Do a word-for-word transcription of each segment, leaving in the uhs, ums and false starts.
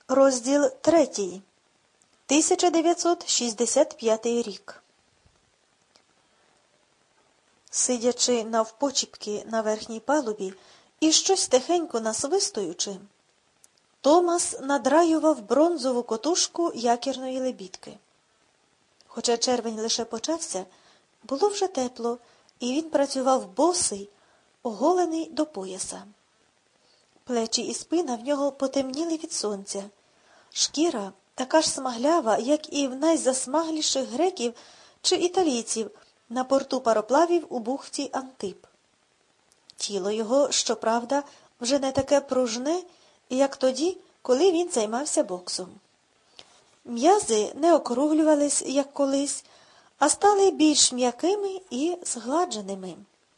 Розділ третій. тисяча дев'ятсот шістдесят п'ятий рік. Сидячи навпочіпки на верхній палубі і щось тихенько насвистуючи, Томас надраював бронзову котушку якірної лебідки. Хоча червень лише почався, було вже тепло, і він працював босий, оголений до пояса. Плечі і спина в нього потемніли від сонця. Шкіра така ж смаглява, як і в найзасмагліших греків чи італійців на порту пароплавів у бухті Антиб. Тіло його, щоправда, вже не таке пружне, як тоді, коли він займався боксом. М'язи не округлювались, як колись, а стали більш м'якими і згладженими.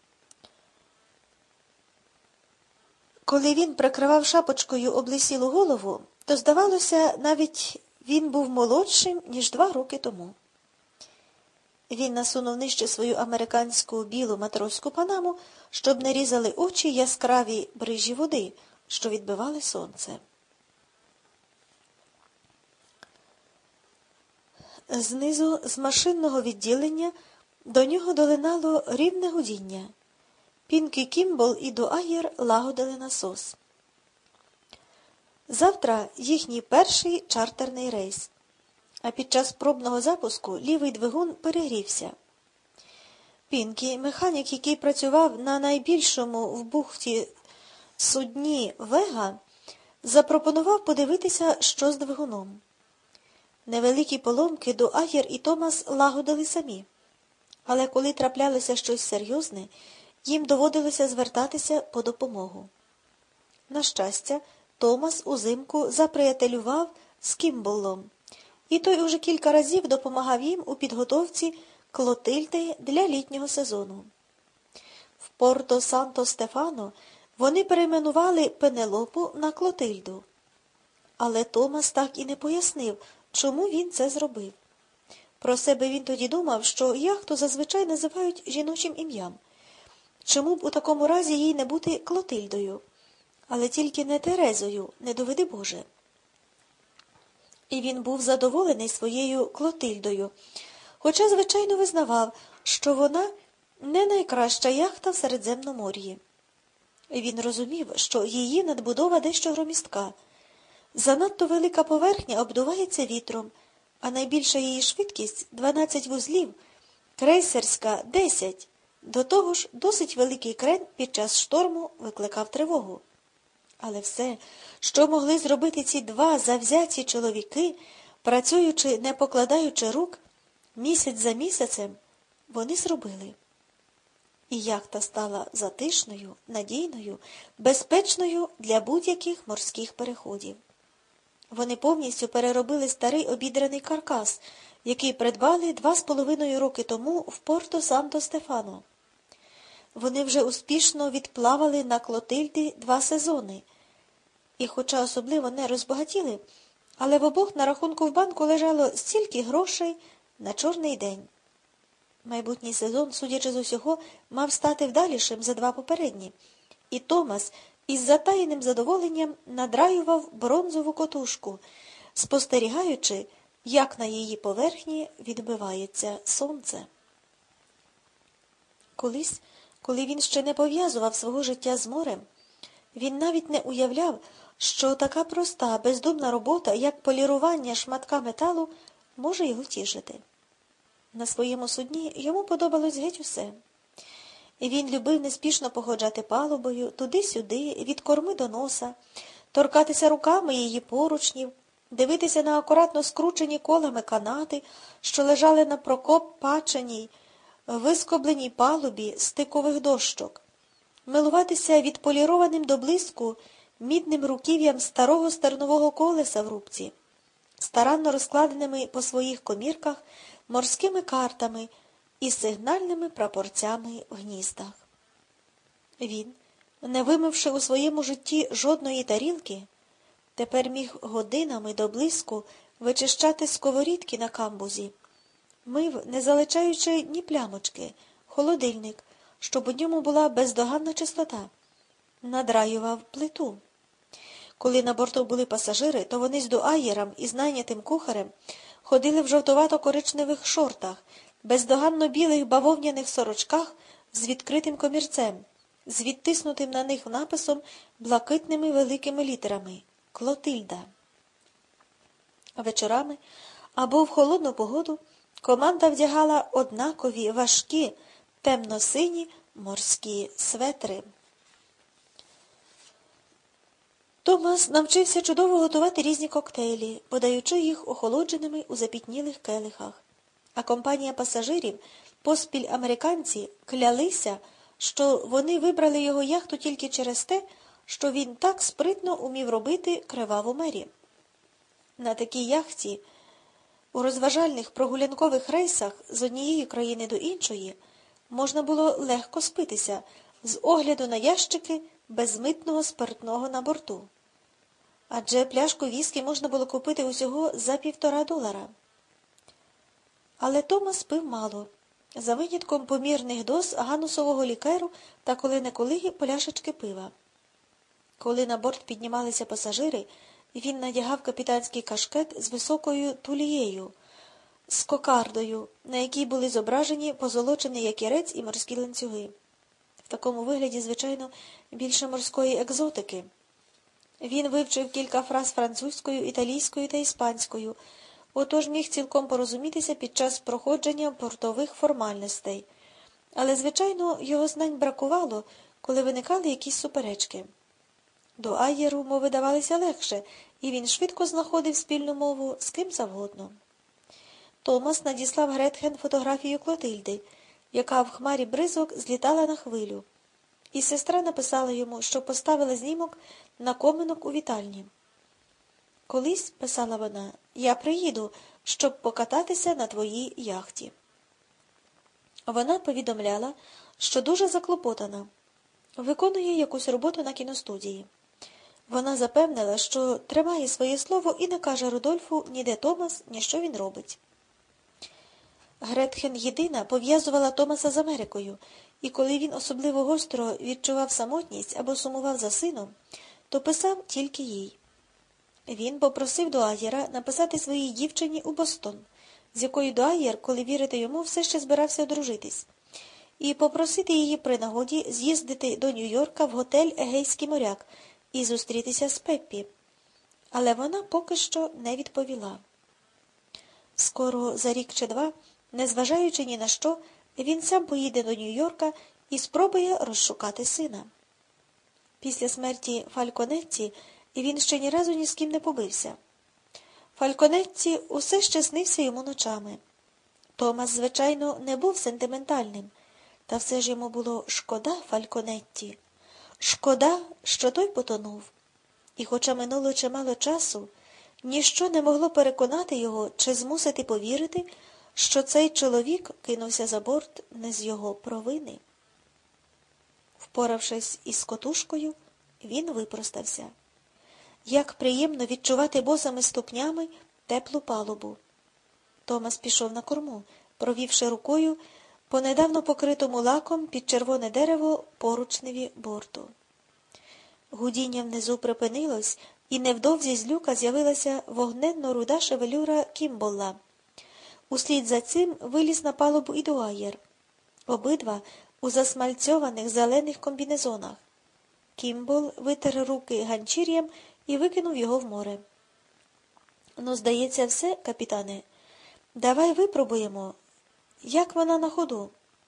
Коли він прикривав шапочкою облисілу голову, то, здавалося, навіть він був молодшим, ніж два роки тому. Він насунув нижче свою американську білу матроську панаму, щоб не різали очі яскраві брижі води, що відбивали сонце. Знизу, з машинного відділення, до нього долинало рівне гудіння. Пінкі Кімбол і Дуаєр лагодили насос. Завтра їхній перший чартерний рейс, а під час пробного запуску лівий двигун перегрівся. Пінкі, механік, який працював на найбільшому в бухті судні Вега, запропонував подивитися, що з двигуном. Невеликі поломки Дуаєр і Томас лагодили самі, але коли траплялося щось серйозне, їм доводилося звертатися по допомогу. На щастя, Томас узимку заприятелював з Кімболлом, і той уже кілька разів допомагав їм у підготовці Клотильди для літнього сезону. В Порто-Санто-Стефано вони перейменували Пенелопу на Клотильду. Але Томас так і не пояснив, чому він це зробив. Про себе він тоді думав, що яхту зазвичай називають жіночим ім'ям. Чому б у такому разі їй не бути Клотильдою? Але тільки не Терезою, не доведи Боже. І він був задоволений своєю Клотильдою, хоча, звичайно, визнавав, що вона не найкраща яхта в Середземномор'ї. Він розумів, що її надбудова дещо громістка. Занадто велика поверхня обдувається вітром, а найбільша її швидкість – дванадцять вузлів, крейсерська – десять. До того ж, досить великий крен під час шторму викликав тривогу. Але все, що могли зробити ці два завзяті чоловіки, працюючи, не покладаючи рук, місяць за місяцем, вони зробили. І яхта стала затишною, надійною, безпечною для будь-яких морських переходів. Вони повністю переробили старий обідраний каркас, який придбали два з половиною роки тому в Порто-Санто-Стефано. Вони вже успішно відплавали на Клотильді два сезони. І хоча особливо не розбагатіли, але в обох на рахунку в банку лежало стільки грошей на чорний день. Майбутній сезон, судячи з усього, мав стати вдалішим за два попередні. І Томас із затаєним задоволенням надраював бронзову котушку, спостерігаючи, як на її поверхні відбивається сонце. Колись, коли він ще не пов'язував свого життя з морем, він навіть не уявляв, що така проста, бездумна робота, як полірування шматка металу, може його тішити. На своєму судні йому подобалось геть усе. І він любив неспішно походжати палубою, туди-сюди, від корми до носа, торкатися руками її поручнів, дивитися на акуратно скручені колами канати, що лежали на прокопаченій, вискобленій палубі стикових дощок, милуватися відполірованим до блиску мідним руків'ям старого стернового колеса в рубці, старанно розкладеними по своїх комірках морськими картами і сигнальними прапорцями в гніздах. Він, не вимивши у своєму житті жодної тарілки, тепер міг годинами до блиску вичищати сковорідки на камбузі, мив, не залишаючи ні плямочки, холодильник, щоб у ньому була бездоганна чистота, надраював плиту. Коли на борту були пасажири, то вони з Дуаєром і з найнятим кухарем ходили в жовтовато-коричневих шортах, бездоганно білих бавовняних сорочках з відкритим комірцем, з відтиснутим на них написом блакитними великими літерами «Клотильда». Вечорами або в холодну погоду команда вдягала однакові важкі темно-сині морські светри. Томас навчився чудово готувати різні коктейлі, подаючи їх охолодженими у запітнілих келихах. А компанія пасажирів, поспіль американці, клялися, що вони вибрали його яхту тільки через те, що він так спритно умів робити криваву мері. На такій яхті, у розважальних прогулянкових рейсах з однієї країни до іншої, можна було легко спитися з огляду на ящики безмитного спиртного на борту. Адже пляшку віскі можна було купити усього за півтора долара. Але Томас пив мало, за винятком помірних доз ганусового лікеру та коли-неколи пляшечки пива. Коли на борт піднімалися пасажири, він надягав капітанський кашкет з високою тулією, з кокардою, на якій були зображені позолочений якірець і морські ланцюги. В такому вигляді, звичайно, більше морської екзотики. Він вивчив кілька фраз французькою, італійською та іспанською, отож міг цілком порозумітися під час проходження портових формальностей. Але, звичайно, його знань бракувало, коли виникали якісь суперечки. До Аєру мови давалися легше, і він швидко знаходив спільну мову з ким завгодно. Томас надіслав Гретхен фотографію Клотильди, яка в хмарі бризок злітала на хвилю, і сестра написала йому, що поставила знімок на коминок у вітальні. «Колись, – писала вона, – я приїду, щоб покататися на твоїй яхті». Вона повідомляла, що дуже заклопотана, виконує якусь роботу на кіностудії. Вона запевнила, що тримає своє слово і не каже Рудольфу ні де Томас, ні що він робить. Гретхен єдина пов'язувала Томаса з Америкою, і коли він особливо гостро відчував самотність або сумував за сином, то писав тільки їй. Він попросив Дуаєра написати своїй дівчині у Бостон, з якою Дуаєр, коли вірити йому, все ще збирався одружитись, і попросити її при нагоді з'їздити до Нью-Йорка в готель «Егейський моряк» і зустрітися з Пеппі. Але вона поки що не відповіла. Скоро, за рік чи два, незважаючи ні на що, він сам поїде до Нью-Йорка і спробує розшукати сина. Після смерті Фальконетті він ще ні разу ні з ким не побився. Фальконетті усе ще снився йому ночами. Томас, звичайно, не був сентиментальним, та все ж йому було шкода Фальконетті. Шкода, що той потонув. І хоча минуло чимало часу, ніщо не могло переконати його чи змусити повірити, що цей чоловік кинувся за борт не з його провини. Впоравшись із котушкою, він випростався. Як приємно відчувати босими ступнями теплу палубу. Томас пішов на корму, провівши рукою по недавно покритому лаком під червоне дерево поручневі борту. Гудіння внизу припинилось, і невдовзі з люка з'явилася вогненно-руда шевелюра Кімболла. Услід за цим виліз на палубу і Дуаєр. Обидва у засмальцьованих зелених комбінезонах. Кімбол витер руки ганчір'ям і викинув його в море. «Ну, здається, все, капітане. Давай випробуємо. Як вона на ходу?»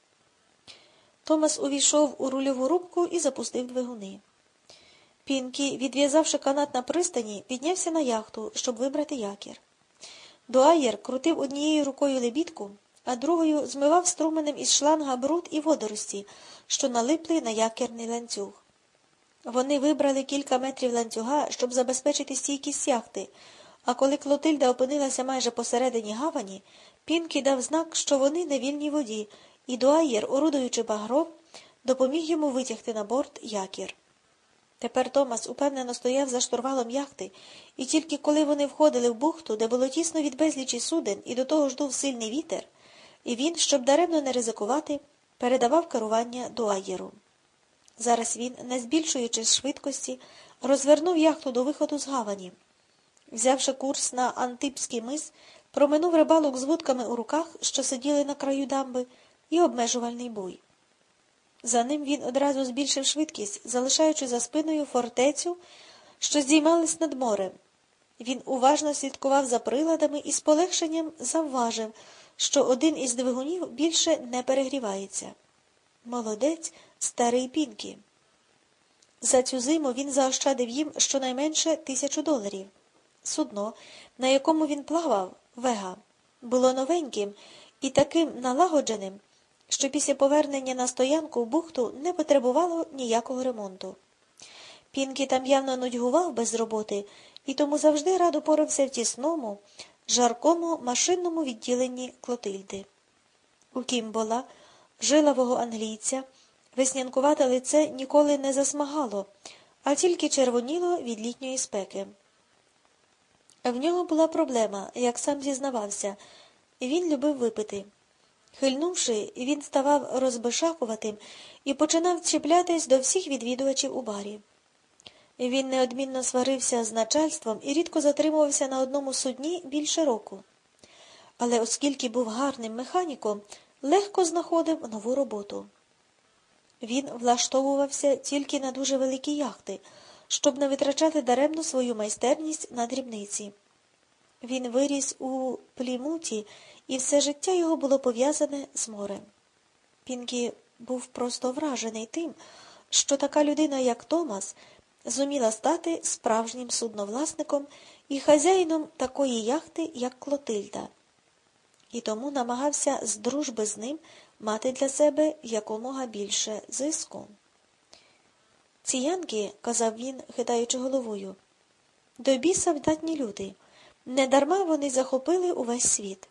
Томас увійшов у рульову рубку і запустив двигуни. Пінкі, відв'язавши канат на пристані, піднявся на яхту, щоб вибрати якір. Дуаєр крутив однією рукою лебідку, а другою змивав струменем із шланга бруд і водорості, що налипли на якірний ланцюг. Вони вибрали кілька метрів ланцюга, щоб забезпечити стійкість яхти, а коли Клотильда опинилася майже посередині гавані, Пінкі дав знак, що вони на вільній воді, і Дуаєр, орудуючи багром, допоміг йому витягти на борт якір. Тепер Томас упевнено стояв за штурвалом яхти, і тільки коли вони входили в бухту, де було тісно від безлічі суден і до того ж дув сильний вітер, і він, щоб даремно не ризикувати, передавав керування Дуаєру. Зараз він, не збільшуючи швидкості, розвернув яхту до виходу з гавані. Взявши курс на Антибський мис, проминув рибалок з вудками у руках, що сиділи на краю дамби, і обмежувальний буй. За ним він одразу збільшив швидкість, залишаючи за спиною фортецю, що здіймалась над морем. Він уважно слідкував за приладами і з полегшенням завважив, що один із двигунів більше не перегрівається. Молодець, старий Пінкі. За цю зиму він заощадив їм щонайменше тисячу доларів. Судно, на якому він плавав, Вега, було новеньким і таким налагодженим, що після повернення на стоянку в бухту не потребувало ніякого ремонту. Пінкі там явно нудьгував без роботи і тому завжди радо порався в тісному, жаркому машинному відділенні Клотильди. У Кімбола, жилавого англійця, веснянкувате лице ніколи не засмагало, а тільки червоніло від літньої спеки. В нього була проблема, як сам зізнавався, він любив випити. Хильнувши, він ставав розбишакуватим і починав чіплятись до всіх відвідувачів у барі. Він неодмінно сварився з начальством і рідко затримувався на одному судні більше року. Але оскільки був гарним механіком, легко знаходив нову роботу. Він влаштовувався тільки на дуже великі яхти, щоб не витрачати даремно свою майстерність на дрібниці. Він виріс у Плімуті, і все життя його було пов'язане з морем. Пінкі був просто вражений тим, що така людина, як Томас, зуміла стати справжнім судновласником і хазяїном такої яхти, як Клотильда. І тому намагався з дружби з ним мати для себе якомога більше зиску. «Ці янки, – казав він, хитаючи головою, – до біса вдатні люди. Недарма вони захопили увесь світ».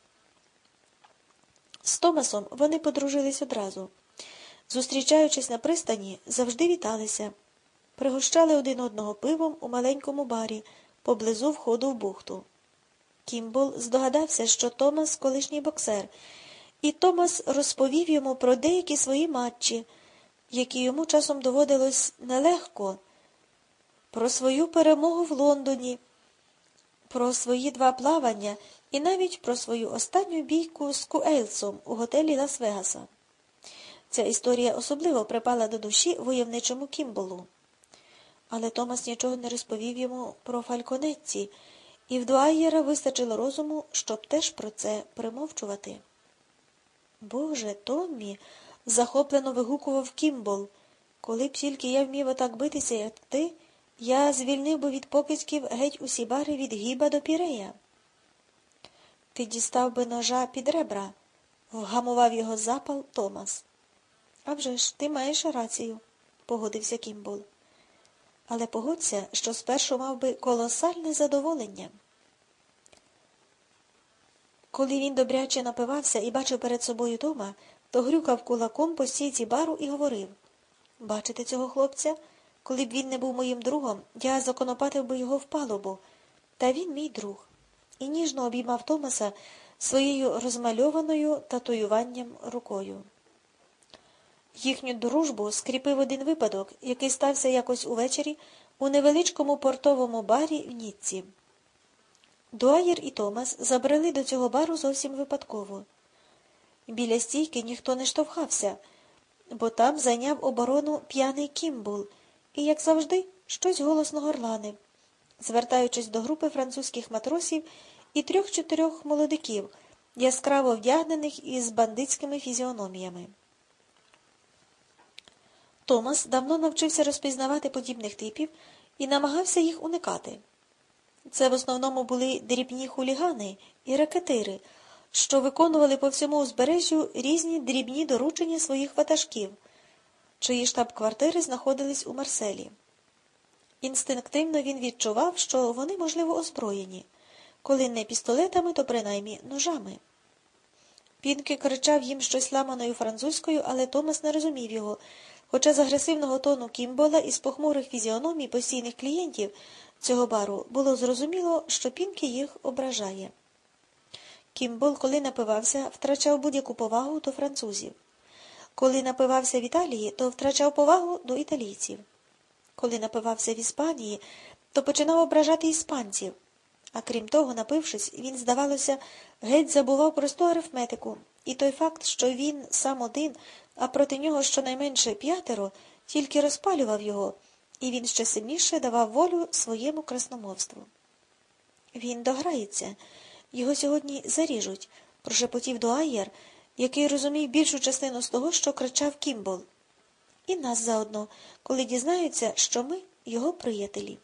З Томасом вони подружились одразу. Зустрічаючись на пристані, завжди віталися. Пригощали один одного пивом у маленькому барі, поблизу входу в бухту. Кімбол здогадався, що Томас – колишній боксер, і Томас розповів йому про деякі свої матчі, які йому часом доводилось нелегко, про свою перемогу в Лондоні, про свої два плавання і навіть про свою останню бійку з Куейлсом у готелі Лас-Вегаса. Ця історія особливо припала до душі войовничому Кімболу. Але Томас нічого не розповів йому про Фальконетті, і в Дуаєра вистачило розуму, щоб теж про це примовчувати. «Боже, Томмі!» – захоплено вигукував Кімбол. «Коли б тільки я вмів отак битися, як ти, я звільнив би від покидьків геть усі бари від Гіба до Пірея». «Ти дістав би ножа під ребра», – вгамував його запал Томас. «А вже ж, ти маєш рацію», – погодився Кімбол. «Але погодься, що спершу мав би колосальне задоволення». Коли він добряче напивався і бачив перед собою Тома, то грюкав кулаком по стійці бару і говорив: «Бачите цього хлопця? Коли б він не був моїм другом, я законопатив би його в палубу. Та він мій друг». І ніжно обіймав Томаса своєю розмальованою татуюванням рукою. Їхню дружбу скріпив один випадок, який стався якось увечері у невеличкому портовому барі в Ніцці. Дуаєр і Томас забрели до цього бару зовсім випадково. Біля стійки ніхто не штовхався, бо там зайняв оборону п'яний Кімбол і, як завжди, щось голосно горланив, звертаючись до групи французьких матросів і трьох-чотирьох молодиків, яскраво вдягнених із бандитськими фізіономіями. Томас давно навчився розпізнавати подібних типів і намагався їх уникати. Це в основному були дрібні хулігани і ракетири, що виконували по всьому узбережжю різні дрібні доручення своїх ватажків, чиї штаб-квартири знаходились у Марселі. Інстинктивно він відчував, що вони, можливо, озброєні, коли не пістолетами, то принаймні ножами. Пінкі кричав їм щось ламаною французькою, але Томас не розумів його, хоча з агресивного тону Кімбола і з похмурих фізіономій постійних клієнтів цього бару було зрозуміло, що Пінкі їх ображає. Кімбол, коли напивався, втрачав будь-яку повагу до французів. Коли напивався в Італії, то втрачав повагу до італійців. Коли напивався в Іспанії, то починав ображати іспанців. А крім того, напившись, він, здавалося, геть забував просту арифметику. І той факт, що він сам один, а проти нього щонайменше п'ятеро, тільки розпалював його, і він ще сильніше давав волю своєму красномовству. Він дограється. Його сьогодні заріжуть, прошепотів Дуаєр, який розумів більшу частину з того, що кричав Кімбол. І нас заодно, коли дізнаються, що ми його приятелі.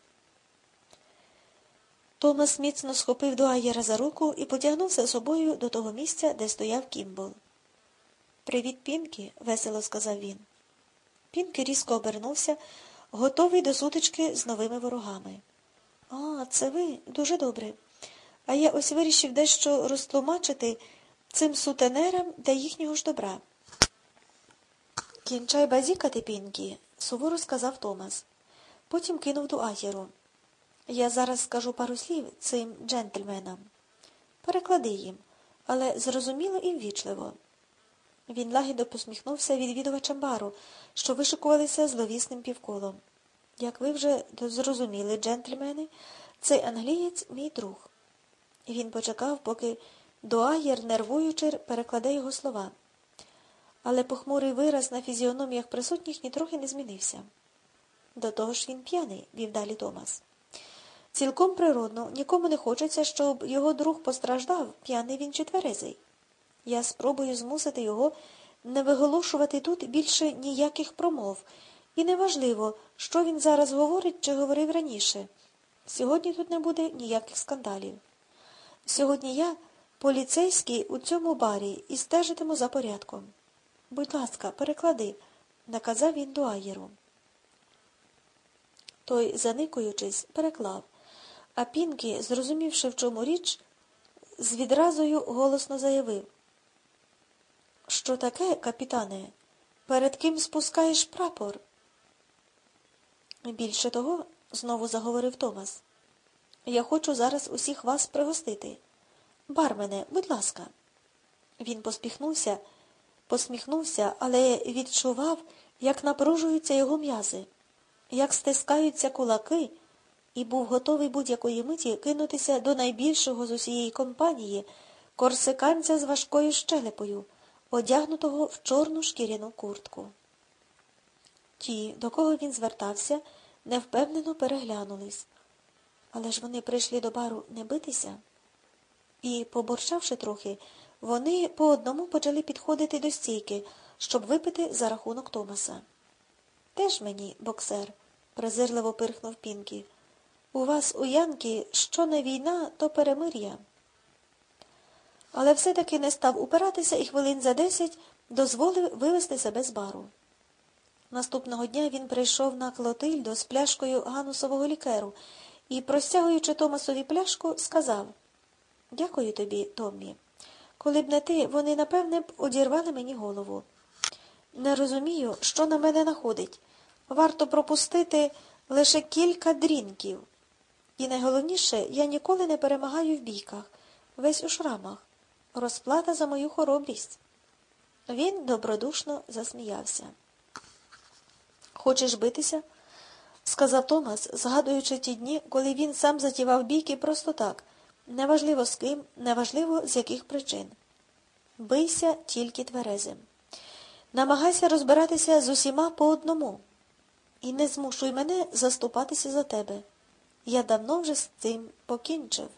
Томас міцно схопив Дуаєра за руку і потягнув за собою до того місця, де стояв Кімбол. «Привіт, Пінкі», – весело сказав він. Пінкі різко обернувся, готовий до сутички з новими ворогами. «А, це ви? Дуже добре. А я ось вирішив дещо розтлумачити цим сутенерам для їхнього ж добра». «Кінчай базікати, Пінкі», – суворо сказав Томас. Потім кинув Дуаєру. «Я зараз скажу пару слів цим джентльменам. Переклади їм, але зрозуміло і ввічливо». Він лагідно посміхнувся відвідувачам бару, що вишикувалися зловісним півколом. «Як ви вже зрозуміли, джентльмени, цей англієць – мій друг». Він почекав, поки Дуаєр, нервуючи, перекладе його слова. Але похмурий вираз на фізіономіях присутніх нітрохи не змінився. «До того ж він п'яний», – вів далі Томас. «Цілком природно, нікому не хочеться, щоб його друг постраждав, п'яний він чи тверезий. Я спробую змусити його не виголошувати тут більше ніяких промов, і неважливо, що він зараз говорить чи говорив раніше. Сьогодні тут не буде ніяких скандалів. Сьогодні я поліцейський у цьому барі і стежитиму за порядком. Будь ласка, переклади», – наказав він Дуаєру. Той, заникуючись, переклав, а Пінкі, зрозумівши, в чому річ, з відразою голосно заявив: «Що таке, капітане? Перед ким спускаєш прапор?» «Більше того, – знову заговорив Томас, – я хочу зараз усіх вас пригостити. Бармене, будь ласка». Він поспіхнувся, посміхнувся, але відчував, як напружуються його м'язи, як стискаються кулаки, і був готовий будь-якої миті кинутися до найбільшого з усієї компанії корсиканця з важкою щелепою, одягнутого в чорну шкіряну куртку. Ті, до кого він звертався, невпевнено переглянулись. Але ж вони прийшли до бару не битися. І, поборчавши трохи, вони по одному почали підходити до стійки, щоб випити за рахунок Томаса. «Теж мені, боксер», – презирливо пирхнув Пінкі. «У вас, у Янки, що не війна, то перемир'я». Але все-таки не став упиратися і хвилин за десять дозволив вивести себе з бару. Наступного дня він прийшов на Клотильду з пляшкою ганусового лікеру і, простягуючи Томасові пляшку, сказав: «Дякую тобі, Томмі. Коли б не ти, вони, напевне, б одірвали мені голову. Не розумію, що на мене находить. Варто пропустити лише кілька дрінків. І найголовніше, я ніколи не перемагаю в бійках, весь у шрамах. Розплата за мою хоробрість». Він добродушно засміявся. «Хочеш битися?» – сказав Томас, згадуючи ті дні, коли він сам затівав бійки просто так, неважливо з ким, неважливо з яких причин. «Бийся тільки тверезим. Намагайся розбиратися з усіма по одному. І не змушуй мене заступатися за тебе. Я давно вже з цим покінчив».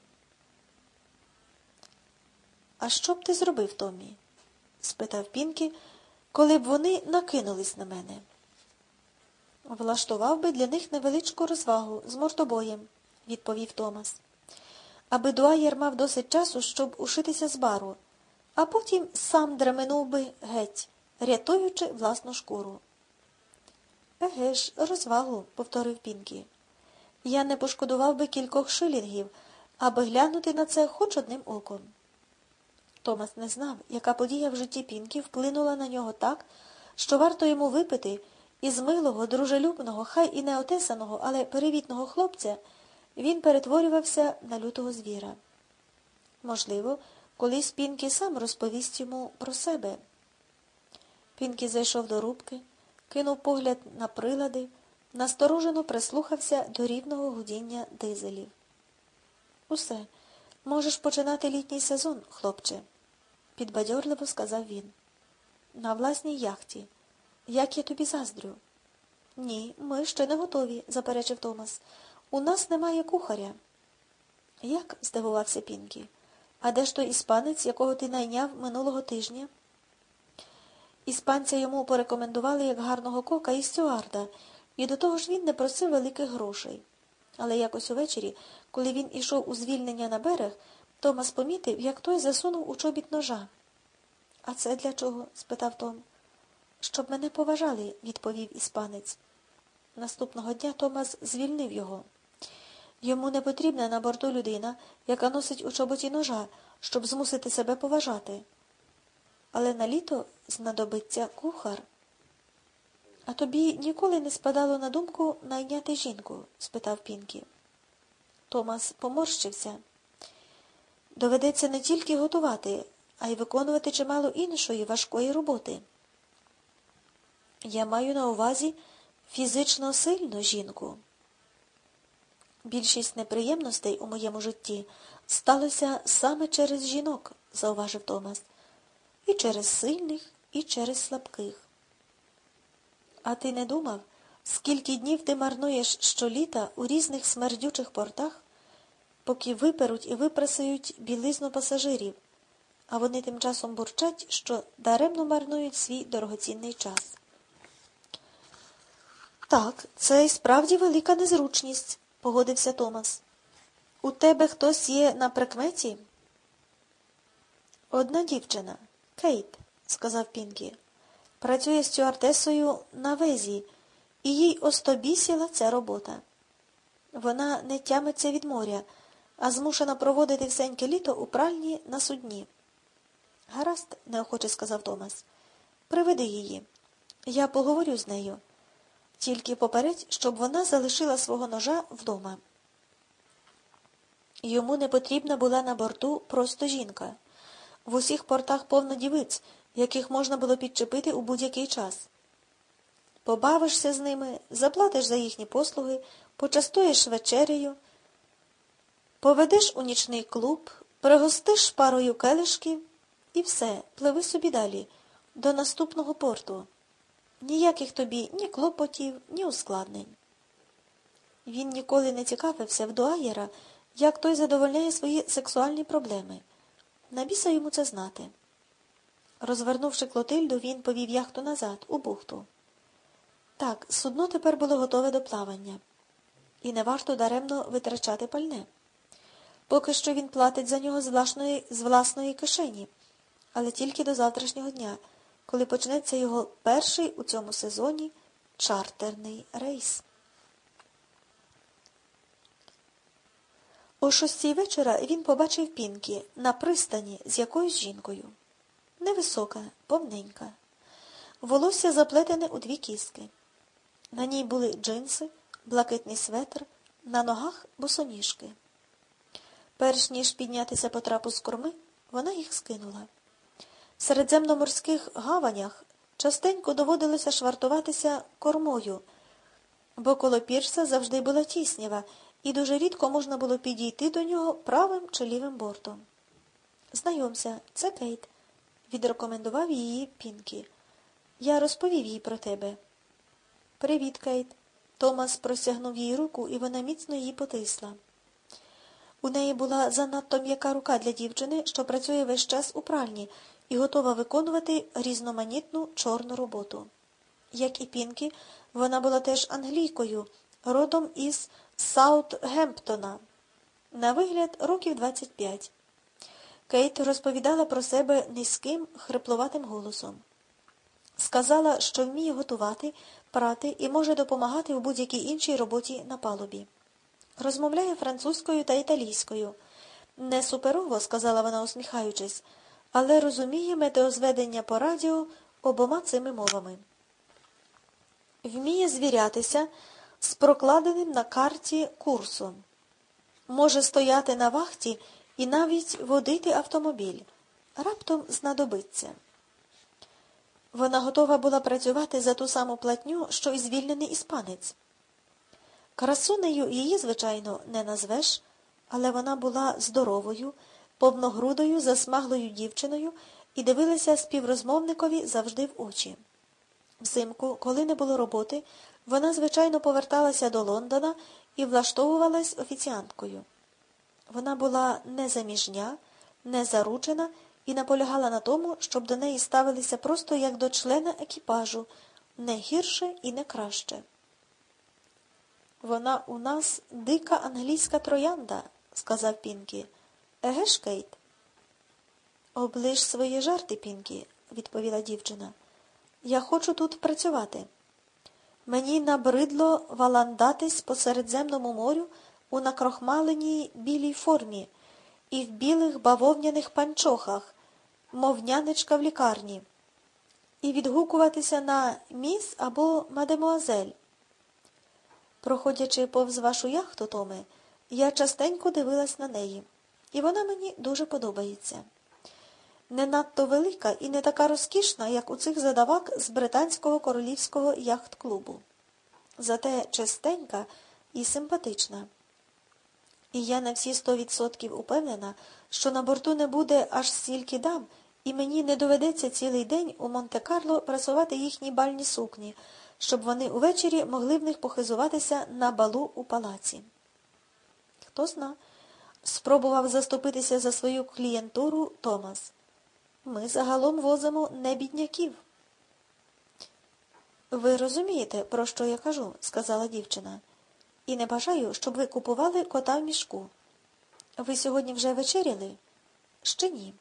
«А що б ти зробив, Томмі?» – спитав Пінкі, коли б вони накинулись на мене. «Влаштував би для них невеличку розвагу з мордобоєм», – відповів Томас. «Аби Дуаєр мав досить часу, щоб ушитися з бару, а потім сам дременув би геть, рятуючи власну шкуру». «Еге ж, розвагу», – повторив Пінкі. «Я не пошкодував би кількох шилінгів, аби глянути на це хоч одним оком». Томас не знав, яка подія в житті Пінкі вплинула на нього так, що варто йому випити, із милого, дружелюбного, хай і неотесаного, але перевітного хлопця він перетворювався на лютого звіра. Можливо, колись Пінкі сам розповість йому про себе. Пінкі зайшов до рубки, кинув погляд на прилади, насторожено прислухався до рівного гудіння дизелів. «Усе, можеш починати літній сезон, хлопче», – підбадьорливо сказав він. «На власній яхті. Як я тобі заздрю». «Ні, ми ще не готові», – заперечив Томас. «У нас немає кухаря». «Як?» – здивувався Пінкі. «А де ж той іспанець, якого ти найняв минулого тижня?» Іспанця йому порекомендували як гарного кока і стюарда, і до того ж він не просив великих грошей. Але якось увечері, коли він ішов у звільнення на берег, Томас помітив, як той засунув у чобіт ножа. «А це для чого?» – спитав Том. «Щоб мене поважали», – відповів іспанець. Наступного дня Томас звільнив його. Йому не потрібна на борту людина, яка носить у чоботі ножа, щоб змусити себе поважати. Але на літо знадобиться кухар. «А тобі ніколи не спадало на думку найняти жінку?» – спитав Пінкі. Томас поморщився. «Доведеться не тільки готувати, а й виконувати чимало іншої важкої роботи. Я маю на увазі фізично сильну жінку. Більшість неприємностей у моєму житті сталося саме через жінок», – зауважив Томас. «І через сильних, і через слабких». «А ти не думав, скільки днів ти марнуєш щоліта у різних смердючих портах, поки виперуть і випрасують білизну пасажирів, а вони тим часом бурчать, що даремно марнують свій дорогоцінний час?» «Так, це і справді велика незручність», – погодився Томас. «У тебе хтось є на прикметі?» «Одна дівчина, Кейт», – сказав Пінкі. «Працює стюардесою на везі, і їй остобісіла ця робота. Вона не тямиться від моря, а змушена проводити всеньке літо у пральні на судні». «Гаразд», – неохоче сказав Томас. «Приведи її. Я поговорю з нею. Тільки попередь, щоб вона залишила свого ножа вдома». Йому не потрібна була на борту просто жінка. В усіх портах повно дівиць, яких можна було підчепити у будь-який час. Побавишся з ними, заплатиш за їхні послуги, почастуєш вечерею, поведеш у нічний клуб, пригостиш парою келишків і все, пливи собі далі, до наступного порту. Ніяких тобі ні клопотів, ні ускладнень. Він ніколи не цікавився в Дуаєра, як той задовольняє свої сексуальні проблеми. На біса йому це знати. Розвернувши Клотильду, він повів яхту назад, у бухту. Так, судно тепер було готове до плавання. І не варто даремно витрачати пальне. Поки що він платить за нього з власної, з власної кишені, але тільки до завтрашнього дня, коли почнеться його перший у цьому сезоні чартерний рейс. О шостій вечора він побачив Пінкі на пристані з якоюсь жінкою. Невисока, повненька. Волосся заплетене у дві кіски. На ній були джинси, блакитний светр, на ногах босоніжки. Перш ніж піднятися по трапу з корми, вона їх скинула. В середземноморських гаванях частенько доводилося швартуватися кормою, бо коло пірса завжди була тіснява, і дуже рідко можна було підійти до нього правим чи лівим бортом. «Знайомся, це Кейт», – відрекомендував її Пінкі. «Я розповів їй про тебе». «Привіт, Кейт». Томас простягнув їй руку, і вона міцно її потисла. У неї була занадто м'яка рука для дівчини, що працює весь час у пральні і готова виконувати різноманітну чорну роботу. Як і Пінкі, вона була теж англійкою, родом із Саутгемптона. На вигляд років двадцять п'ять. Кейт розповідала про себе низьким, хриплуватим голосом. Сказала, що вміє готувати, прати і може допомагати у будь-якій іншій роботі на палубі. Розмовляє французькою та італійською. Не суперово, сказала вона, усміхаючись, але розуміє метеозведення по радіо обома цими мовами. Вміє звірятися з прокладеним на карті курсом. Може стояти на вахті і навіть водити автомобіль. Раптом знадобиться. Вона готова була працювати за ту саму платню, що і звільнений іспанець. Красунею її, звичайно, не назвеш, але вона була здоровою, повногрудою, засмаглою дівчиною і дивилася співрозмовникові завжди в очі. Взимку, коли не було роботи, вона, звичайно, поверталася до Лондона і влаштовувалась офіціанткою. Вона була не заміжня, не заручена і наполягала на тому, щоб до неї ставилися просто як до члена екіпажу, не гірше і не краще. «Вона у нас дика англійська троянда», – сказав Пінкі. «Еге ж, Кейт?» «Оближ свої жарти, Пінкі», – відповіла дівчина. «Я хочу тут працювати. Мені набридло валандатись по Середземному морю у накрохмаленій білій формі і в білих бавовняних панчохах, мов нянечка в лікарні, і відгукуватися на міс або мадемуазель. Проходячи повз вашу яхту, Томе, я частенько дивилась на неї, і вона мені дуже подобається. Не надто велика і не така розкішна, як у цих задавак з британського королівського яхт-клубу. Зате чистенька і симпатична. І я на всі сто відсотків упевнена, що на борту не буде аж стільки дам, і мені не доведеться цілий день у Монте-Карло прасувати їхні бальні сукні, щоб вони увечері могли в них похизуватися на балу у палаці. Хто зна, спробував заступитися за свою клієнтуру Томас. Ми загалом возимо не бідняків. Ви розумієте, про що я кажу, сказала дівчина. І не бажаю, щоб ви купували кота в мішку. Ви сьогодні вже вечеряли? Ще ні.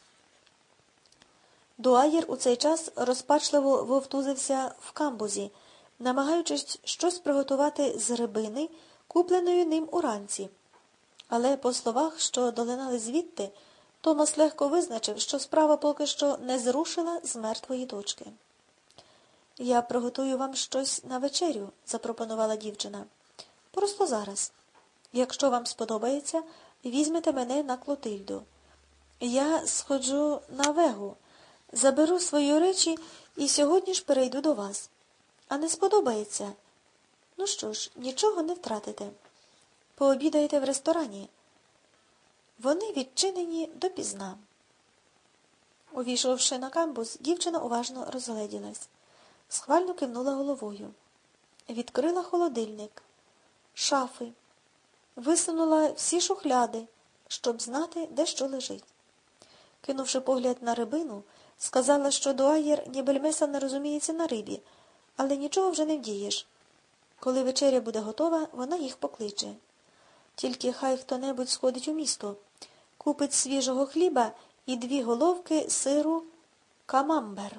Дуаєр у цей час розпачливо вовтузився в камбузі, намагаючись щось приготувати з рибини, купленої ним уранці. Але по словах, що долинали звідти, Томас легко визначив, що справа поки що не зрушила з мертвої точки. «Я приготую вам щось на вечерю», – запропонувала дівчина. «Просто зараз. Якщо вам сподобається, візьмете мене на Клотильду. Я сходжу на Вегу, заберу свої речі і сьогодні ж перейду до вас. А не сподобається? Ну що ж, нічого не втратите. Пообідаєте в ресторані. Вони відчинені допізна». Увійшовши на камбуз, дівчина уважно розгледілась. Схвально кивнула головою. Відкрила холодильник, шафи, висунула всі шухляди, щоб знати, де що лежить. Кинувши погляд на рибину, сказала, що дуаєр ні бельмеса не розуміється на рибі, але нічого вже не вдієш. Коли вечеря буде готова, вона їх покличе. Тільки хай хто-небудь сходить у місто, купить свіжого хліба і дві головки сиру камамбер.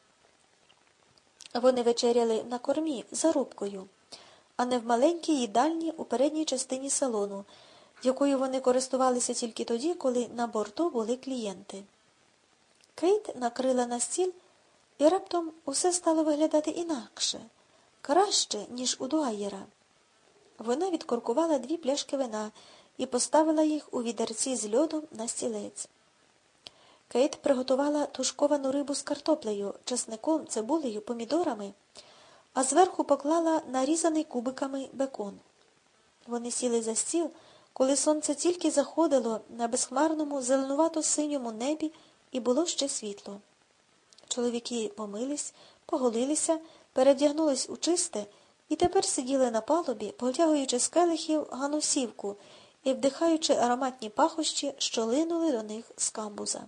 Вони вечеряли на кормі за рубкою, а не в маленькій їдальні у передній частині салону, якою вони користувалися тільки тоді, коли на борту були клієнти. Кейт накрила на стіл, і раптом усе стало виглядати інакше, краще, ніж у дуаєра. Вона відкоркувала дві пляшки вина і поставила їх у відерці з льодом на стілець. Кейт приготувала тушковану рибу з картоплею, чесником, цибулею, помідорами, а зверху поклала нарізаний кубиками бекон. Вони сіли за стіл, коли сонце тільки заходило на безхмарному зеленувато-синьому небі і було ще світло. Чоловіки помились, поголилися, перевдягнулись у чисте і тепер сиділи на палубі, потягуючи з келихів ганусівку і вдихаючи ароматні пахощі, що линули до них з камбуза.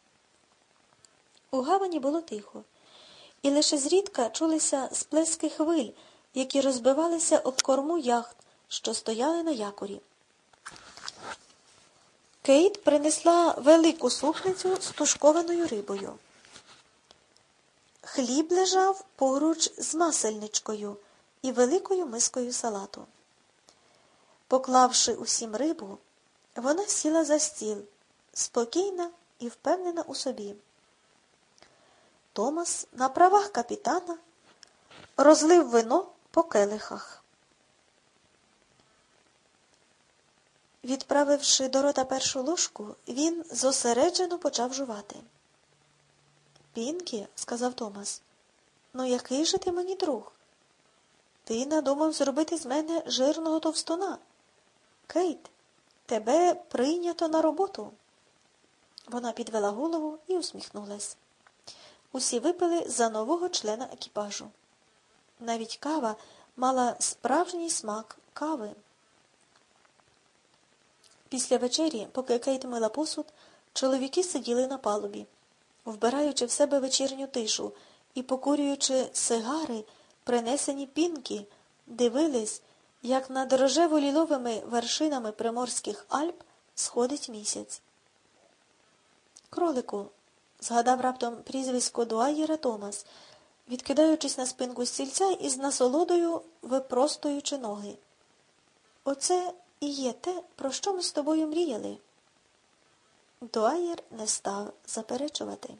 У гавані було тихо, і лише зрідка чулися сплески хвиль, які розбивалися об корму яхт, що стояли на якорі. Кейт принесла велику супницю з тушкованою рибою. Хліб лежав поруч з масельничкою і великою мискою салату. Поклавши усім рибу, вона сіла за стіл, спокійна і впевнена у собі. Томас на правах капітана розлив вино по келихах. Відправивши до рота першу ложку, він зосереджено почав жувати. «Пінкі», – сказав Томас, – «ну який же ти мені друг?» Ти надумав зробити з мене жирного товстуна. Кейт, тебе прийнято на роботу. Вона підвела голову і усміхнулась. Усі випили за нового члена екіпажу. Навіть кава мала справжній смак кави. Після вечері, поки Кейт мила посуд, чоловіки сиділи на палубі, вбираючи в себе вечірню тишу і покурюючи сигари, принесені Пінкі, дивились, як над рожево-ліловими вершинами приморських Альп сходить місяць. «Кролику», – згадав раптом прізвисько Дуаєра Томас, відкидаючись на спинку стільця і з насолодою випростуючи ноги. «Оце і є те, про що ми з тобою мріяли». Дуаєр не став заперечувати.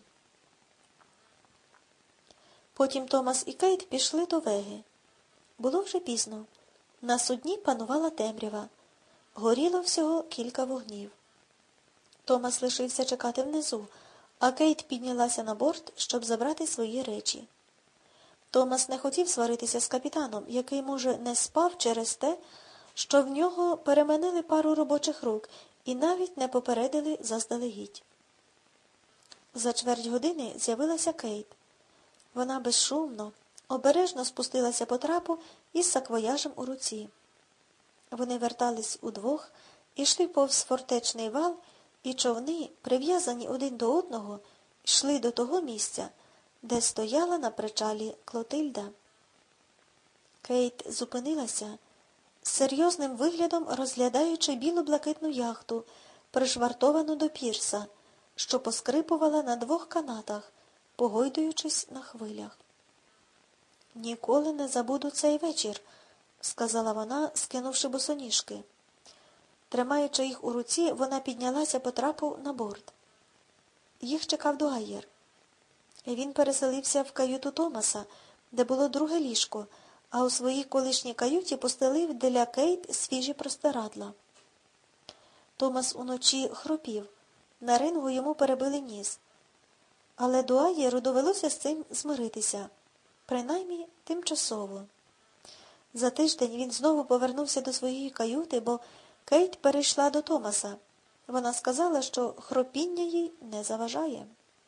Потім Томас і Кейт пішли до Веги. Було вже пізно. На судні панувала темрява. Горіло всього кілька вогнів. Томас лишився чекати внизу, а Кейт піднялася на борт, щоб забрати свої речі. Томас не хотів сваритися з капітаном, який, може, не спав через те, що в нього переманили пару робочих рук і навіть не попередили заздалегідь. За чверть години з'явилася Кейт. Вона безшумно, обережно спустилася по трапу із саквояжем у руці. Вони вертались удвох, ішли повз фортечний вал, і човни, прив'язані один до одного, йшли до того місця, де стояла на причалі Клотильда. Кейт зупинилася, з серйозним виглядом розглядаючи біло-блакитну яхту, пришвартовану до пірса, що поскрипувала на двох канатах, погойдуючись на хвилях. «Ніколи не забуду цей вечір», – сказала вона, скинувши босоніжки. Тримаючи їх у руці, вона піднялася по трапу на борт. Їх чекав Дуаєр. Він переселився в каюту Томаса, де було друге ліжко, а у своїй колишній каюті постелив для Кейт свіжі простирадла. Томас уночі хропів. На рингу йому перебили ніс. Але Дуаєру довелося з цим змиритися. Принаймні, тимчасово. За тиждень він знову повернувся до своєї каюти, бо Кейт перейшла до Томаса. Вона сказала, що хропіння їй не заважає.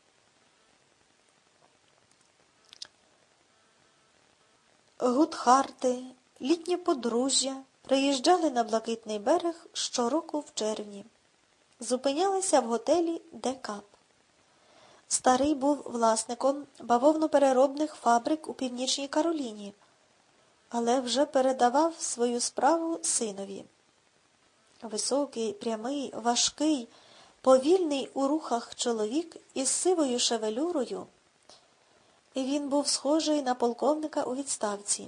Гутхарти, літнє подружжя приїжджали на Блакитний берег щороку в червні. Зупинялися в готелі Де-Кап. Старий був власником бавовнопереробних фабрик у Північній Кароліні, але вже передавав свою справу синові. Високий, прямий, важкий, повільний у рухах чоловік із сивою шевелюрою, і він був схожий на полковника у відставці.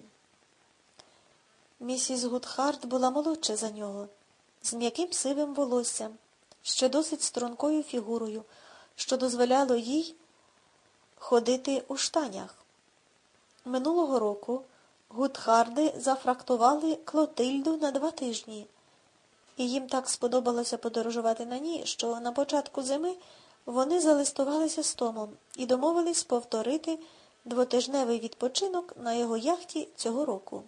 Місіс Гутхарт була молодша за нього, з м'яким сивим волоссям, ще досить стрункою фігурою, що дозволяло їй ходити у штанях. Минулого року Гутхарди зафрактували Клотильду на два тижні, і їм так сподобалося подорожувати на ній, що на початку зими вони залистувалися з Томом і домовились повторити двотижневий відпочинок на його яхті цього року.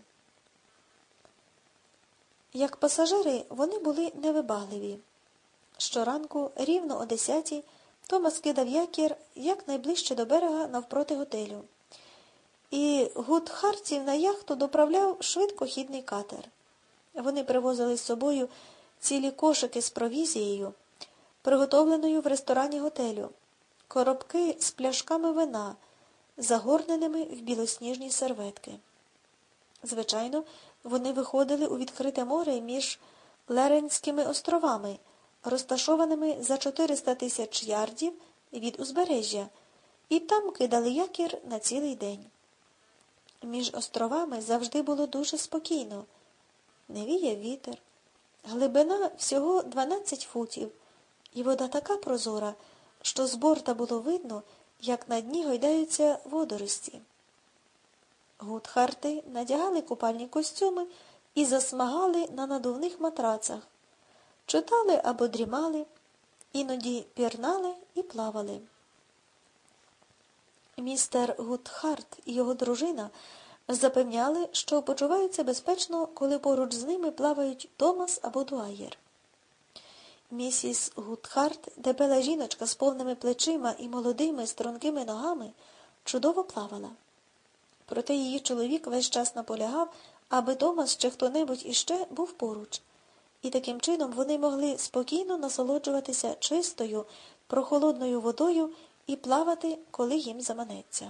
Як пасажири вони були невибагливі. Щоранку, рівно о десятій, Томас кидав якір якнайближче до берега навпроти готелю. І Гутхартів на яхту доправляв швидкохідний катер. Вони привозили з собою цілі кошики з провізією, приготовленою в ресторані готелю, коробки з пляшками вина, загорненими в білосніжні серветки. Звичайно, вони виходили у відкрите море між Леренськими островами, розташованими за чотириста тисяч ярдів від узбережжя, і там кидали якір на цілий день. Між островами завжди було дуже спокійно. Не віяв вітер. Глибина всього дванадцять футів, і вода така прозора, що з борта було видно, як на дні гойдаються водорості. Гутхарти надягали купальні костюми і засмагали на надувних матрацах, читали або дрімали, іноді пірнали і плавали. Містер Гутхарт і його дружина Запевняли, що почуваються безпечно, коли поруч з ними плавають Томас або Дуаєр. Місіс Гутхарт, дебела жіночка з повними плечима і молодими, стрункими ногами, чудово плавала. Проте її чоловік весь час наполягав, аби Томас чи хто-небудь іще був поруч. І таким чином вони могли спокійно насолоджуватися чистою, прохолодною водою і плавати, коли їм заманеться.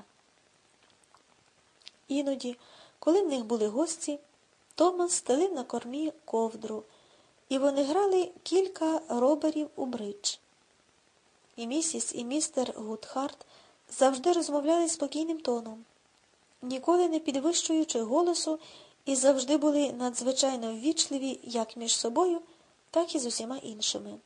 Іноді, коли в них були гості, Томас стелив на кормі ковдру, і вони грали кілька роберів у бридж. І місіс, і містер Гутхарт завжди розмовляли спокійним тоном, ніколи не підвищуючи голосу, і завжди були надзвичайно ввічливі як між собою, так і з усіма іншими.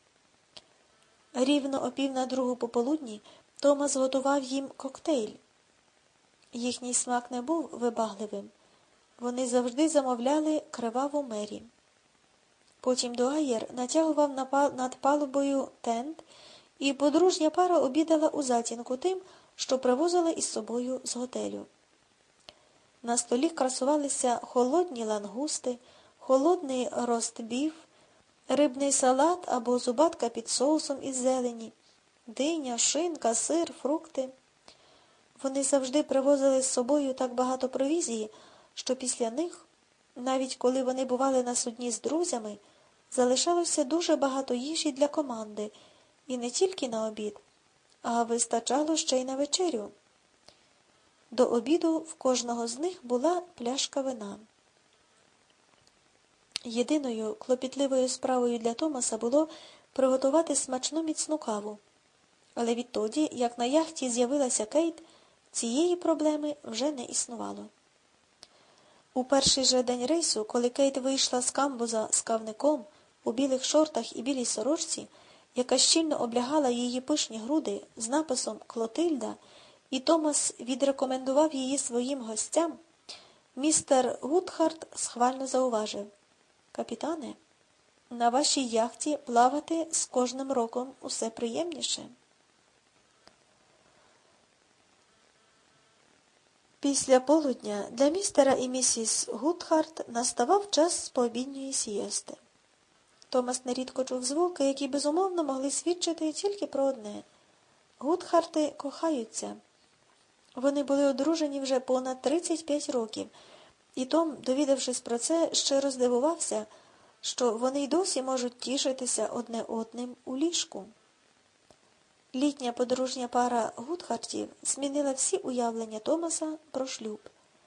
Рівно о пів на другу пополудні Томас готував їм коктейль. Їхній смак не був вибагливим. Вони завжди замовляли криваву Мері. Потім Дуаєр натягував над палубою тент, і подружня пара обідала у затінку тим, що привозила із собою з готелю. На столі красувалися холодні лангусти, холодний ростбіф, рибний салат або зубатка під соусом із зелені, диня, шинка, сир, фрукти. Вони завжди привозили з собою так багато провізії, що після них, навіть коли вони бували на судні з друзями, залишалося дуже багато їжі для команди, і не тільки на обід, а вистачало ще й на вечерю. До обіду в кожного з них була пляшка вина. Єдиною клопітливою справою для Томаса було приготувати смачну міцну каву. Але відтоді, як на яхті з'явилася Кейт, цієї проблеми вже не існувало. У перший же день рейсу, коли Кейт вийшла з камбуза з кавником, у білих шортах і білій сорочці, яка щільно облягала її пишні груди з написом «Клотильда», і Томас відрекомендував її своїм гостям, містер Гутхарт схвально зауважив: «Капітане, на вашій яхті плавати з кожним роком усе приємніше». Після полудня для містера і місіс Гутхарт наставав час пообідньої сієсти. Томас нерідко чув звуки, які, безумовно, могли свідчити тільки про одне – Гутхарти кохаються. Вони були одружені вже понад тридцять п'ять років, і Том, довідавшись про це, ще роздивувався, що вони й досі можуть тішитися одне одним у ліжку. Літня подружня пара Гутхартів змінила всі уявлення Томаса про шлюб.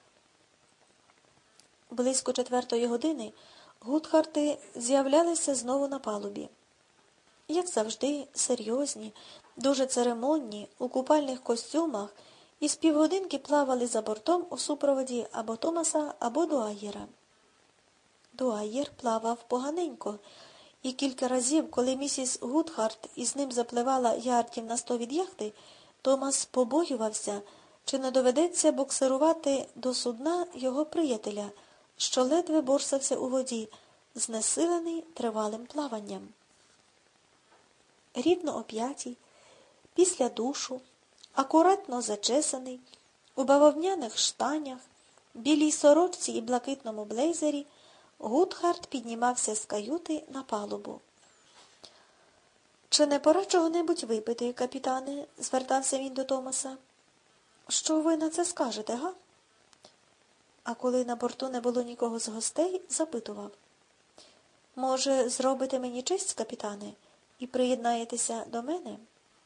Близько четвертої години Гутхарти з'являлися знову на палубі. Як завжди, серйозні, дуже церемонні, у купальних костюмах, і з півгодинки плавали за бортом у супроводі або Томаса, або Дуаєра. Дуаєр плавав поганенько, і кілька разів, коли місіс Гутхарт із ним запливала ярдів на сто від яхти, Томас побоювався, чи не доведеться буксирувати до судна його приятеля, що ледве борсався у воді, знесилений тривалим плаванням. Рівно о п'ятій, після душу, акуратно зачесаний, у бавовняних штанях, білій сорочці і блакитному блейзері, Гутхарт піднімався з каюти на палубу. «Чи не пора чого-небудь випити, капітане?» – звертався він до Томаса. «Що ви на це скажете, га?» А коли на борту не було нікого з гостей, запитував: «Може, зробите мені честь, капітане, і приєднаєтеся до мене?»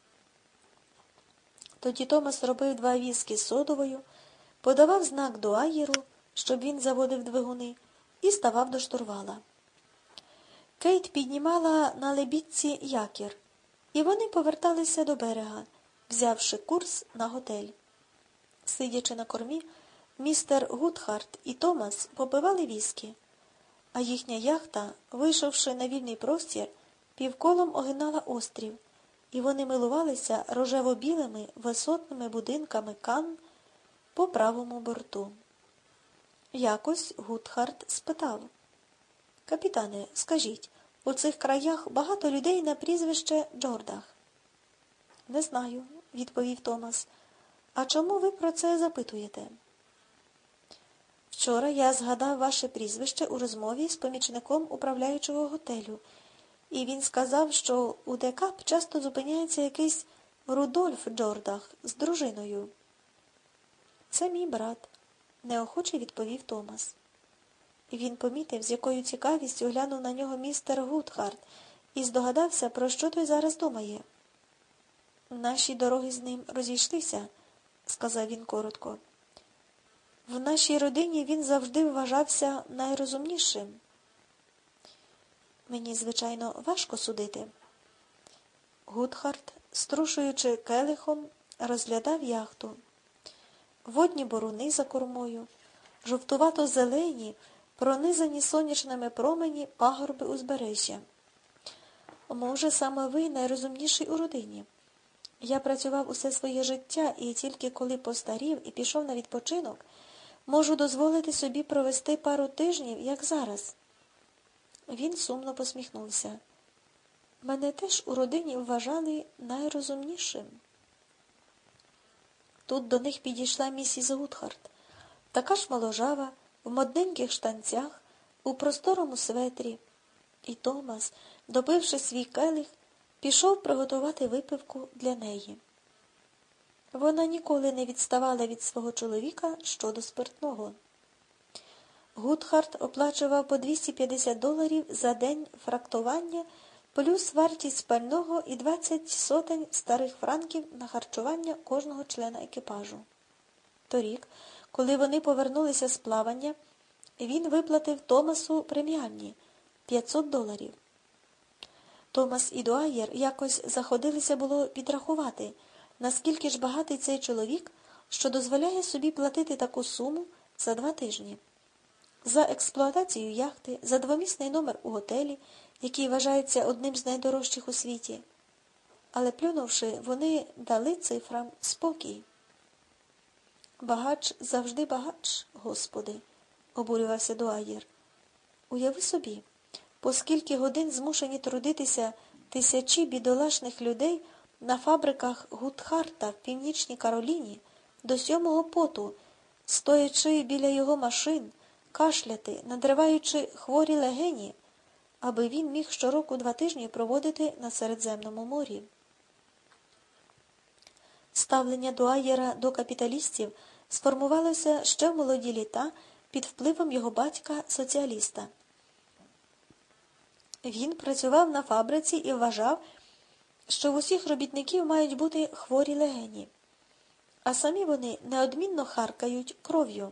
Тоді Томас робив два віскі з содовою, подавав знак Дуаєру, щоб він заводив двигуни, і ставав до штурвала. Кейт піднімала на лебідці якір, і вони поверталися до берега, взявши курс на готель. Сидячи на кормі, містер Гутхарт і Томас попивали віскі, а їхня яхта, вийшовши на вільний простір, півколом огинала острів, і вони милувалися рожево-білими висотними будинками Канн по правому борту. Якось Гутхарт спитав: «Капітане, скажіть, у цих краях багато людей на прізвище Джордах?» «Не знаю», – відповів Томас. «А чому ви про це запитуєте?» Вчора я згадав ваше прізвище у розмові з помічником управляючого готелю, і він сказав, що у Декап часто зупиняється якийсь Рудольф Джордах з дружиною. Це мій брат, неохоче відповів Томас. Він помітив, з якою цікавістю глянув на нього містер Гудхарт, і здогадався, про що той зараз думає. Наші дороги з ним розійшлися, сказав він коротко. В нашій родині він завжди вважався найрозумнішим. Мені, звичайно, важко судити. Гудхарт, струшуючи келихом, розглядав яхту. Водні боруни за кормою, жовтувато-зелені, пронизані сонячними промені пагорби узбережжя. Може, саме ви найрозумніший у родині. Я працював усе своє життя, і тільки коли постарів і пішов на відпочинок, можу дозволити собі провести пару тижнів, як зараз. Він сумно посміхнувся. Мене теж у родині вважали найрозумнішим. Тут до них підійшла місіс Гудхарт, така ж моложава, в модненьких штанцях, у просторому светрі. І Томас, допивши свій келих, пішов приготувати випивку для неї. Вона ніколи не відставала від свого чоловіка щодо спиртного. Гудхарт оплачував по двісті п'ятдесят доларів за день фрактування, плюс вартість пального і двадцять сотень старих франків на харчування кожного члена екіпажу. Торік, коли вони повернулися з плавання, він виплатив Томасу преміальні – п'ятсот доларів. Томас і Дуаєр якось заходилися було підрахувати, наскільки ж багатий цей чоловік, що дозволяє собі платити таку суму за два тижні. За експлуатацію яхти, за двомісний номер у готелі, який вважається одним з найдорожчих у світі. Але плюнувши, вони дали цифрам спокій. Багач завжди багач, Господи, обурювався Дуаєр. Уяви собі, по скільки годин змушені трудитися тисячі бідолашних людей на фабриках Гудхарта в Північній Кароліні до сьомого поту, стоячи біля його машин, кашляти, надриваючи хворі легені, аби він міг щороку два тижні проводити на Середземному морі. Ставлення Дуаєра до капіталістів сформувалося ще в молоді літа під впливом його батька-соціаліста. Він працював на фабриці і вважав, що в усіх робітників мають бути хворі легені, а самі вони неодмінно харкають кров'ю.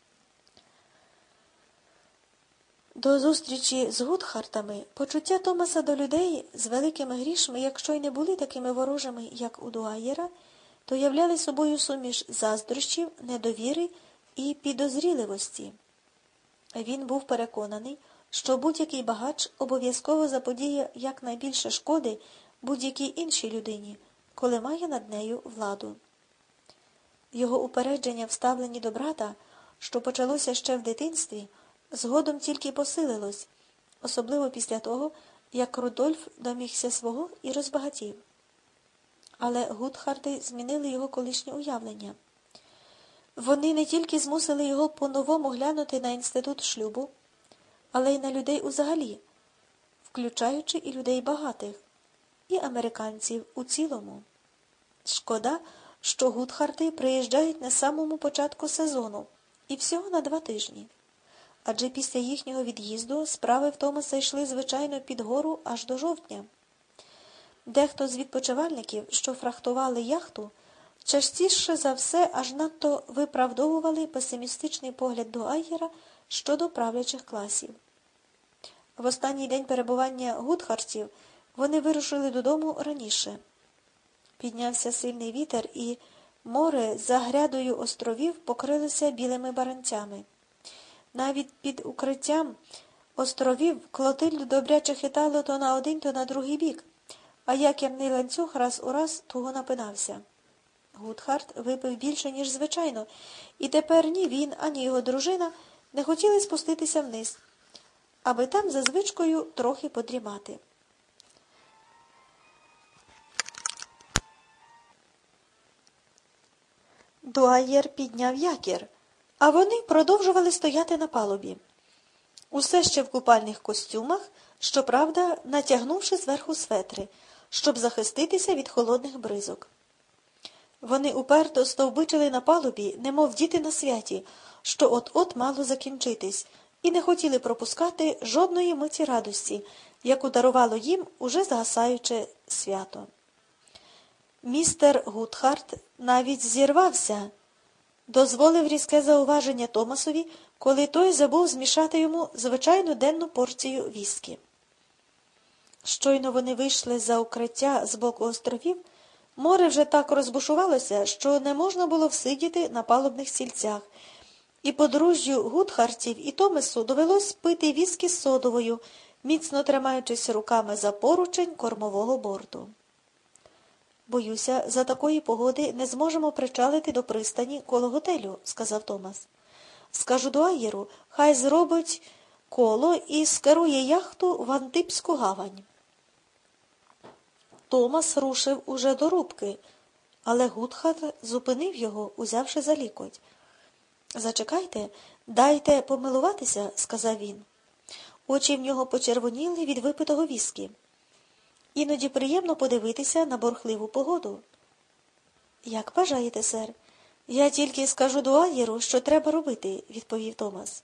До зустрічі з Гудхартами почуття Томаса до людей з великими грішми, якщо й не були такими ворожими, як у Дуаєра, то являли собою суміш заздрощів, недовіри і підозріливості. Він був переконаний, що будь-який багач обов'язково заподіє якнайбільше шкоди будь-якій іншій людині, коли має над нею владу. Його упередження в ставленні до брата, що почалося ще в дитинстві, згодом тільки посилилось, особливо після того, як Рудольф домігся свого і розбагатів. Але Гудхарти змінили його колишнє уявлення. Вони не тільки змусили його по-новому глянути на інститут шлюбу, але й на людей узагалі, включаючи і людей багатих, і американців у цілому. Шкода, що Гудхарти приїжджають на самому початку сезону, і всього на два тижні. Адже після їхнього від'їзду справи в Томаса йшли, звичайно, під гору аж до жовтня. Дехто з відпочивальників, що фрахтували яхту, частіше за все аж надто виправдовували песимістичний погляд Дуаєра щодо правлячих класів. В останній день перебування Гудхартів вони вирушили додому раніше. Піднявся сильний вітер, і море за грядою островів покрилося білими баранцями. Навіть під укриттям островів Клотильду добряче хитало то на один, то на другий бік, а якірний ланцюг раз у раз туго напинався. Гудхарт випив більше, ніж звичайно, і тепер ні він, ані його дружина не хотіли спуститися вниз, аби там за звичкою трохи подрімати. Дуаєр підняв якір, а вони продовжували стояти на палубі. Усе ще в купальних костюмах, щоправда, натягнувши зверху светри, щоб захиститися від холодних бризок. Вони уперто стовбичили на палубі, немов діти на святі, що от-от мало закінчитись, і не хотіли пропускати жодної миті радості, яку дарувало їм уже згасаюче свято. Містер Гутхарт навіть зірвався, дозволив різке зауваження Томасові, коли той забув змішати йому звичайну денну порцію віскі. Щойно вони вийшли за укриття з боку островів, море вже так розбушувалося, що не можна було всидіти на палубних стільцях, і подружжю Гутхартів і Томасу довелось пити віскі з содовою, міцно тримаючись руками за поручень кормового борту. «Боюся, за такої погоди не зможемо причалити до пристані коло готелю», – сказав Томас. «Скажу Дуаєру, хай зробить коло і скерує яхту в Антибську гавань». Томас рушив уже до рубки, але Гутхарт зупинив його, узявши за лікоть. «Зачекайте, дайте помилуватися», – сказав він. Очі в нього почервоніли від випитого віскі. «Іноді приємно подивитися на бурхливу погоду». «Як бажаєте, сер. Я тільки скажу Дуаєру, що треба робити», – відповів Томас.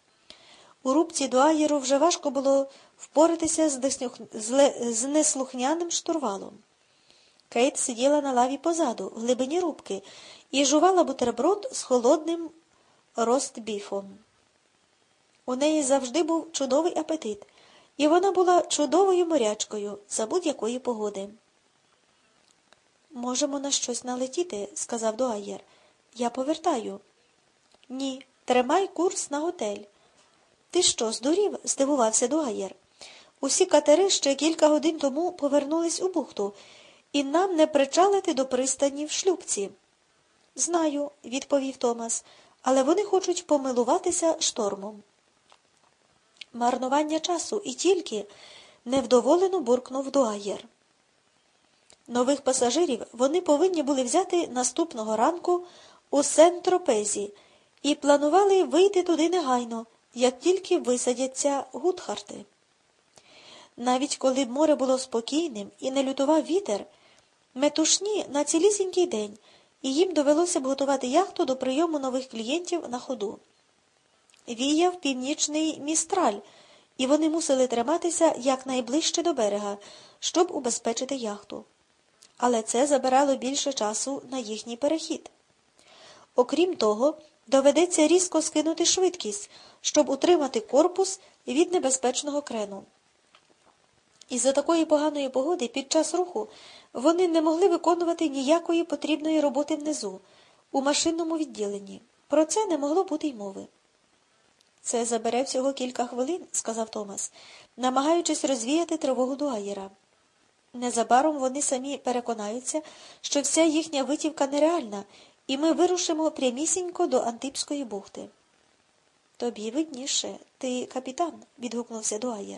У рубці Дуаєру вже важко було впоратися з, деснюх... з, ле... з неслухняним штурвалом. Кейт сиділа на лаві позаду, в глибині рубки, і жувала бутерброд з холодним ростбіфом. У неї завжди був чудовий апетит, і вона була чудовою морячкою за будь-якої погоди. «Можемо на щось налетіти», – сказав Дуаєр. «Я повертаю». «Ні, тримай курс на готель». «Ти що, здурів?» – здивувався Дуаєр. «Усі катери ще кілька годин тому повернулись у бухту, і нам не причалити до пристані в шлюпці». «Знаю», – відповів Томас, – «але вони хочуть помилуватися штормом». «Марнування часу і тільки», – невдоволено буркнув Дуаєр. Нових пасажирів вони повинні були взяти наступного ранку у Сент-Тропезі і планували вийти туди негайно, як тільки висадяться Гутхарти. Навіть коли б море було спокійним і не лютував вітер, метушні на цілісінький день, і їм довелося б готувати яхту до прийому нових клієнтів на ходу. Віяв північний містраль, і вони мусили триматися якнайближче до берега, щоб убезпечити яхту. Але це забирало більше часу на їхній перехід. Окрім того, доведеться різко скинути швидкість, щоб утримати корпус від небезпечного крену. Із-за такої поганої погоди під час руху вони не могли виконувати ніякої потрібної роботи внизу, у машинному відділенні. Про це не могло бути й мови. «Це забере всього кілька хвилин», – сказав Томас, намагаючись розвіяти тривогу Дуаєра. «Незабаром вони самі переконаються, що вся їхня витівка нереальна, і ми вирушимо прямісінько до Антибської бухти». «Тобі видніше, ти капітан», – відгукнувся Дуаєр.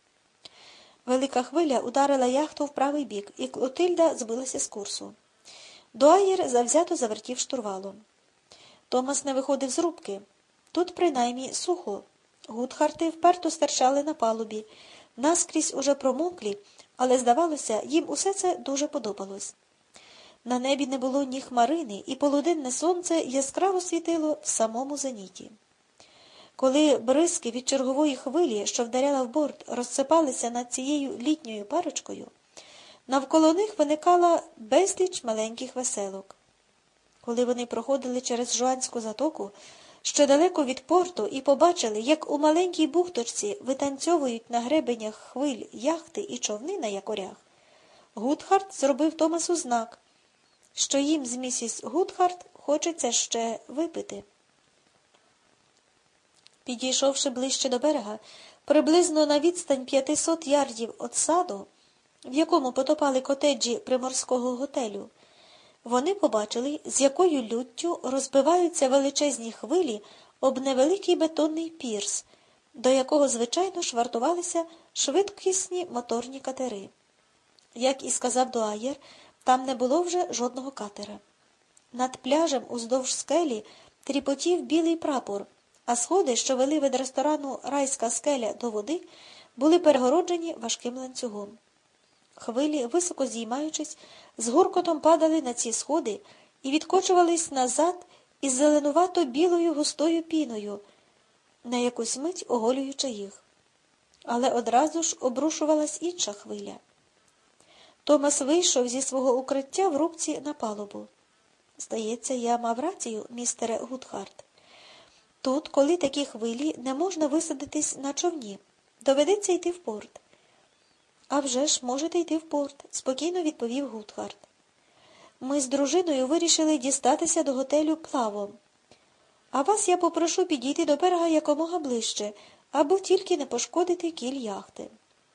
Велика хвиля ударила яхту в правий бік, і Клотильда збилася з курсу. Дуаєр завзято завертів штурвалом. Томас не виходив з рубки. Тут, принаймні, сухо. Гутхарти вперто стирчали на палубі, наскрізь уже промоклі, але, здавалося, їм усе це дуже подобалось. На небі не було ні хмарини, і полуденне сонце яскраво світило в самому зеніті. Коли бризки від чергової хвилі, що вдаряла в борт, розсипалися над цією літньою парочкою, навколо них виникала безліч маленьких веселок. Коли вони проходили через Жуанську затоку, ще далеко від порту, і побачили, як у маленькій бухточці витанцьовують на гребенях хвиль яхти і човни на якорях, Гутхарт зробив Томасу знак, що їм з місіс Гутхарт хочеться ще випити. Підійшовши ближче до берега, приблизно на відстань п'ятисот ярдів від саду, в якому потопали котеджі приморського готелю, вони побачили, з якою люттю розбиваються величезні хвилі об невеликий бетонний пірс, до якого, звичайно, швартувалися швидкісні моторні катери. Як і сказав Дуаєр, там не було вже жодного катера. Над пляжем уздовж скелі тріпотів білий прапор, а сходи, що вели від ресторану «Райська скеля» до води, були перегороджені важким ланцюгом. Хвилі, високо здіймаючись, з гуркотом падали на ці сходи і відкочувались назад із зеленувато-білою густою піною, на якусь мить оголюючи їх. Але одразу ж обрушувалась інша хвиля. Томас вийшов зі свого укриття в рубці на палубу. Здається, я мав рацію, містере Гудхарт. Тут, коли такі хвилі, не можна висадитись на човні. Доведеться йти в порт. А вже ж, можете йти в порт, спокійно відповів Гудхарт. Ми з дружиною вирішили дістатися до готелю плавом. А вас я попрошу підійти до берега якомога ближче, або тільки не пошкодити кіль яхти.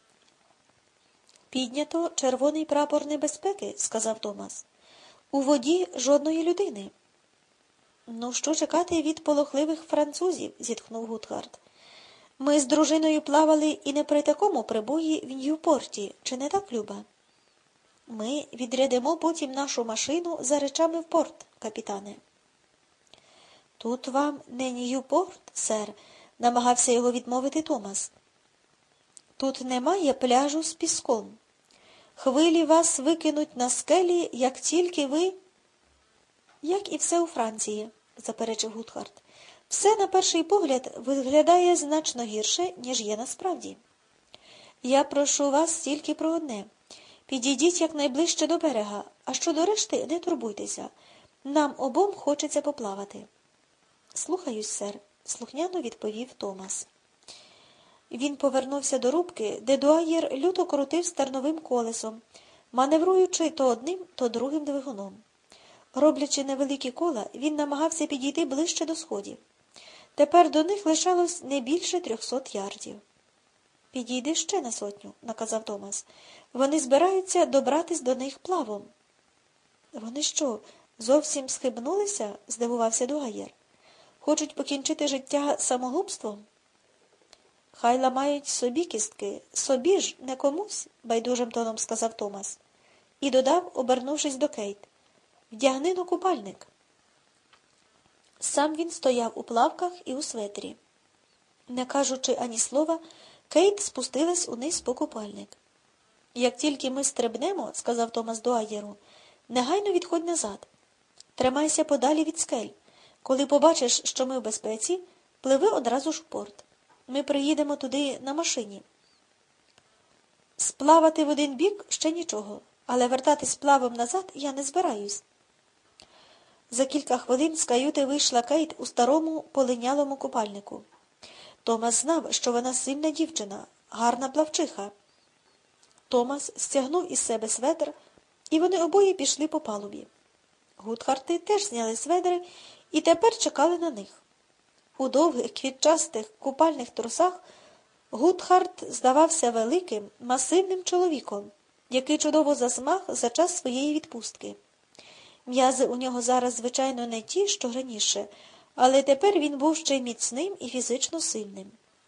Піднято червоний прапор небезпеки, сказав Томас. У воді жодної людини. Ну, що чекати від полохливих французів, зітхнув Гудхарт. Ми з дружиною плавали і не при такому прибої в Ньюпорті, чи не так, Люба? Ми відрядимо потім нашу машину за речами в порт, капітане. Тут вам не Ньюпорт, сер, намагався його відмовити Томас. Тут немає пляжу з піском. Хвилі вас викинуть на скелі, як тільки ви... Як і все у Франції, заперечив Гудхарт. Все, на перший погляд, виглядає значно гірше, ніж є насправді. Я прошу вас тільки про одне. Підійдіть якнайближче до берега, а щодо решти не турбуйтеся. Нам обом хочеться поплавати. Слухаюсь, сер, слухняно відповів Томас. Він повернувся до рубки, де дуаєр люто крутив стерновим колесом, маневруючи то одним, то другим двигуном. Роблячи невеликі кола, він намагався підійти ближче до сходів. Тепер до них лишалось не більше трьохсот ярдів. «Підійди ще на сотню», – наказав Томас. «Вони збираються добратись до них плавом». «Вони що, зовсім схибнулися?» – здивувався дуаєр. «Хочуть покінчити життя самогубством?» «Хай ламають собі кістки, собі ж, не комусь», – байдужим тоном сказав Томас. І додав, обернувшись до Кейт. «Вдягни на купальник». Сам він стояв у плавках і у светрі. Не кажучи ані слова, Кейт спустилась униз по купальник. «Як тільки ми стрибнемо, – сказав Томас дуаєру, – негайно відходь назад. Тримайся подалі від скель. Коли побачиш, що ми в безпеці, пливи одразу ж в порт. Ми приїдемо туди на машині». Сплавати в один бік ще нічого, але вертатись плавом назад я не збираюсь. За кілька хвилин з каюти вийшла Кейт у старому полинялому купальнику. Томас знав, що вона сильна дівчина, гарна плавчиха. Томас стягнув із себе светр, і вони обоє пішли по палубі. Гудхарти теж зняли сведри і тепер чекали на них. У довгих, квітчастих купальних трусах Гудхарт здавався великим, масивним чоловіком, який чудово засмаг за час своєї відпустки. М'язи у нього зараз, звичайно, не ті, що раніше, але тепер він був ще й міцним і фізично сильним.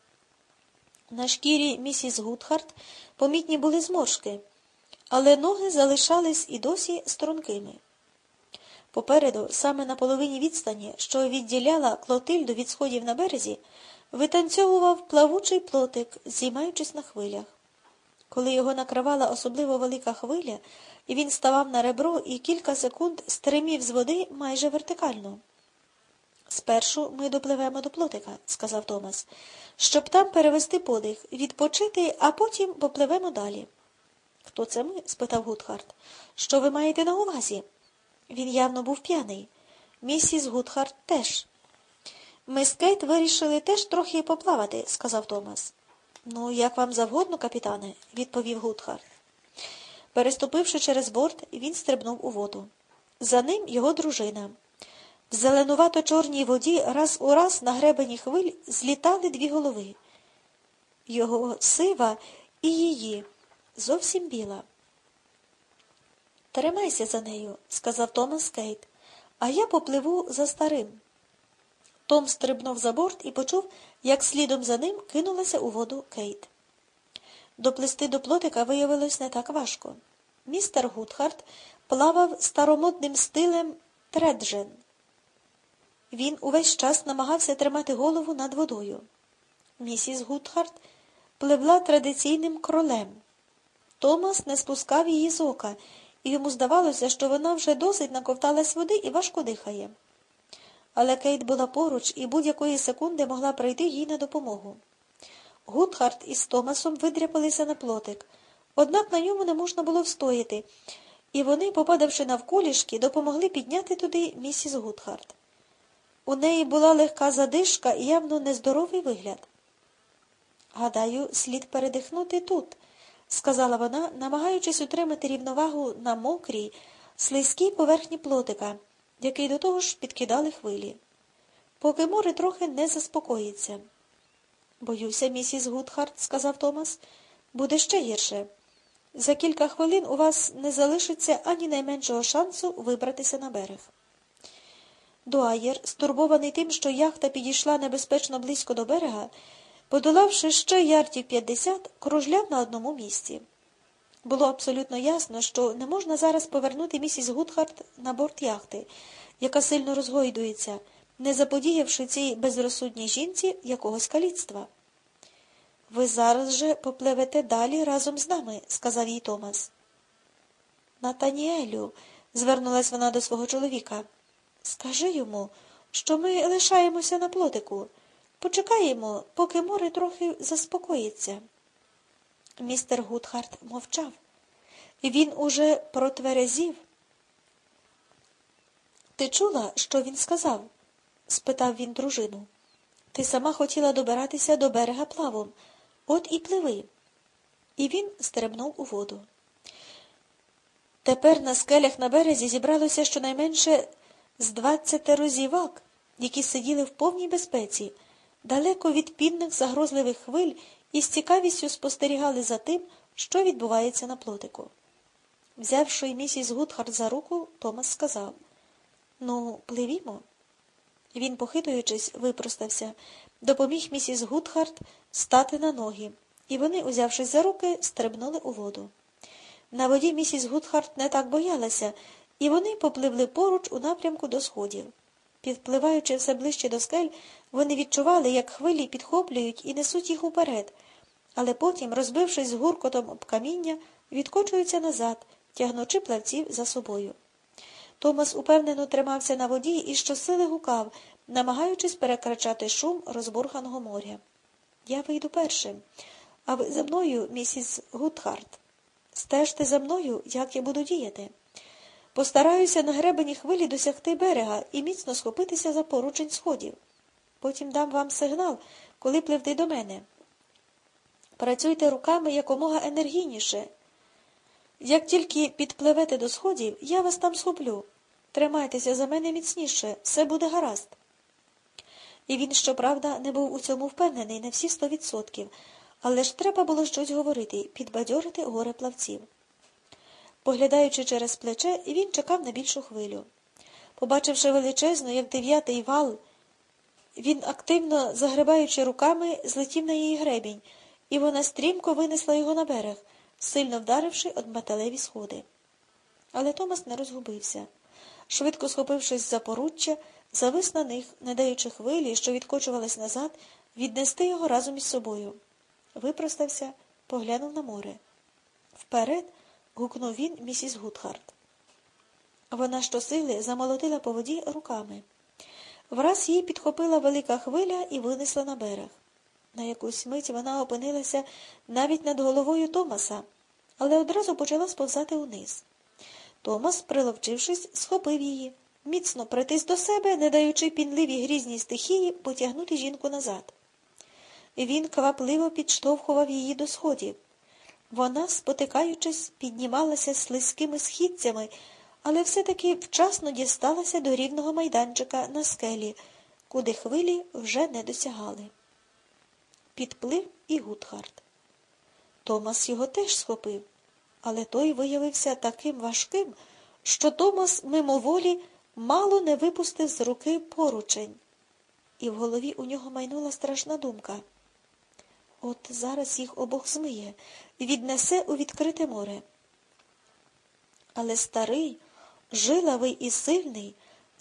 На шкірі місіс Гудхарт помітні були зморшки, але ноги залишались і досі стрункими. Попереду, саме на половині відстані, що відділяла Клотильду від сходів на березі, витанцьовував плавучий плотик, зіймаючись на хвилях. Коли його накривала особливо велика хвиля, і він ставав на ребро і кілька секунд стримів з води майже вертикально. «Спершу ми допливемо до плотика», – сказав Томас, – «щоб там перевести подих, відпочити, а потім попливемо далі». «Хто це ми?» – спитав Гудхарт. «Що ви маєте на увазі?» Він явно був п'яний. Місіс Гудхарт теж. «Ми з Кейт вирішили теж трохи поплавати», – сказав Томас. «Ну, як вам завгодно, капітане», – відповів Гудхарт. Переступивши через борт, він стрибнув у воду. За ним його дружина. В зеленувато-чорній воді раз у раз на гребені хвиль злітали дві голови. Його сива і її, зовсім біла. «Тримайся за нею», – сказав Томас Кейт, – «а я попливу за старим». Том стрибнув за борт і почув, як слідом за ним кинулася у воду Кейт. Доплисти до плотика виявилось не так важко. Містер Гудхарт плавав старомодним стилем треджен. Він увесь час намагався тримати голову над водою. Місіс Гутхарт пливла традиційним кролем. Томас не спускав її з ока, і йому здавалося, що вона вже досить наковталась води і важко дихає. Але Кейт була поруч і будь-якої секунди могла прийти їй на допомогу. Гутхарт із Томасом видряпалися на плотик, однак на ньому не можна було встояти, і вони, попадавши навколішки, допомогли підняти туди місіс Гутхарт. У неї була легка задишка і явно нездоровий вигляд. «Гадаю, слід передихнути тут», – сказала вона, намагаючись утримати рівновагу на мокрій, слизькій поверхні плотика, який до того ж підкидали хвилі. «Поки море трохи не заспокоїться». «Боюся, місіс Гутхарт», – сказав Томас, – «буде ще гірше. За кілька хвилин у вас не залишиться ані найменшого шансу вибратися на берег». Дуаєр, стурбований тим, що яхта підійшла небезпечно близько до берега, подолавши ще ярдів п'ятдесят, кружляв на одному місці. Було абсолютно ясно, що не можна зараз повернути місіс Гутхарт на борт яхти, яка сильно розгойдується, не заподіявши цій безрозсудній жінці якогось каліцтва. «Ви зараз же попливете далі разом з нами», – сказав їй Томас. «Натаніелю», – звернулась вона до свого чоловіка, – «скажи йому, що ми лишаємося на плотику. Почекаємо, поки море трохи заспокоїться». Містер Гутхарт мовчав. Він уже протверезів. «Ти чула, що він сказав?» – спитав він дружину. «Ти сама хотіла добиратися до берега плавом. От і пливи». І він стрибнув у воду. Тепер на скелях на березі зібралося щонайменше з двадцятеро зівак, які сиділи в повній безпеці, далеко від пінних загрозливих хвиль і з цікавістю спостерігали за тим, що відбувається на плотику. Взявши місіс Гутхарт за руку, Томас сказав: «Ну, пливімо». Він, похитуючись, випростався, допоміг місіс Гутхарт стати на ноги, і вони, узявшись за руки, стрибнули у воду. На воді місіс Гутхарт не так боялася, і вони попливли поруч у напрямку до сходів. Підпливаючи все ближче до скель, вони відчували, як хвилі підхоплюють і несуть їх уперед, але потім, розбившись з гуркотом об каміння, відкочуються назад, тягнучи плавців за собою. Томас упевнено тримався на воді і щосили гукав, намагаючись перекричати шум розбурханого моря. «Я вийду першим, а ви за мною, місіс Гутхарт. Стежте за мною, як я буду діяти. Постараюся на гребені хвилі досягти берега і міцно схопитися за поручень сходів. Потім дам вам сигнал, коли пливти до мене. Працюйте руками якомога енергійніше. Як тільки підпливете до сходів, я вас там схоплю. Тримайтеся за мене міцніше, все буде гаразд». І він, щоправда, не був у цьому впевнений на всі сто відсотків, але ж треба було щось говорити, підбадьорити горе плавців. Поглядаючи через плече, він чекав на більшу хвилю. Побачивши величезну, як дев'ятий вал, він, активно загребаючи руками, злетів на її гребінь, і вона стрімко винесла його на берег, сильно вдаривши об металеві сходи. Але Томас не розгубився. Швидко схопившись за поруччя, завис на них, не даючи хвилі, що відкочувалась назад, віднести його разом із собою. Випростався, поглянув на море. «Вперед!» – гукнув він місіс Гутхарт. Вона щосили замолотила по воді руками. Враз її підхопила велика хвиля і винесла на берег. На якусь мить вона опинилася навіть над головою Томаса, але одразу почала сповзати униз. Томас, приловчившись, схопив її, міцно притис до себе, не даючи пінливій грізній стихії потягнути жінку назад. Він квапливо підштовхував її до сходів. Вона, спотикаючись, піднімалася слизькими східцями, але все-таки вчасно дісталася до рівного майданчика на скелі, куди хвилі вже не досягали. Підплив і Гутхарт. Томас його теж схопив, але той виявився таким важким, що Томас мимоволі мало не випустив з руки поручень. І в голові у нього майнула страшна думка. От зараз їх обох змиє, віднесе у відкрите море. Але старий, жилавий і сильний,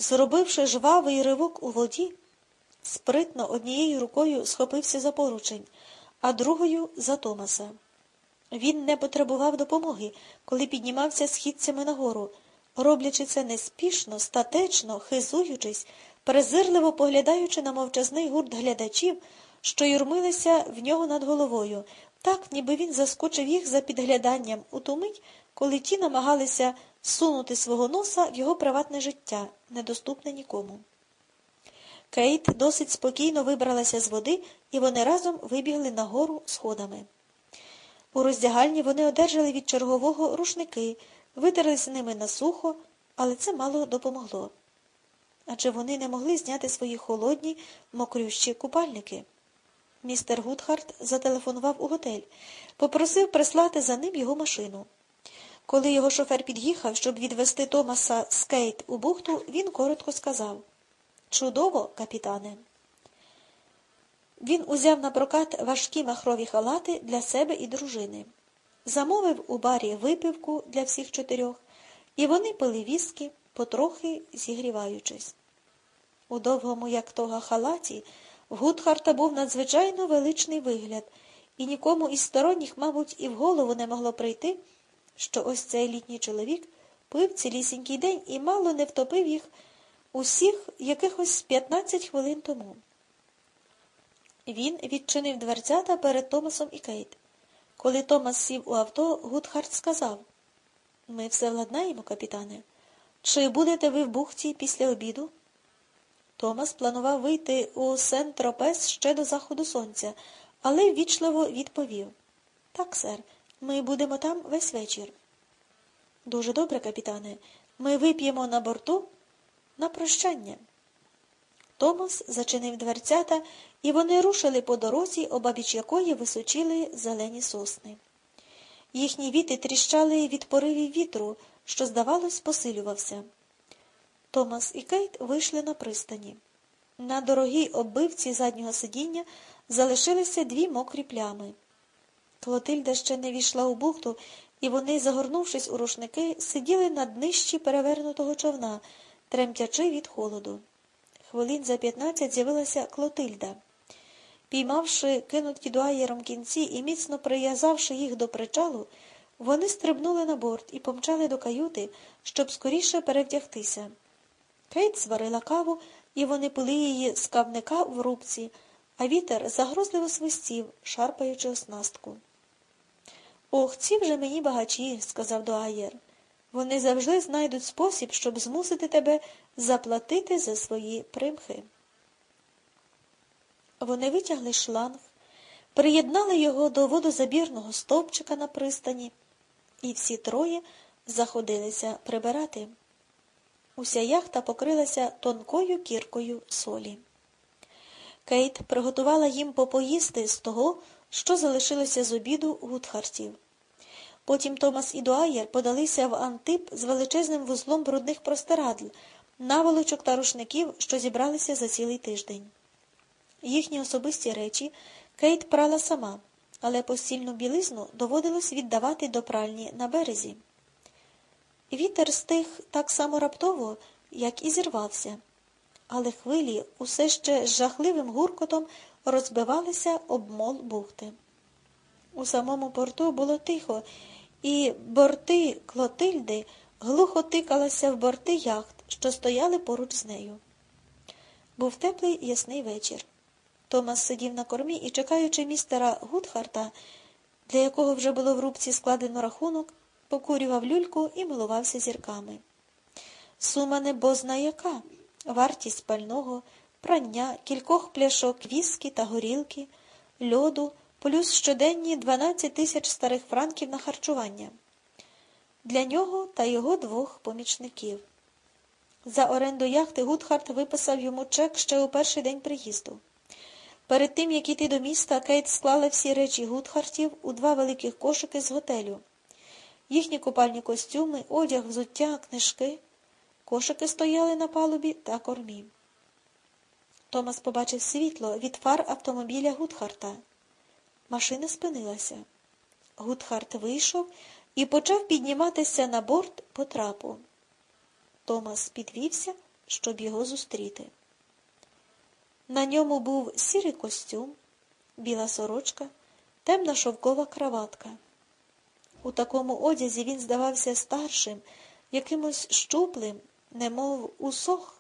зробивши жвавий ривок у воді, спритно однією рукою схопився за поручень, а другою – за Томаса. Він не потребував допомоги, коли піднімався східцями нагору, роблячи це неспішно, статечно, хизуючись, презирливо поглядаючи на мовчазний гурт глядачів, що юрмилися в нього над головою, так, ніби він заскочив їх за підгляданням у ту мить, коли ті намагалися сунути свого носа в його приватне життя, недоступне нікому. Кейт досить спокійно вибралася з води, і вони разом вибігли нагору сходами. У роздягальні вони одержали від чергового рушники, витерлися ними на сухо, але це мало допомогло. Адже вони не могли зняти свої холодні, мокрющі купальники. Містер Гудхарт зателефонував у готель, попросив прислати за ним його машину. Коли його шофер під'їхав, щоб відвезти Томаса з Кейт у бухту, він коротко сказав: «Чудово, капітане». Він узяв на прокат важкі махрові халати для себе і дружини. Замовив у барі випивку для всіх чотирьох, і вони пили віскі, потрохи зігріваючись. У довгому, як тога, халаті в Гудхарта був надзвичайно величний вигляд, і нікому із сторонніх, мабуть, і в голову не могло прийти, що ось цей літній чоловік пив цілісінький день і мало не втопив їх усіх якихось п'ятнадцять хвилин тому. Він відчинив дверцята перед Томасом і Кейт. Коли Томас сів у авто, Гудхарт сказав: «Ми все владнаємо, капітане. Чи будете ви в бухті після обіду?» Томас планував вийти у Сент-Тропез ще до заходу сонця, але ввічливо відповів: «Так, сер, ми будемо там весь вечір». «Дуже добре, капітане. Ми вип'ємо на борту на прощання». Томас зачинив дверцята, і вони рушили по дорозі, обабіч якої височили зелені сосни. Їхні віти тріщали від поривів вітру, що, здавалось, посилювався. Томас і Кейт вийшли на пристані. На дорогій оббивці заднього сидіння залишилися дві мокрі плями. Клотильда ще не війшла у бухту, і вони, загорнувшись у рушники, сиділи на днищі перевернутого човна, тремтячи від холоду. Хвилин за п'ятнадцять з'явилася Клотильда. Піймавши кинуті дуаєром кінці і міцно прив'язавши їх до причалу, вони стрибнули на борт і помчали до каюти, щоб скоріше перевдягтися. Кейт зварила каву, і вони пили її з кавника в рубці, а вітер загрозливо свистів, шарпаючи оснастку. «Ох, ці вже мені багачі», – сказав дуаєр. «Вони завжди знайдуть спосіб, щоб змусити тебе заплатити за свої примхи». Вони витягли шланг, приєднали його до водозабірного стовпчика на пристані, і всі троє заходилися прибирати. Уся яхта покрилася тонкою кіркою солі. Кейт приготувала їм попоїсти з того, що залишилося з обіду Гудхартів. Потім Томас і дуаєр подалися в Антип з величезним вузлом брудних простирадл, наволочок та рушників, що зібралися за цілий тиждень. Їхні особисті речі Кейт прала сама, але постільну білизну доводилось віддавати до пральні на березі. Вітер стих так само раптово, як і зірвався, але хвилі усе ще з жахливим гуркотом розбивалися об мол бухти. У самому порту було тихо, і борти Клотильди глухо тикалися в борти яхт, що стояли поруч з нею. Був теплий ясний вечір. Томас сидів на кормі і, чекаючи містера Гудхарта, для якого вже було в рубці складено рахунок, покурював люльку і милувався зірками. Сума небозна яка, вартість пального, прання, кількох пляшок віскі та горілки, льоду, плюс щоденні дванадцять тисяч старих франків на харчування. Для нього та його двох помічників. За оренду яхти Гудхарт виписав йому чек ще у перший день приїзду. Перед тим, як іти до міста, Кейт склала всі речі Гудхартів у два великих кошики з готелю. Їхні купальні костюми, одяг, взуття, книжки. Кошики стояли на палубі та кормі. Томас побачив світло від фар автомобіля Гудхарта. Машина спинилася. Гудхарт вийшов і почав підніматися на борт по трапу. Томас підвівся, щоб його зустріти. На ньому був сірий костюм, біла сорочка, темна шовкова краватка. У такому одязі він здавався старшим, якимось щуплим, немов усох.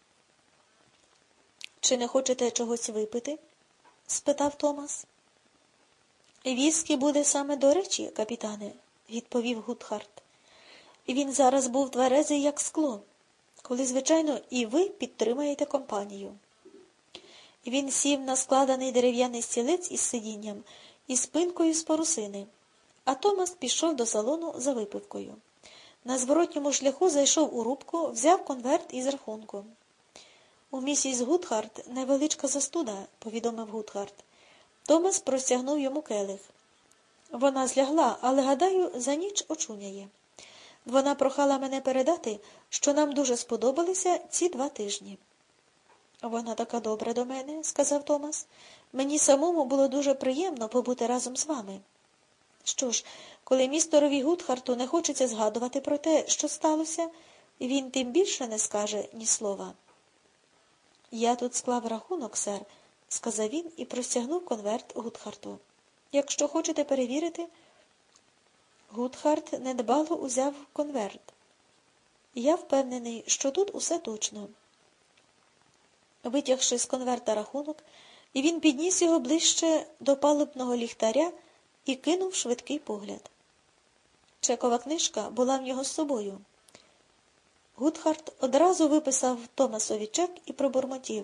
«Чи не хочете чогось випити?» – спитав Томас. «Віскі буде саме до речі, капітане», – відповів Гутхарт. «Він зараз був тверезий, як скло, коли, звичайно, і ви підтримаєте компанію». Він сів на складений дерев'яний стілець із сидінням і спинкою з парусини, а Томас пішов до салону за випивкою. На зворотньому шляху зайшов у рубку, взяв конверт із рахунком. «У місіс Гутхарт невеличка застуда», – повідомив Гутхарт. Томас простягнув йому келих. «Вона злягла, але, гадаю, за ніч очуняє. Вона прохала мене передати, що нам дуже сподобалися ці два тижні». «Вона така добра до мене», – сказав Томас. «Мені самому було дуже приємно побути разом з вами». Що ж, коли містерові Гутхарту не хочеться згадувати про те, що сталося, він тим більше не скаже ні слова. «Я тут склав рахунок, сер», – сказав він і простягнув конверт Гутхарту. «Якщо хочете перевірити...» Гутхарт недбало узяв конверт. «Я впевнений, що тут усе точно». Витягши з конверта рахунок, він підніс його ближче до палубного ліхтаря і кинув швидкий погляд. Чекова книжка була в нього з собою. Гутхарт одразу виписав Томасові чек і пробурмотів.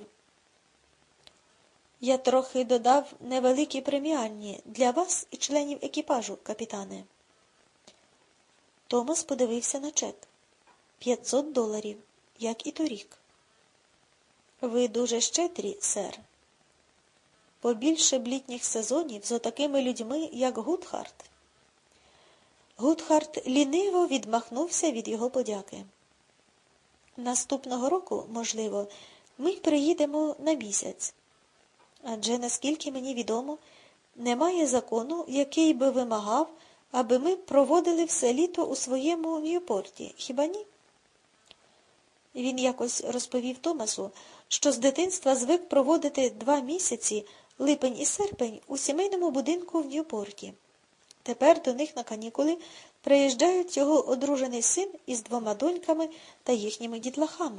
«Я трохи додав невеликі преміальні для вас і членів екіпажу, капітане». Томас подивився на чек. П'ятсот доларів, як і торік. «Ви дуже щедрі, сер. Побільше б літніх сезонів з отакими людьми, як Гутхарт». Гутхарт ліниво відмахнувся від його подяки. «Наступного року, можливо, ми приїдемо на місяць. Адже, наскільки мені відомо, немає закону, який би вимагав, аби ми проводили все літо у своєму Ньюпорті, хіба ні?» Він якось розповів Томасу, що з дитинства звик проводити два місяці, липень і серпень, у сімейному будинку в Ньюпорті. Тепер до них на канікули приїжджають його одружений син із двома доньками та їхніми дітлахами.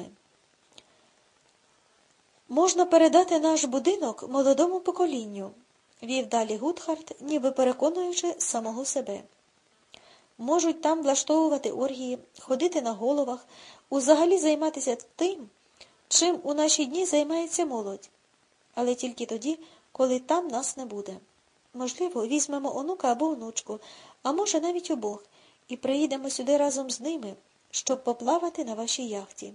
«Можна передати наш будинок молодому поколінню», – вів далі Гутхарт, ніби переконуючи самого себе. «Можуть там влаштовувати оргії, ходити на головах, узагалі займатися тим, чим у наші дні займається молодь. Але тільки тоді, коли там нас не буде. Можливо, візьмемо онука або онучку, а може навіть обох, і приїдемо сюди разом з ними, щоб поплавати на вашій яхті».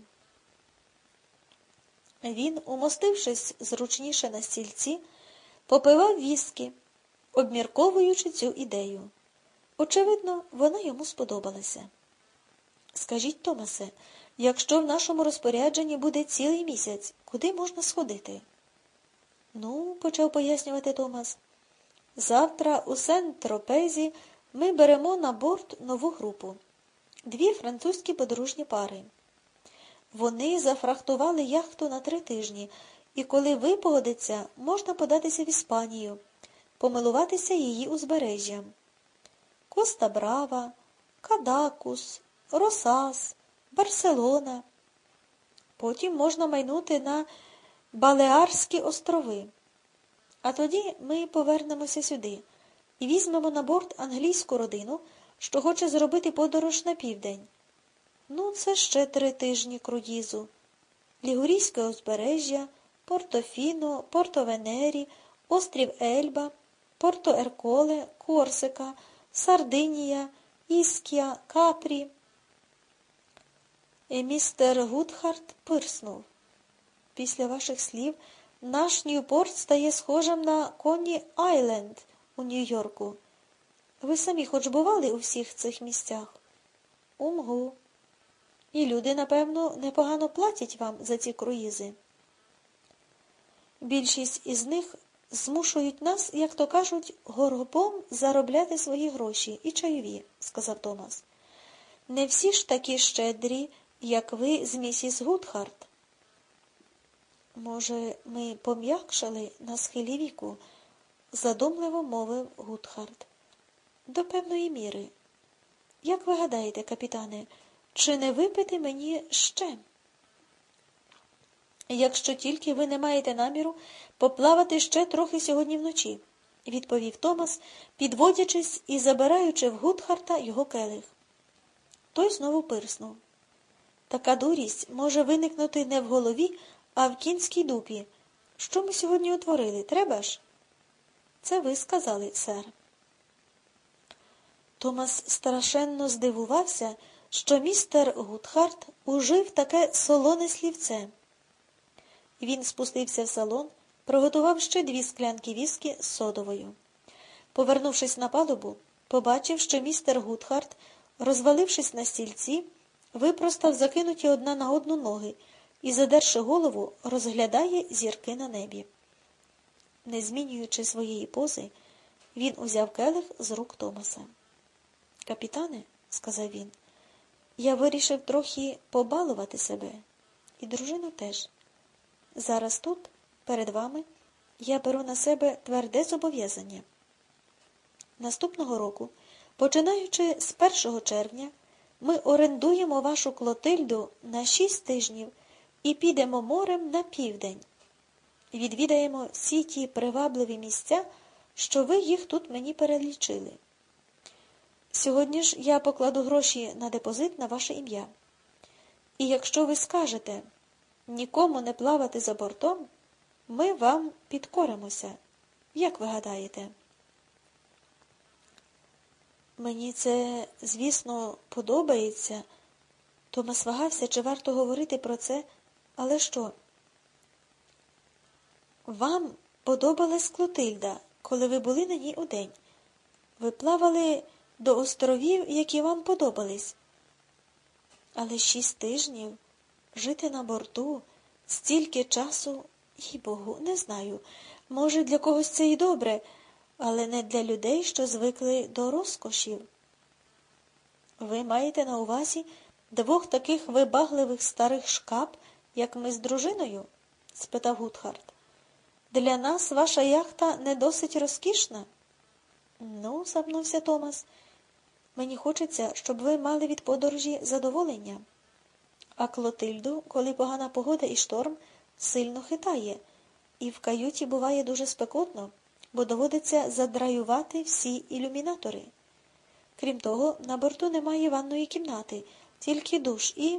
Він, умостившись зручніше на стільці, попивав віскі, обмірковуючи цю ідею. Очевидно, вона йому сподобалася. «Скажіть, Томасе, якщо в нашому розпорядженні буде цілий місяць, куди можна сходити?» «Ну, – почав пояснювати Томас, – завтра у Сент-Тропезі ми беремо на борт нову групу. Дві французькі подружні пари. Вони зафрахтували яхту на три тижні, і коли випогодиться, можна податися в Іспанію, помилуватися її узбережжям. Коста-Брава, Кадакус, Росас, Барселона. Потім можна майнути на Балеарські острови. А тоді ми повернемося сюди і візьмемо на борт англійську родину, що хоче зробити подорож на південь. Ну, це ще три тижні круїзу. Лігурійське узбережжя, Портофіно, Порто-Венері, острів Ельба, Порто-Ерколе, Корсика, Сардинія, Іскія, Капрі». І містер Гутхарт пирснув. «Після ваших слів наш Ньюпорт стає схожим на Коні-Айленд у Нью-Йорку. Ви самі хоч бували у всіх цих місцях?» «Умгу. І люди, напевно, непогано платять вам за ці круїзи». «Більшість із них змушують нас, як то кажуть, горбом заробляти свої гроші і чайові», – сказав Томас. «Не всі ж такі щедрі, як ви з місіс Гутхарт. Може, ми пом'якшали на схилі віку, задумливо мовив Гутхард. До певної міри. Як ви гадаєте, капітане, чи не випити мені ще? Якщо тільки ви не маєте наміру поплавати ще трохи сьогодні вночі, відповів Томас, підводячись і забираючи в Гутхарта його келих. Той знову пирснув. Така дурість може виникнути не в голові, а в кінській дупі. Що ми сьогодні утворили, треба ж? Це ви сказали, сер. Томас страшенно здивувався, що містер Гутхард ужив таке солоне слівце. Він спустився в салон, приготував ще дві склянки віскі з содовою. Повернувшись на палубу, побачив, що містер Гутхард, розвалившись на стільці, випростав закинуті одна на одну ноги і, задерши голову, розглядає зірки на небі. Не змінюючи своєї пози, він узяв келих з рук Томаса. «Капітане», – сказав він, – «я вирішив трохи побалувати себе, і дружину теж. Зараз тут, перед вами, я беру на себе тверде зобов'язання. Наступного року, починаючи з першого червня, ми орендуємо вашу Клотильду на шість тижнів і підемо морем на південь. Відвідаємо всі ті привабливі місця, що ви їх тут мені перелічили. Сьогодні ж я покладу гроші на депозит на ваше ім'я. І якщо ви скажете нікому не плавати за бортом, ми вам підкоримося. Як ви гадаєте?» «Мені це, звісно, подобається». Томас вагався, чи варто говорити про це, але що? «Вам подобалась Клотильда, коли ви були на ній удень. Ви плавали до островів, які вам подобались. Але шість тижнів жити на борту, стільки часу, їй-богу, не знаю. Може, для когось це і добре, але не для людей, що звикли до розкошів. Ви маєте на увазі двох таких вибагливих старих шкап, як ми з дружиною?» – спитав Гутхард. «Для нас ваша яхта не досить розкішна?» «Ну, – запнувся Томас, – мені хочеться, щоб ви мали від подорожі задоволення. А Клотильду, коли погана погода і шторм, сильно хитає, і в каюті буває дуже спекотно, бо доводиться задраювати всі ілюмінатори. Крім того, на борту немає ванної кімнати, тільки душ і...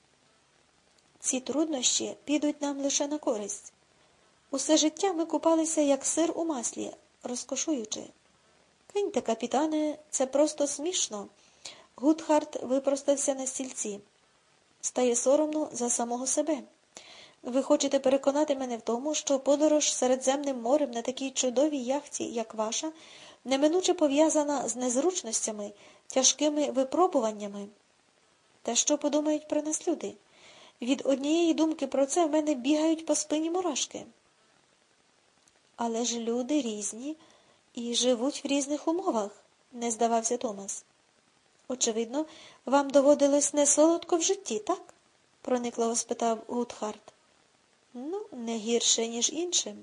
Ці труднощі підуть нам лише на користь. Усе життя ми купалися, як сир у маслі, розкошуючи. Киньте, капітане, це просто смішно». Гутхард випростався на стільці. «Стає соромно за самого себе. Ви хочете переконати мене в тому, що подорож Середземним морем на такій чудовій яхті, як ваша, неминуче пов'язана з незручностями, тяжкими випробуваннями. Та що подумають про нас люди? Від однієї думки про це в мене бігають по спині мурашки». «Але ж люди різні і живуть в різних умовах», – не здавався Томас. «Очевидно, вам доводилось не солодко в житті, так?» – проникливо спитав Гутхард. «Ну, не гірше, ніж іншим.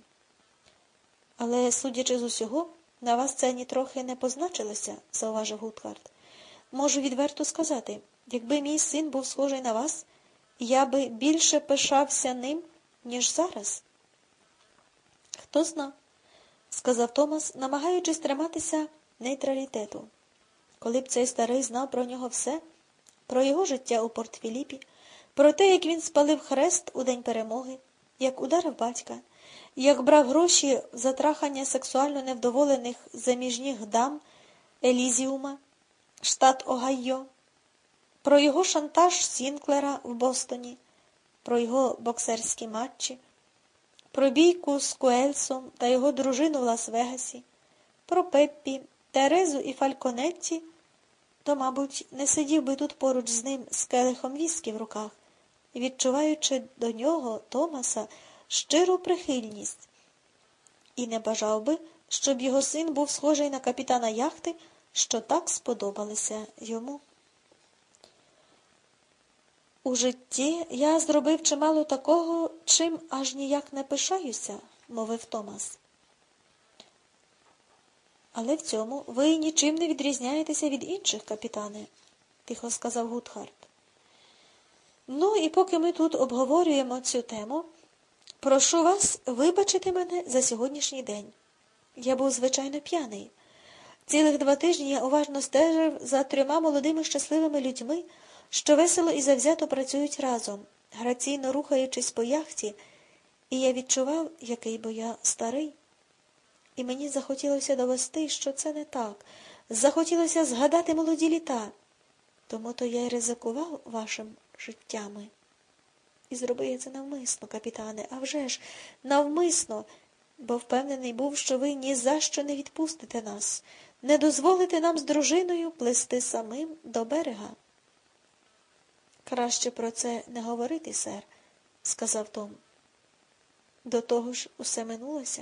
Але, судячи з усього, на вас це нітрохи не позначилося», – зауважив Гутхард. «Можу відверто сказати, якби мій син був схожий на вас, я би більше пишався ним, ніж зараз». «Хто зна», – сказав Томас, намагаючись триматися нейтралітету. «Коли б цей старий знав про нього все, про його життя у Порт-Філіпі, про те, як він спалив хрест у день перемоги, як ударив батька, як брав гроші за трахання сексуально невдоволених заміжніх дам Елізіума, штат Огайо, про його шантаж Сінклера в Бостоні, про його боксерські матчі, про бійку з Куельсом та його дружину в Лас-Вегасі, про Пеппі, Терезу і Фальконетті, то, мабуть, не сидів би тут поруч з ним з келихом віскі в руках, відчуваючи до нього, Томаса, щиру прихильність, і не бажав би, щоб його син був схожий на капітана яхти, що так сподобалися йому». У житті я зробив чимало такого, чим аж ніяк не пишаюся, мовив Томас. Але в цьому ви нічим не відрізняєтеся від інших, капітане, тихо сказав Гутхард. Ну, і поки ми тут обговорюємо цю тему, прошу вас вибачити мене за сьогоднішній день. Я був, звичайно, п'яний. Цілих два тижні я уважно стежив за трьома молодими щасливими людьми, що весело і завзято працюють разом, граційно рухаючись по яхті, і я відчував, який бо я старий. І мені захотілося довести, що це не так. Захотілося згадати молоді літа. Тому-то я й ризикував вашим життями. І зробив я це навмисно, капітане, а вже ж, навмисно, бо впевнений був, що ви ні за що не відпустите нас, не дозволите нам з дружиною плисти самим до берега. Краще про це не говорити, сер, сказав Том. До того ж усе минулося.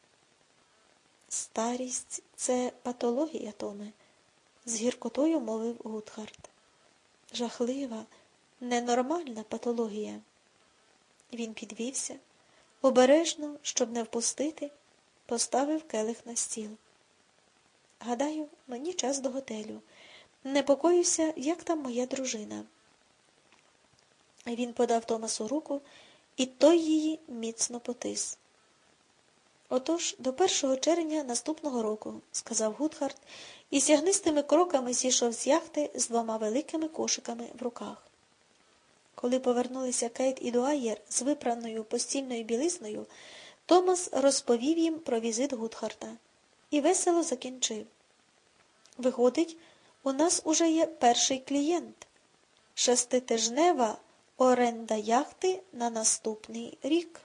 Старість – це патологія, Томе, з гіркотою мовив Гутхард. Жахлива, ненормальна патологія. Він підвівся, обережно, щоб не впустити, поставив келих на стіл. Гадаю, мені час до готелю. Непокоюся, як там моя дружина. Він подав Томасу руку, і той її міцно потис. Отож, до першого червня наступного року, сказав Гутхард, і сягнистими кроками зійшов з яхти з двома великими кошиками в руках. Коли повернулися Кейт і Дуаєр з випраною постільною білизною, Томас розповів їм про візит Гутхарда і весело закінчив. Виходить, у нас уже є перший клієнт. Шеститижнева оренда яхти на наступний рік.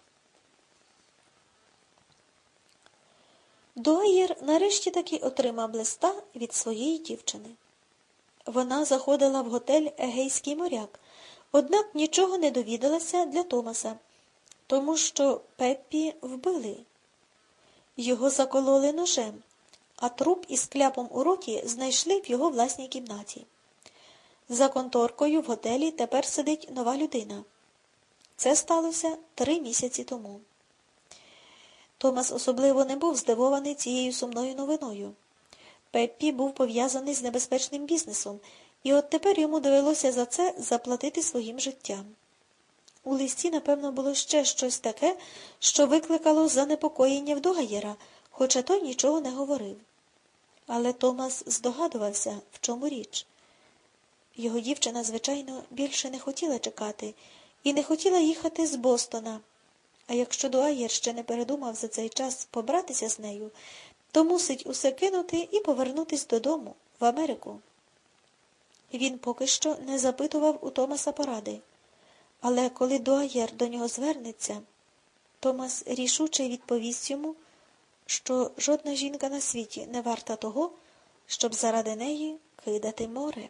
Дуаєр нарешті таки отримав листа від своєї дівчини. Вона заходила в готель «Егейський моряк», однак нічого не довідалася для Томаса, тому що Пеппі вбили. Його закололи ножем, а труп із кляпом у роті знайшли в його власній кімнаті. За конторкою в готелі тепер сидить нова людина. Це сталося три місяці тому. Томас особливо не був здивований цією сумною новиною. Пеппі був пов'язаний з небезпечним бізнесом, і от тепер йому довелося за це заплатити своїм життям. У листі, напевно, було ще щось таке, що викликало занепокоєння в Дуаєра, хоча той нічого не говорив. Але Томас здогадувався, в чому річ. Його дівчина, звичайно, більше не хотіла чекати і не хотіла їхати з Бостона. А якщо Дуаєр ще не передумав за цей час побратися з нею, то мусить усе кинути і повернутись додому, в Америку. Він поки що не запитував у Томаса поради. Але коли Дуаєр до нього звернеться, Томас рішуче відповість йому, що жодна жінка на світі не варта того, щоб заради неї кидати море.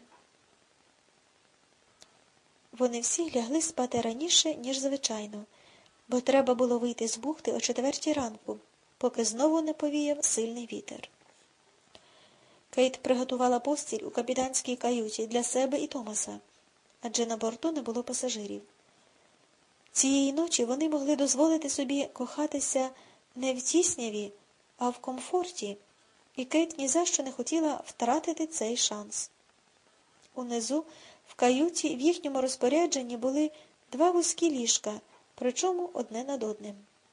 Вони всі лягли спати раніше, ніж звичайно, бо треба було вийти з бухти о четвертій ранку, поки знову не повіяв сильний вітер. Кейт приготувала постіль у капітанській каюті для себе і Томаса, адже на борту не було пасажирів. Цієї ночі вони могли дозволити собі кохатися не в тісняві, а в комфорті, і Кейт ні за що не хотіла втратити цей шанс. Унизу, в каюті, в їхньому розпорядженні були два вузькі ліжка, причому одне над одним.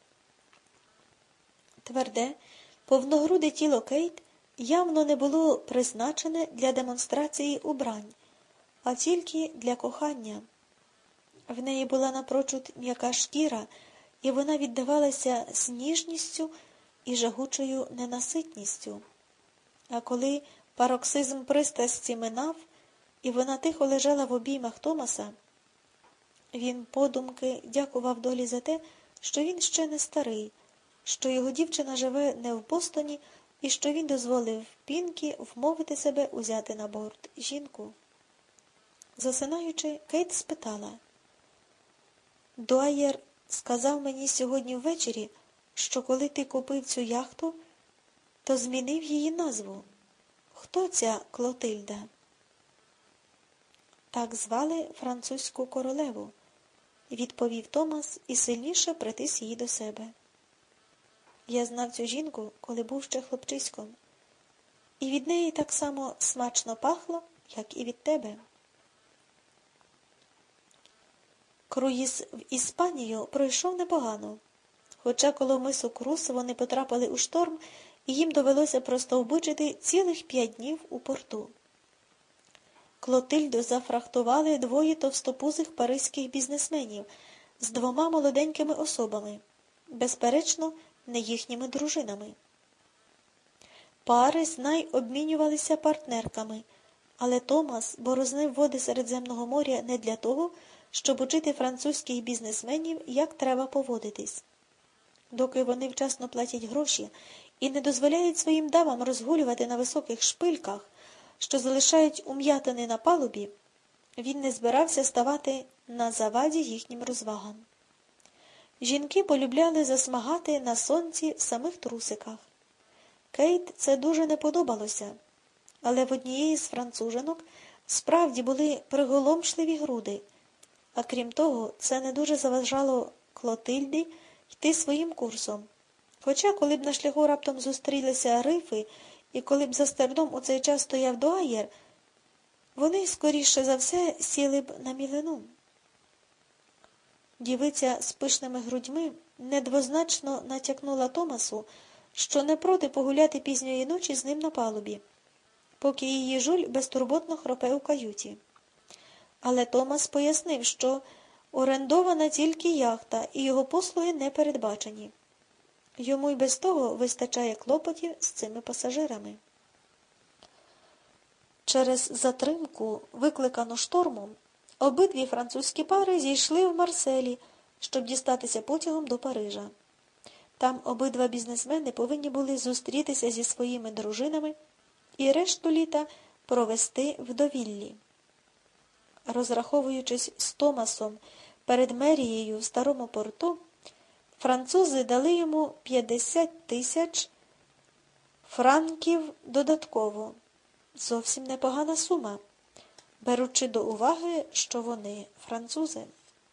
Тверде, повногруде тіло Кейт явно не було призначене для демонстрації убрань, а тільки для кохання. В неї була напрочуд м'яка шкіра, і вона віддавалася з ніжністю і жагучою ненаситністю. А коли пароксизм пристрасті минав, і вона тихо лежала в обіймах Томаса, він подумки дякував долі за те, що він ще не старий, що його дівчина живе не в Бостоні і що він дозволив Пінкі вмовити себе узяти на борт жінку. Засинаючи, Кейт спитала: «Дуаєр сказав мені сьогодні ввечері, що коли ти купив цю яхту, то змінив її назву. Хто ця Клотильда?» Так звали французьку королеву, відповів Томас і сильніше притис її до себе. Я знав цю жінку, коли був ще хлопчиськом, і від неї так само смачно пахло, як і від тебе. Круїз в Іспанію пройшов непогано, хоча коло мису Крус вони потрапили у шторм, і їм довелося простовбичити цілих п'ять днів у порту. Клотильду зафрахтували двоє товстопузих паризьких бізнесменів з двома молоденькими особами, безперечно, не їхніми дружинами. Пари знай обмінювалися партнерками, але Томас борознив води Середземного моря не для того, щоб учити французьких бізнесменів, як треба поводитись. Доки вони вчасно платять гроші і не дозволяють своїм дамам розгулювати на високих шпильках, що залишають ум'ятини на палубі, він не збирався ставати на заваді їхнім розвагам. Жінки полюбляли засмагати на сонці в самих трусиках. Кейт це дуже не подобалося, але в однієї з француженок справді були приголомшливі груди, а крім того, це не дуже заважало Клотильді йти своїм курсом. Хоча, коли б на шляху раптом зустрілися рифи, і коли б за стерном у цей час стояв Дуаєр, вони, скоріше за все, сіли б на мілину. Дівиця з пишними грудьми недвозначно натякнула Томасу, що не проти погуляти пізньої ночі з ним на палубі, поки її жуль безтурботно хропе у каюті. Але Томас пояснив, що орендована тільки яхта, і його послуги не передбачені. Йому й без того вистачає клопотів з цими пасажирами. Через затримку, викликану штормом, обидві французькі пари зійшли в Марселі, щоб дістатися потягом до Парижа. Там обидва бізнесмени повинні були зустрітися зі своїми дружинами і решту літа провести в довіллі. Розраховуючись з Томасом перед мерією в Старому порту, французи дали йому п'ятдесят тисяч франків додатково. Зовсім непогана сума, беручи до уваги, що вони французи.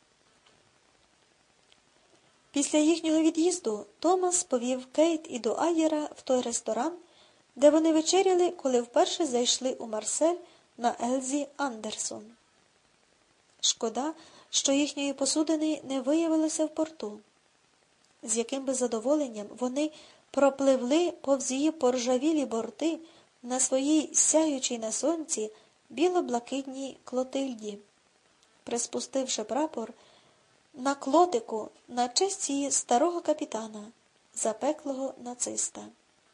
Після їхнього від'їзду Томас повів Кейт і Дуаєра в той ресторан, де вони вечеряли, коли вперше зайшли у Марсель на Ельзі Андерсон. Шкода, що їхньої посудини не виявилося в порту. З яким би задоволенням вони пропливли повз її поржавілі борти на своїй сяючій на сонці біло-блакитній Клотильді, приспустивши прапор на клотику на честь її старого капітана, запеклого нациста.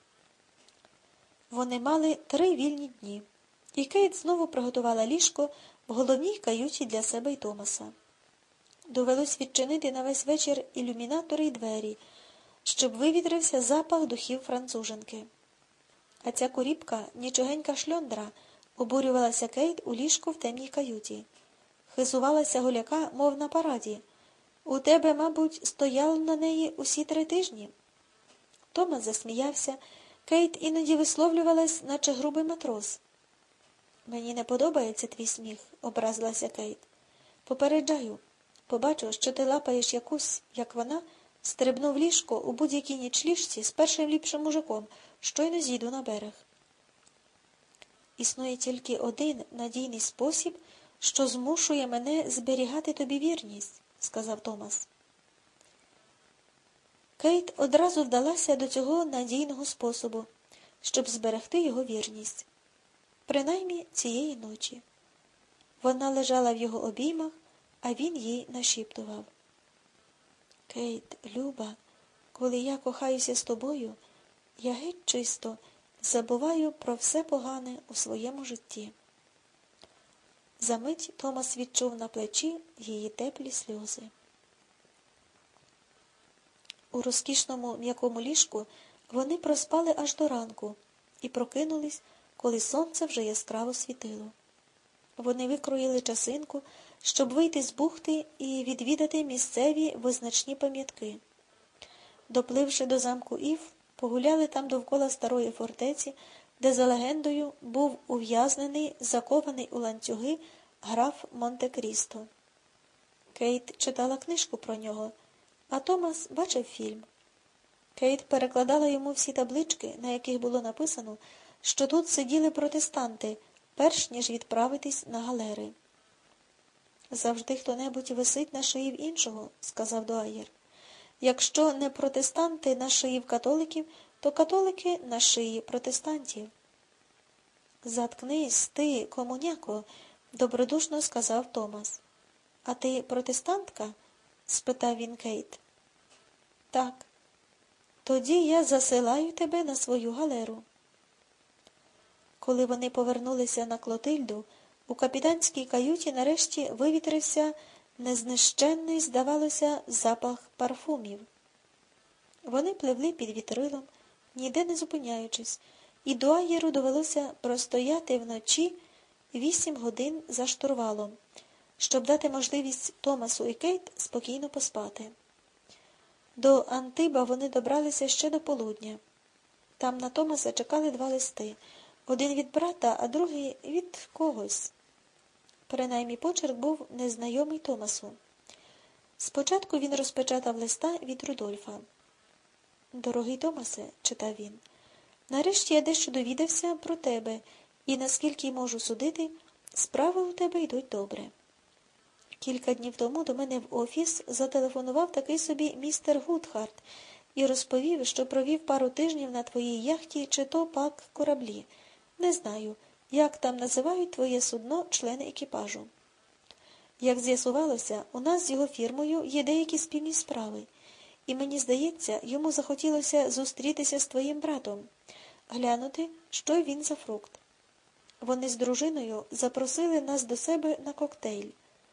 Вони мали три вільні дні, і Кейт знову приготувала ліжко в головній каюті для себе й Томаса. Довелось відчинити на весь вечір ілюмінатори й двері, щоб вивітрився запах духів француженки. А ця куріпка, нічогенька шльондра, обурювалася Кейт у ліжку в темній каюті. Хизувалася голяка, мов на параді. У тебе, мабуть, стояло на неї усі три тижні. Томас засміявся. Кейт іноді висловлювалась, наче грубий матрос. Мені не подобається твій сміх, образилася Кейт. Попереджаю. Побачу, що ти лапаєш якусь, як вона, стрибну в ліжко у будь-якій нічліжці з першим ліпшим мужиком, щойно зійду на берег. Існує тільки один надійний спосіб, що змушує мене зберігати тобі вірність, сказав Томас. Кейт одразу вдалася до цього надійного способу, щоб зберегти його вірність. Принаймні цієї ночі. Вона лежала в його обіймах, а він їй нашіптував. Кейт, люба, коли я кохаюся з тобою, я геть чисто забуваю про все погане у своєму житті. Замить Томас відчув на плечі її теплі сльози. У розкішному м'якому ліжку вони проспали аж до ранку і прокинулись, коли сонце вже яскраво світило. Вони викроїли часинку, щоб вийти з бухти і відвідати місцеві визначні пам'ятки. Допливши до замку Ів, погуляли там довкола старої фортеці, де, за легендою, був ув'язнений, закований у ланцюги «Граф Монте-Крісто». Кейт читала книжку про нього, а Томас бачив фільм. Кейт перекладала йому всі таблички, на яких було написано, що тут сиділи протестанти, перш ніж відправитись на галери. «Завжди хто-небудь висить на шиї в іншого», – сказав Дуаєр. «Якщо не протестанти на шиї в католиків, то католики на шиї протестантів». «Заткнись, ти, комуняко», – добродушно сказав Томас. «А ти протестантка?» – спитав він Кейт. «Так». «Тоді я засилаю тебе на свою галеру». Коли вони повернулися на Клотильду, у капітанській каюті нарешті вивітрився незнищенний, здавалося, запах парфумів. Вони пливли під вітрилом, ніде не зупиняючись, і Дуаєру довелося простояти вночі вісім годин за штурвалом, щоб дати можливість Томасу і Кейт спокійно поспати. До Антиба вони добралися ще до полудня. Там на Томаса чекали два листи. Один від брата, а другий від когось. Принаймні почерк був незнайомий Томасу. Спочатку він розпечатав листа від Рудольфа. «Дорогий Томасе», – читав він, – «нарешті я дещо довідався про тебе, і, наскільки можу судити, справи у тебе йдуть добре. Кілька днів тому до мене в офіс зателефонував такий собі містер Гудхарт і розповів, що провів пару тижнів на твоїй яхті чи то пак кораблі. Не знаю, як там називають твоє судно члени екіпажу. Як з'ясувалося, у нас з його фірмою є деякі спільні справи, і мені здається, йому захотілося зустрітися з твоїм братом, глянути, що він за фрукт. Вони з дружиною запросили нас до себе на коктейль.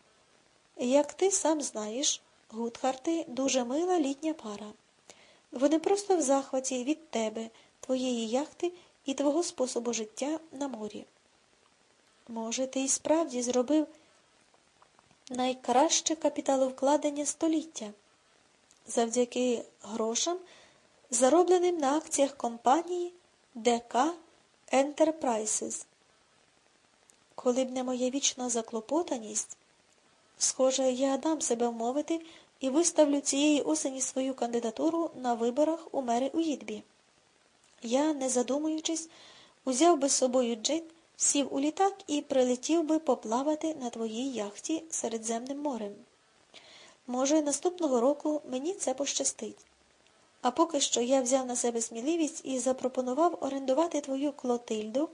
Як ти сам знаєш, Гудхарти – дуже мила літня пара. Вони просто в захваті від тебе, твоєї яхти і твого способу життя на морі. Може, ти і справді зробив найкраще капіталовкладення століття, завдяки грошам, заробленим на акціях компанії Ді Кей Enterprises. Коли б не моя вічна заклопотаність, схоже, я дам себе вмовити і виставлю цієї осені свою кандидатуру на виборах у мери Уїтбі. Я, не задумуючись, узяв би з собою джин, сів у літак і прилетів би поплавати на твоїй яхті Середземним морем. Може, наступного року мені це пощастить. А поки що я взяв на себе сміливість і запропонував орендувати твою Клотильду.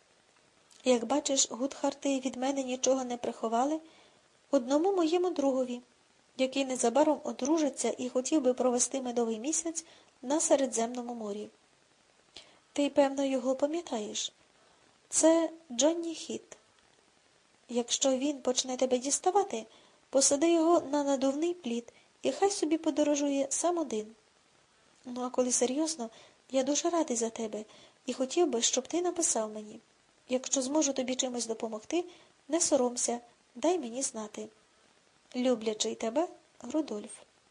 Як бачиш, Гудхарти від мене нічого не приховали, одному моєму другові, який незабаром одружиться і хотів би провести медовий місяць на Середземному морі. Ти, певно, його пам'ятаєш? Це Джонні Хіт. Якщо він почне тебе діставати, посади його на надувний плід і хай собі подорожує сам один. Ну, а коли серйозно, я дуже радий за тебе і хотів би, щоб ти написав мені. Якщо зможу тобі чимось допомогти, не соромся, дай мені знати. Люблячий тебе, Рудольф.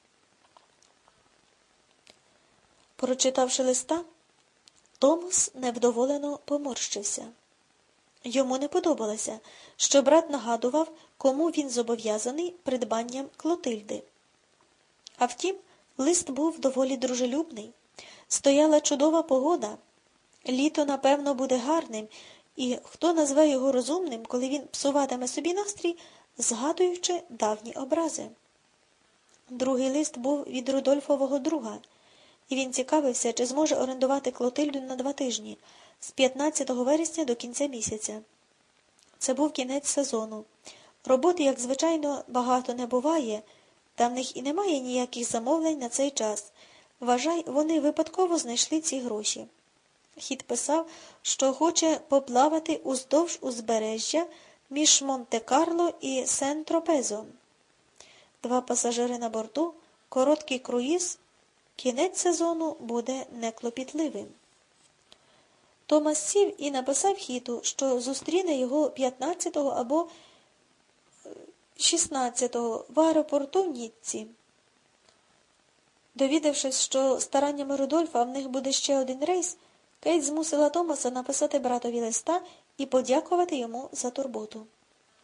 Прочитавши листа, Томас невдоволено поморщився. Йому не подобалося, що брат нагадував, кому він зобов'язаний придбанням Клотильди. А втім, лист був доволі дружелюбний. Стояла чудова погода. Літо, напевно, буде гарним, і хто назве його розумним, коли він псуватиме собі настрій, згадуючи давні образи. Другий лист був від Рудольфового друга, і він цікавився, чи зможе орендувати Клотильду на два тижні, з п'ятнадцятого вересня до кінця місяця. Це був кінець сезону. Роботи, як звичайно, багато не буває, та в них і немає ніяких замовлень на цей час. Вважай, вони випадково знайшли ці гроші. Хіт писав, що хоче поплавати уздовж узбережжя між Монте-Карло і Сен-Тропезом. Два пасажири на борту, короткий круїз, кінець сезону буде неклопітливим. Томас сів і написав Хіту, що зустріне його п'ятнадцятого або шістнадцятого в аеропорту в Ніцці. Довідавшись, що стараннями Рудольфа в них буде ще один рейс, Кейт змусила Томаса написати братові листа і подякувати йому за турботу.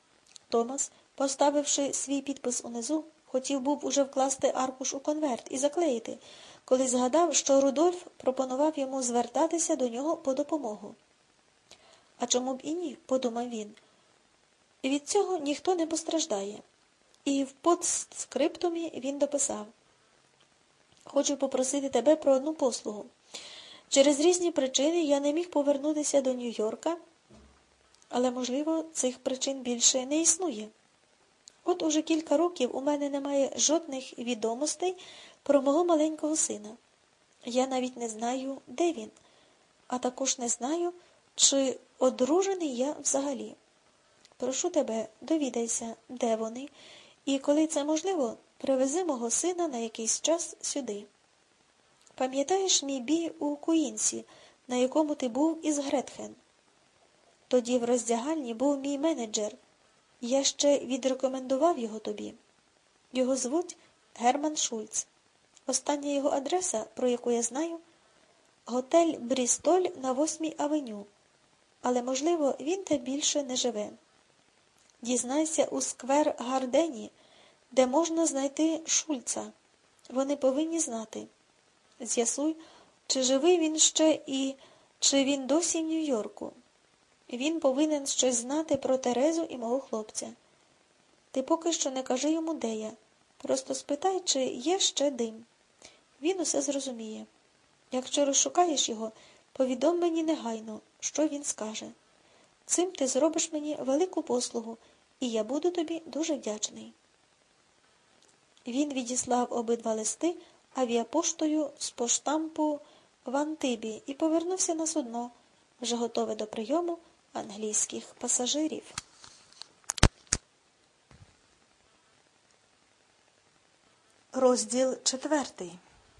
Томас, поставивши свій підпис унизу, хотів був уже вкласти аркуш у конверт і заклеїти, коли згадав, що Рудольф пропонував йому звертатися до нього по допомогу. А чому б і ні, подумав він. Від цього ніхто не постраждає. І в постскриптумі він дописав: «Хочу попросити тебе про одну послугу. Через різні причини я не міг повернутися до Нью-Йорка, але, можливо, цих причин більше не існує. От уже кілька років у мене немає жодних відомостей про мого маленького сина. Я навіть не знаю, де він, а також не знаю, чи одружений я взагалі. Прошу тебе, довідайся, де вони, і, коли це можливо, привези мого сина на якийсь час сюди. Пам'ятаєш мій бій у Куїнсі, на якому ти був із Гретхен? Тоді в роздягальні був мій менеджер. Я ще відрекомендував його тобі. Його звуть Герман Шульц. Остання його адреса, про яку я знаю, готель «Брістоль» на восьмій авеню. Але, можливо, він та більше не живе. Дізнайся у сквер Гардені, де можна знайти Шульца. Вони повинні знати. З'ясуй, чи живий він ще і чи він досі в Нью-Йорку. Він повинен щось знати про Терезу і мого хлопця. Ти поки що не кажи йому, де я. Просто спитай, чи є ще дим. Він усе зрозуміє. Якщо розшукаєш його, повідом мені негайно, що він скаже. Цим ти зробиш мені велику послугу, і я буду тобі дуже вдячний». Він відіслав обидва листи авіапоштою з поштампу в Антибі і повернувся на судно, вже готове до прийому англійських пасажирів. Розділ четвертий.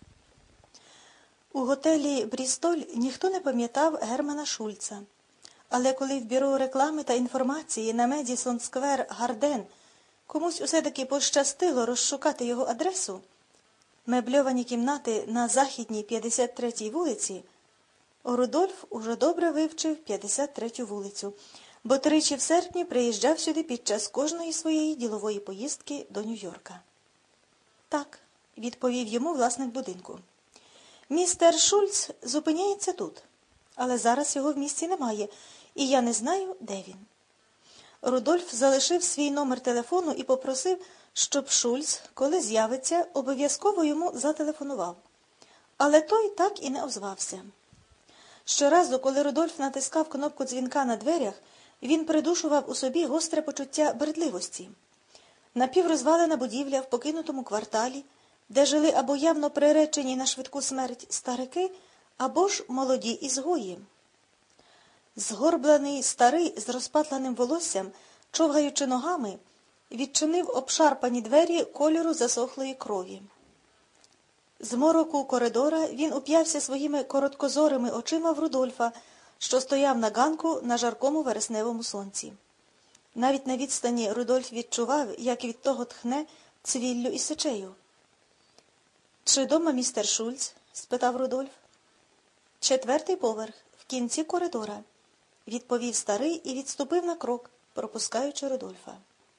У готелі «Брістоль» ніхто не пам'ятав Германа Шульца. Але коли в бюро реклами та інформації на Медісон Сквер Гарден комусь усе-таки пощастило розшукати його адресу, мебльовані кімнати на Західній п'ятдесят третій вулиці, Рудольф уже добре вивчив п'ятдесят третю вулицю, бо тричі в серпні приїжджав сюди під час кожної своєї ділової поїздки до Нью-Йорка. «Так», – відповів йому власник будинку. «Містер Шульц зупиняється тут, але зараз його в місті немає, і я не знаю, де він». Рудольф залишив свій номер телефону і попросив, щоб Шульц, коли з'явиться, обов'язково йому зателефонував. Але той так і не озвався. Щоразу, коли Рудольф натискав кнопку дзвінка на дверях, він придушував у собі гостре почуття бредливості. Напіврозвалена будівля в покинутому кварталі, де жили або явно приречені на швидку смерть старики, або ж молоді ізгої. Згорблений старий з розпатланим волоссям, човгаючи ногами, відчинив обшарпані двері кольору засохлої крові. З мороку коридора він уп'явся своїми короткозорими очима в Рудольфа, що стояв на ганку на жаркому вересневому сонці. Навіть на відстані Рудольф відчував, як від того тхне цвіллю і сечею. «Чи дома містер Шульц?» – спитав Рудольф. «Четвертий поверх, в кінці коридора», – відповів старий і відступив на крок, пропускаючи Рудольфа.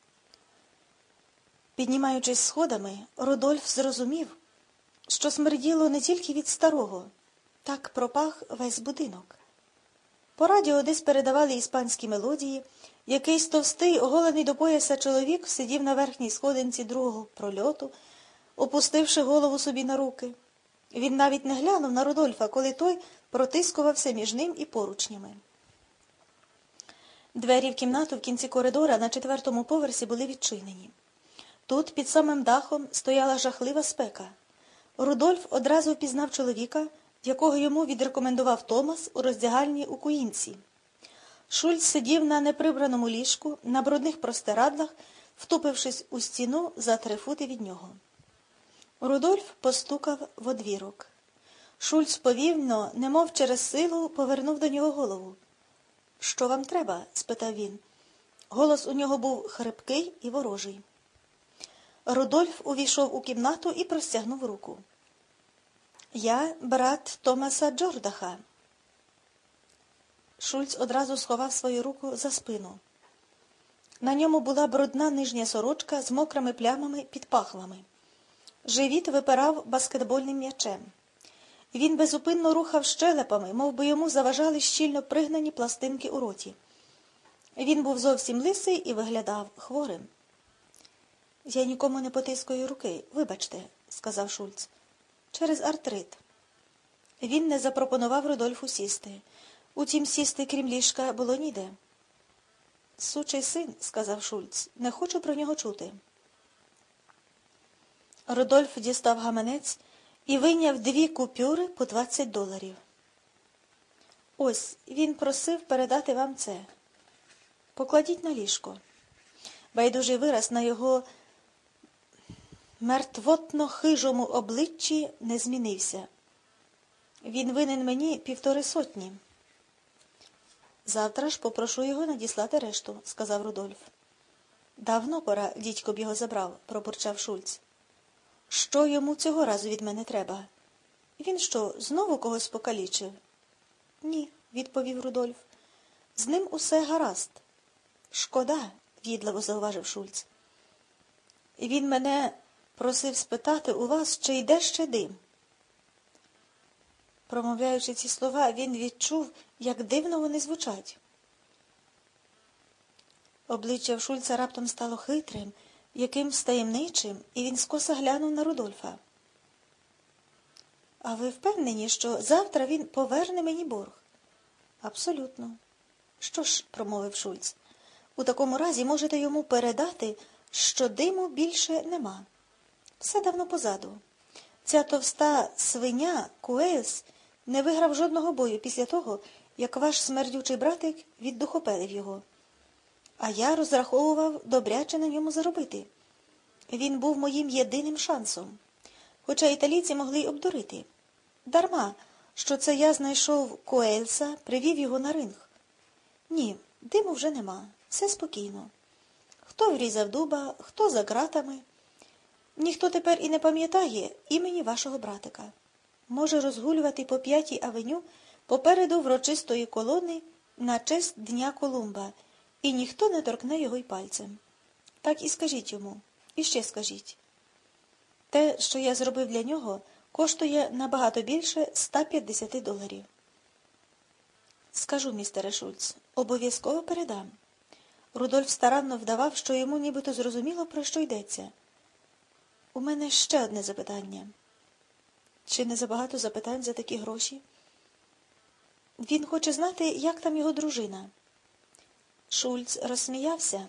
Піднімаючись сходами, Рудольф зрозумів, що смерділо не тільки від старого, так пропах весь будинок. По радіо десь передавали іспанські мелодії, якийсь товстий, оголений до пояса чоловік сидів на верхній сходинці другого прольоту, опустивши голову собі на руки. Він навіть не глянув на Рудольфа, коли той протискувався між ним і поручнями. Двері в кімнату в кінці коридора на четвертому поверсі були відчинені. Тут, під самим дахом, стояла жахлива спека. Рудольф одразу впізнав чоловіка, якого йому відрекомендував Томас у роздягальні у Куїнсі. Шульц сидів на неприбраному ліжку, на брудних простирадлах, втупившись у стіну за три фути від нього. Рудольф постукав в одвірок. Шульц повільно, немов через силу, повернув до нього голову. «Що вам треба?» – спитав він. Голос у нього був хрипкий і ворожий. Рудольф увійшов у кімнату і простягнув руку. «Я брат Томаса Джордаха». Шульц одразу сховав свою руку за спину. На ньому була брудна нижня сорочка з мокрими плямами під пахвами. Живіт випирав баскетбольним м'ячем. Він безупинно рухав щелепами, мов би йому заважали щільно пригнані пластинки у роті. Він був зовсім лисий і виглядав хворим. «Я нікому не потискаю руки, вибачте», – сказав Шульц. «Через артрит». Він не запропонував Рудольфу сісти. Утім, сісти, крім ліжка, було ніде. «Сучий син», – сказав Шульц, – «не хочу про нього чути». Рудольф дістав гаманець і вийняв дві купюри по двадцять доларів. «Ось, він просив передати вам це. Покладіть на ліжко». Байдужий вираз на його мертвотно-хижому обличчі не змінився. «Він винен мені півтори сотні». «Завтра ж попрошу його надіслати решту», – сказав Рудольф. «Давно пора, дідько б його забрав», – пробурчав Шульц. «Що йому цього разу від мене треба? Він що, знову когось покалічив?» «Ні», – відповів Рудольф. «З ним усе гаразд». «Шкода», – в'їдливо зауважив Шульц. «Він мене просив спитати у вас, чи йде ще дим». Промовляючи ці слова, він відчув, як дивно вони звучать. Обличчя в Шульца раптом стало хитрим, якимсь таємничим, і він скоса глянув на Рудольфа. «А ви впевнені, що завтра він поверне мені борг?» «Абсолютно». «Що ж», – промовив Шульц, – «у такому разі можете йому передати, що диму більше нема. Все давно позаду. Ця товста свиня, Куейлс, не виграв жодного бою після того, як ваш смердючий братик віддухопелив його. А я розраховував добряче на ньому заробити. Він був моїм єдиним шансом. Хоча італійці могли й обдурити. Дарма, що це я знайшов Куейлса, привів його на ринг. Ні, диму вже нема, все спокійно. Хто врізав дуба, хто за ґратами. Ніхто тепер і не пам'ятає імені вашого братика. Може розгулювати по п'ятій авеню попереду врочистої колони на честь Дня Колумба, і ніхто не торкне його й пальцем. Так і скажіть йому, і ще скажіть. Те, що я зробив для нього, коштує набагато більше ста п'ятдесят доларів. Скажу, містере Шульц, обов'язково передам. Рудольф старанно вдавав, що йому нібито зрозуміло, про що йдеться. У мене ще одне запитання. Чи не забагато запитань за такі гроші? Він хоче знати, як там його дружина. Шульц розсміявся.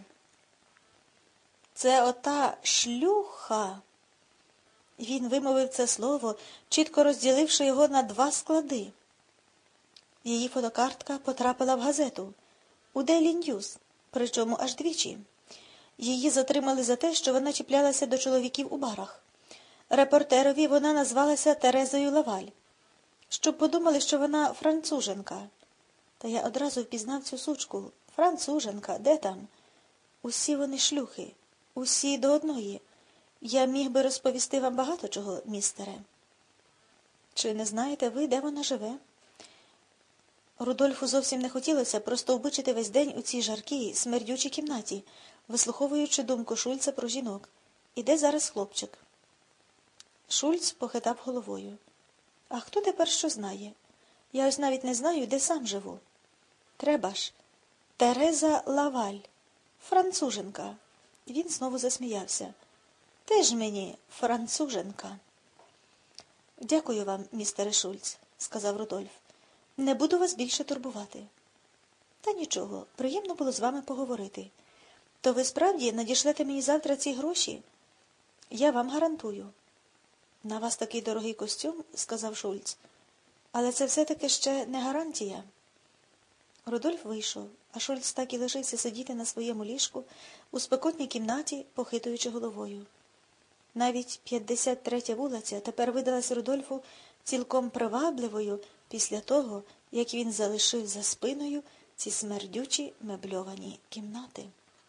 Це ота шлюха. Він вимовив це слово, чітко розділивши його на два склади. Її фотокартка потрапила в газету, у Дейлі Ньюз, причому аж двічі. Її затримали за те, що вона чіплялася до чоловіків у барах. Репортерові вона назвалася Терезою Лаваль, щоб подумали, що вона француженка. Та я одразу впізнав цю сучку. Француженка, де там? Усі вони шлюхи, усі до одної. Я міг би розповісти вам багато чого, містере. Чи не знаєте ви, де вона живе? Рудольфу зовсім не хотілося просто вбичити весь день у цій жаркій, смердючій кімнаті, вислуховуючи думку Шульца про жінок. І де зараз хлопчик? Шульц похитав головою. А хто тепер що знає? Я ось навіть не знаю, де сам живу. Треба ж. Тереза Лаваль. Француженка. Він знову засміявся. Теж мені француженка. Дякую вам, містере Шульц, сказав Рудольф. Не буду вас більше турбувати. Та нічого, приємно було з вами поговорити. То ви справді надішлете мені завтра ці гроші? Я вам гарантую. На вас такий дорогий костюм, сказав Шульц. Але це все-таки ще не гарантія. Рудольф вийшов, а Шульц так і лишився сидіти на своєму ліжку у спекотній кімнаті, похитуючи головою. Навіть п'ятдесят третя вулиця тепер видалась Рудольфу цілком привабливою після того, як він залишив за спиною ці смердючі мебльовані кімнати.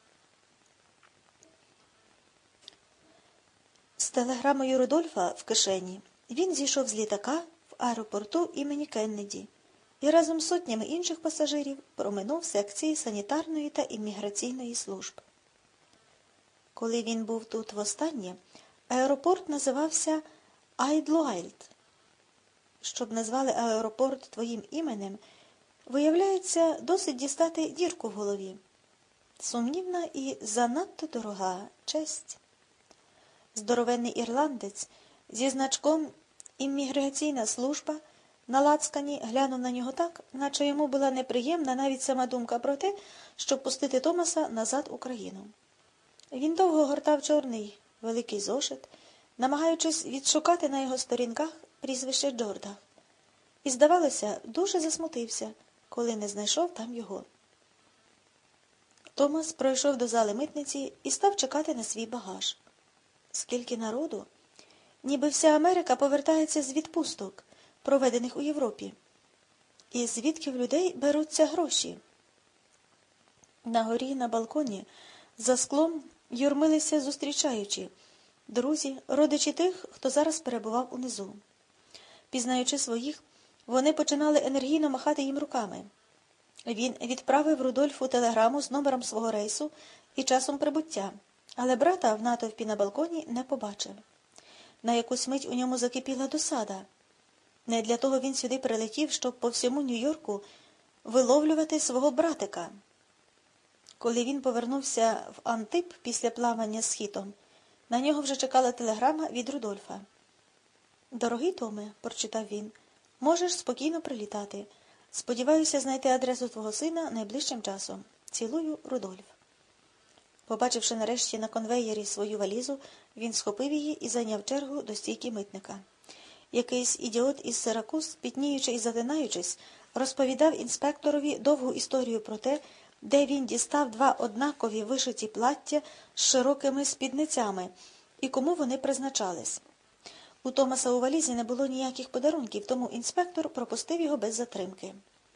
З телеграмою Рудольфа в кишені він зійшов з літака в аеропорту імені Кеннеді і разом з сотнями інших пасажирів проминув секції санітарної та імміграційної служб. Коли він був тут востаннє, аеропорт називався Айдлуайлд. Щоб назвали аеропорт твоїм іменем, виявляється, досить дістати дірку в голові. Сумнівна і занадто дорога честь. Здоровенний ірландець зі значком «Імміграційна служба» на лацкані глянув на нього так, наче йому була неприємна навіть сама думка про те, щоб пустити Томаса назад у країну. Він довго гортав чорний великий зошит, намагаючись відшукати на його сторінках прізвище Джордах. І, здавалося, дуже засмутився, коли не знайшов там його. Томас пройшов до зали митниці і став чекати на свій багаж. Скільки народу! Ніби вся Америка повертається з відпусток, проведених у Європі. І звідки в людей беруться гроші? На горі, на балконі, за склом юрмилися зустрічаючі, друзі, родичі тих, хто зараз перебував унизу. Пізнаючи своїх, вони починали енергійно махати їм руками. Він відправив Рудольфу телеграму з номером свого рейсу і часом прибуття, але брата в натовпі на балконі не побачив. На якусь мить у ньому закипіла досада. Не для того він сюди прилетів, щоб по всьому Нью-Йорку виловлювати свого братика. Коли він повернувся в Антип після плавання з хітом, на нього вже чекала телеграма від Рудольфа. «Дорогий Томе», – прочитав він, – «можеш спокійно прилітати. Сподіваюся знайти адресу твого сина найближчим часом. Цілую, Рудольф». Побачивши нарешті на конвеєрі свою валізу, він схопив її і зайняв чергу до стійки митника. Якийсь ідіот із Сиракуз, пітніючи і затинаючись, розповідав інспекторові довгу історію про те, де він дістав два однакові вишиті плаття з широкими спідницями і кому вони призначались. У Томаса у валізі не було ніяких подарунків, тому інспектор пропустив його без затримки.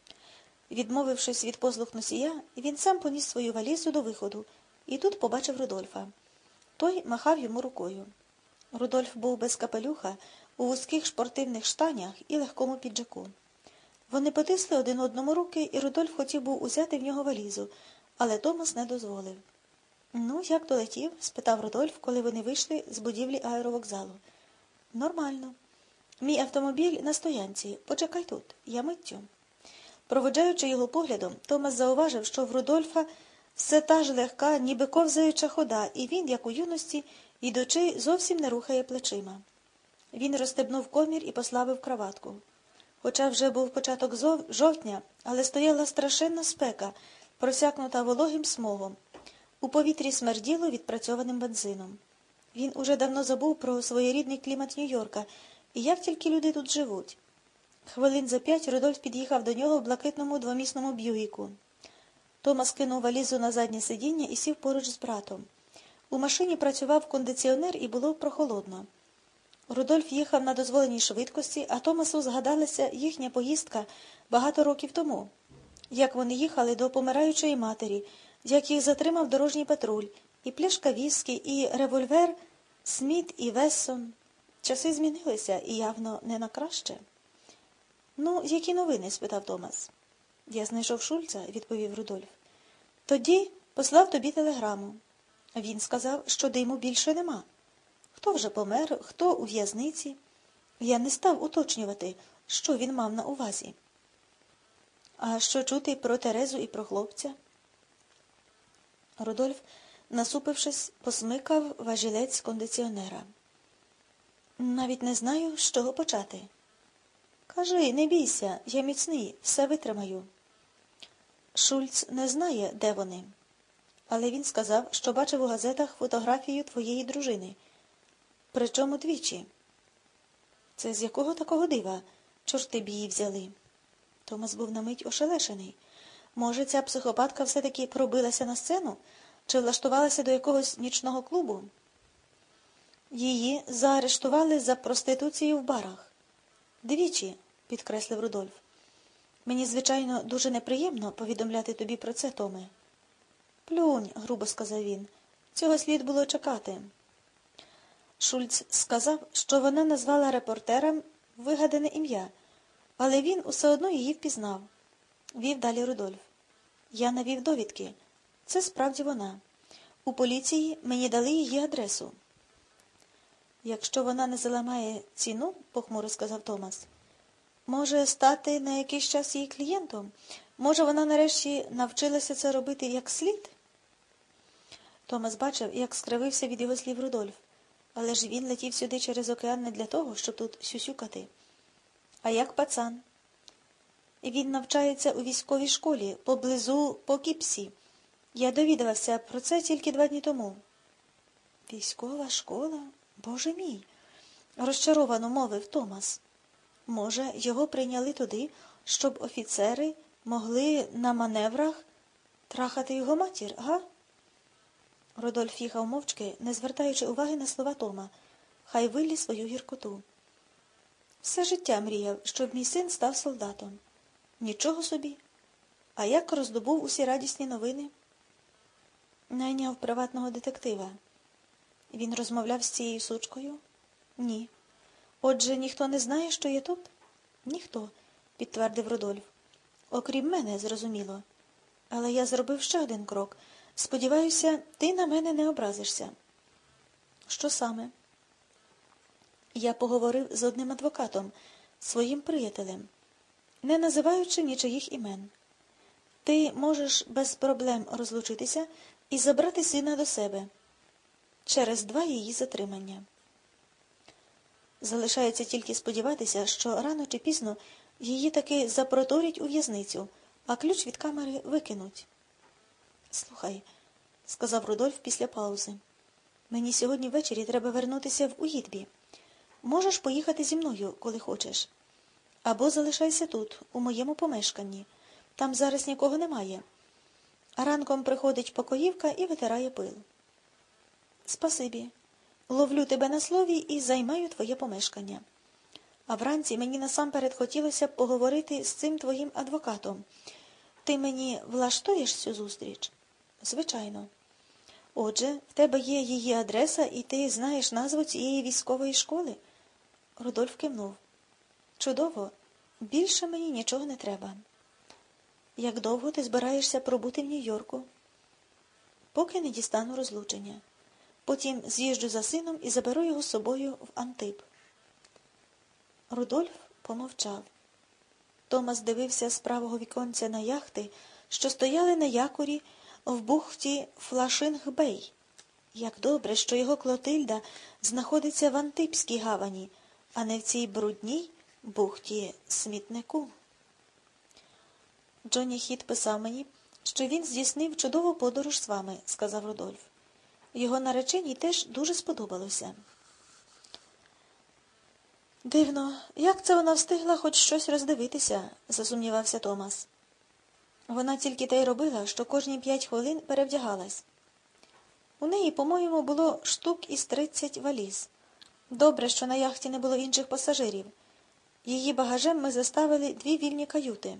Відмовившись від послуг носія, він сам поніс свою валізу до виходу і тут побачив Рудольфа. Той махав йому рукою. Рудольф був без капелюха, у вузьких шпортивних штанях і легкому піджаку. Вони потисли один одному руки, і Рудольф хотів був узяти в нього валізу, але Томас не дозволив. «Ну, як долетів?» – спитав Рудольф, коли вони вийшли з будівлі аеровокзалу. «Нормально. Мій автомобіль на стоянці. Почекай тут. Я миттю». Проводжаючи його поглядом, Томас зауважив, що в Рудольфа все та ж легка, ніби ковзаюча хода, і він, як у юності, ідучи, зовсім не рухає плечима. Він розстебнув комір і послабив краватку. Хоча вже був початок жовтня, але стояла страшенна спека, просякнута вологим смогом. У повітрі смерділо відпрацьованим бензином. Він уже давно забув про своєрідний клімат Нью-Йорка і як тільки люди тут живуть. Хвилин за п'ять Рудольф під'їхав до нього в блакитному двомісному б'юїку. Томас кинув валізу на заднє сидіння і сів поруч з братом. У машині працював кондиціонер і було прохолодно. Рудольф їхав на дозволеній швидкості, а Томасу згадалася їхня поїздка багато років тому. Як вони їхали до помираючої матері, як їх затримав дорожній патруль, і пляшка віскі, і револьвер Сміт і Вессон. Часи змінилися і явно не на краще. «Ну, які новини?» – спитав Томас. «Я знайшов Шульца», – відповів Рудольф. «Тоді послав тобі телеграму. Він сказав, що диму більше нема. Хто вже помер, хто у в'язниці. Я не став уточнювати, що він мав на увазі». «А що чути про Терезу і про хлопця?» Рудольф, насупившись, посмикав важілець кондиціонера. «Навіть не знаю, з чого почати». «Кажи, не бійся, я міцний, все витримаю». «Шульц не знає, де вони. Але він сказав, що бачив у газетах фотографію твоєї дружини. Причому двічі». «Це з якого такого дива? Чорти б її взяли?» Томас був на мить ошелешений. Може, ця психопатка все-таки пробилася на сцену? Чи влаштувалася до якогось нічного клубу? «Її заарештували за проституцію в барах». «Двічі», – підкреслив Рудольф. «Мені, звичайно, дуже неприємно повідомляти тобі про це, Томе». «Плюнь», – грубо сказав він. «Цього слід було чекати». Шульц сказав, що вона назвала репортерам вигадане ім'я, але він усе одно її впізнав. Вів далі Рудольф. «Я навів довідки. Це справді вона. У поліції мені дали її адресу. Якщо вона не заламає ціну, похмуро сказав Томас, може стати на якийсь час її клієнтом? Може вона нарешті навчилася це робити як слід? Томас бачив, як скривився від його слів Рудольф. Але ж він летів сюди через океан не для того, щоб тут сюсюкати. А як пацан? Він навчається у військовій школі, поблизу Покіпсі. Я довідавався про це тільки два дні тому. Військова школа? Боже мій! Розчаровано мовив Томас. Може, його прийняли туди, щоб офіцери могли на маневрах трахати його матір, га? Рудольф їхав мовчки, не звертаючи уваги на слова Тома. Хай виллє свою гіркоту. Все життя мріяв, щоб мій син став солдатом. Нічого собі. А як роздобув усі радісні новини? Найняв приватного детектива. Він розмовляв з цією сучкою? Ні. Отже, ніхто не знає, що є тут? Ніхто, підтвердив Рудольф. Окрім мене, зрозуміло. Але я зробив ще один крок. Сподіваюся, ти на мене не образишся. Що саме? Я поговорив з одним адвокатом, своїм приятелем, не називаючи нічиїх імен. Ти можеш без проблем розлучитися і забрати сина до себе через два її затримання. Залишається тільки сподіватися, що рано чи пізно її таки запроторять у в'язницю, а ключ від камери викинуть. Слухай, сказав Рудольф після паузи, мені сьогодні ввечері треба вернутися в Уїтбі. Можеш поїхати зі мною, коли хочеш. Або залишайся тут, у моєму помешканні. Там зараз нікого немає. Ранком приходить покоївка і витирає пил. Спасибі. Ловлю тебе на слові і займаю твоє помешкання. А вранці мені насамперед хотілося б поговорити з цим твоїм адвокатом. Ти мені влаштуєш цю зустріч? Звичайно. Отже, в тебе є її адреса, і ти знаєш назву цієї військової школи? Рудольф кивнув. Чудово. Більше мені нічого не треба. Як довго ти збираєшся пробути в Нью-Йорку? Поки не дістану розлучення. Потім з'їжджу за сином і заберу його з собою в Антиб. Рудольф помовчав. Томас дивився з правого віконця на яхти, що стояли на якорі в бухті Флашинг-Бей. Як добре, що його Клотильда знаходиться в Антибській гавані, а не в цій брудній бухті смітнику. Джонні Хіт писав мені, що він здійснив чудову подорож з вами, сказав Рудольф. Його нареченій теж дуже сподобалося. Дивно, як це вона встигла хоч щось роздивитися, засумнівався Томас. Вона тільки те й робила, що кожні п'ять хвилин перевдягалась. У неї, по-моєму, було штук із тридцять валіз. Добре, що на яхті не було інших пасажирів. Її багажем ми заставили дві вільні каюти.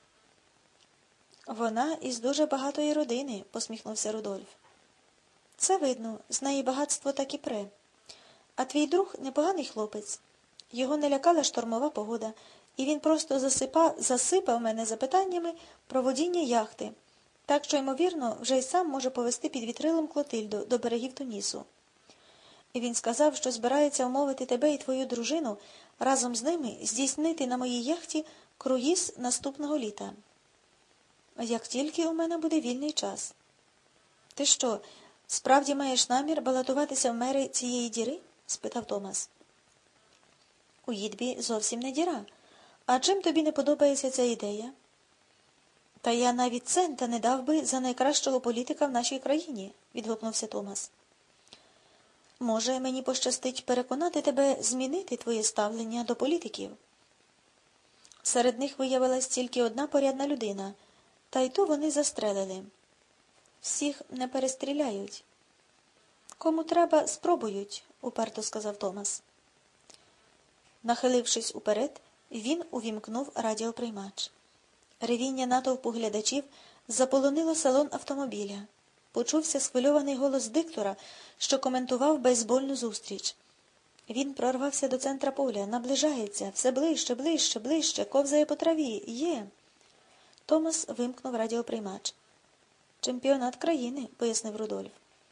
Вона із дуже багатої родини, посміхнувся Рудольф. Це видно, з неї багатство так і пре. А твій друг непоганий хлопець. Його не лякала штормова погода, і він просто засипа, засипав мене запитаннями про водіння яхти, так що, ймовірно, вже й сам може повести під вітрилом Клотильду до берегів Тунісу. І він сказав, що збирається умовити тебе і твою дружину разом з ними здійснити на моїй яхті круїз наступного літа. Як тільки у мене буде вільний час. Ти що, справді маєш намір балотуватися в мери цієї діри? Спитав Томас. У Їдбі зовсім не діра. А чим тобі не подобається ця ідея? Та я навіть цента не дав би за найкращого політика в нашій країні, відгукнувся Томас. Може, мені пощастить переконати тебе змінити твоє ставлення до політиків? Серед них виявилась тільки одна порядна людина, та й ту вони застрелили. Всіх не перестріляють. Кому треба, спробують, уперто сказав Томас. Нахилившись уперед, він увімкнув радіоприймач. Ревіння натовпу глядачів заполонило салон автомобіля. Почувся схвильований голос диктора, що коментував бейсбольну зустріч. Він прорвався до центра поля, наближається, все ближче, ближче, ближче, ковзає по траві. Є. Томас вимкнув радіоприймач. Чемпіонат країни, пояснив Рудольф.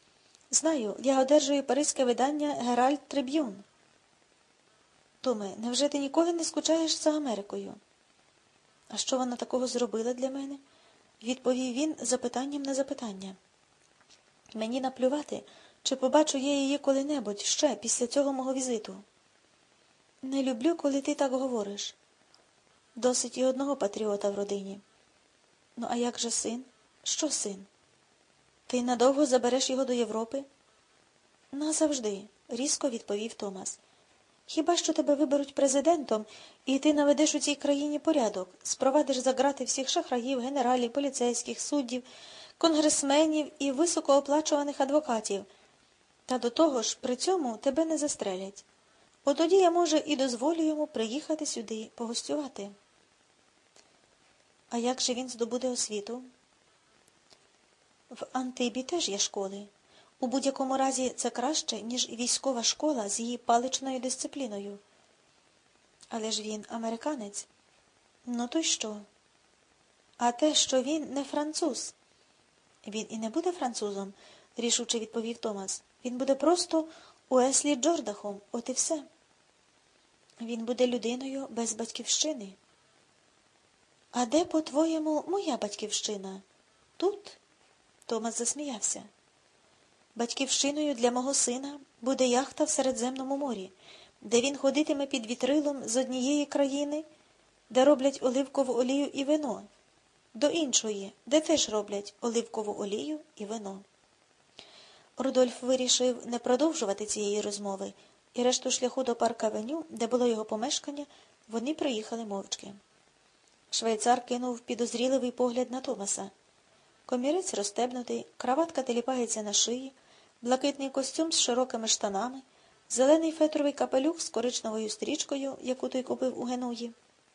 Знаю, я одержую паризьке видання «Геральд Триб'юн». Томе, невже ти ніколи не скучаєш за Америкою? А що вона такого зробила для мене? Відповів він запитанням на запитання. Мені наплювати, чи побачу я її коли-небудь ще після цього мого візиту. Не люблю, коли ти так говориш. Досить і одного патріота в родині. Ну, а як же син? Що син? Ти надовго забереш його до Європи? Назавжди, різко відповів Томас. Хіба що тебе виберуть президентом, і ти наведеш у цій країні порядок, спровадиш за грати всіх шахраїв, генералів, поліцейських, суддів, конгресменів і високооплачуваних адвокатів. Та до того ж, при цьому тебе не застрелять. От тоді я, може, і дозволю йому приїхати сюди, погостювати. А як же він здобуде освіту? В Антибі теж є школи. У будь-якому разі це краще, ніж військова школа з її паличною дисципліною. Але ж він американець. Ну то й що? А те, що він не француз. Він і не буде французом, рішуче відповів Томас. Він буде просто Уеслі Джордахом, от і все. Він буде людиною без батьківщини. А де, по-твоєму, моя батьківщина? Тут? Томас засміявся. Батьківщиною для мого сина буде яхта в Середземному морі, де він ходитиме під вітрилом з однієї країни, де роблять оливкову олію і вино, до іншої, де теж роблять оливкову олію і вино. Рудольф вирішив не продовжувати цієї розмови, і решту шляху до Парк-авеню, де було його помешкання, вони приїхали мовчки. Швейцар кинув підозріливий погляд на Томаса. Комірець розстебнутий, краватка теліпається на шиї, блакитний костюм з широкими штанами, зелений фетровий капелюх з коричневою стрічкою, яку той купив у Генуї.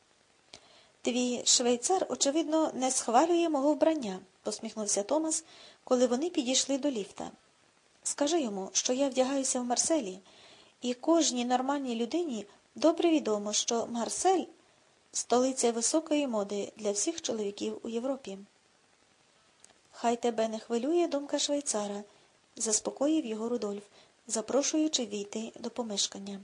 Твій швейцар, очевидно, не схвалює мого вбрання, посміхнувся Томас, коли вони підійшли до ліфта. Скажи йому, що я вдягаюся в Марселі, і кожній нормальній людині добре відомо, що Марсель – столиця високої моди для всіх чоловіків у Європі. Хай тебе не хвилює думка швейцара, заспокоїв його Рудольф, запрошуючи війти до помешкання.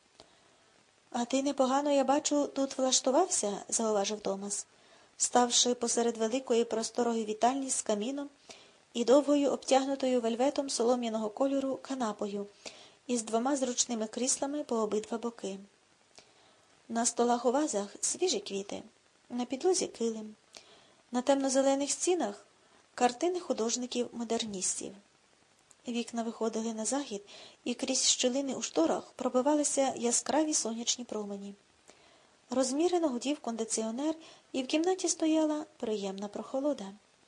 А ти непогано, я бачу, тут влаштувався, зауважив Томас, ставши посеред великої просторої вітальні з каміном і довгою обтягнутою вельветом солом'яного кольору канапою із двома зручними кріслами по обидва боки. На столах у вазах свіжі квіти, на підлозі килим, на темно-зелених стінах картини художників-модерністів. Вікна виходили на захід, і крізь щілини у шторах пробивалися яскраві сонячні промені. Розмірено гудів кондиціонер, і в кімнаті стояла приємна прохолода.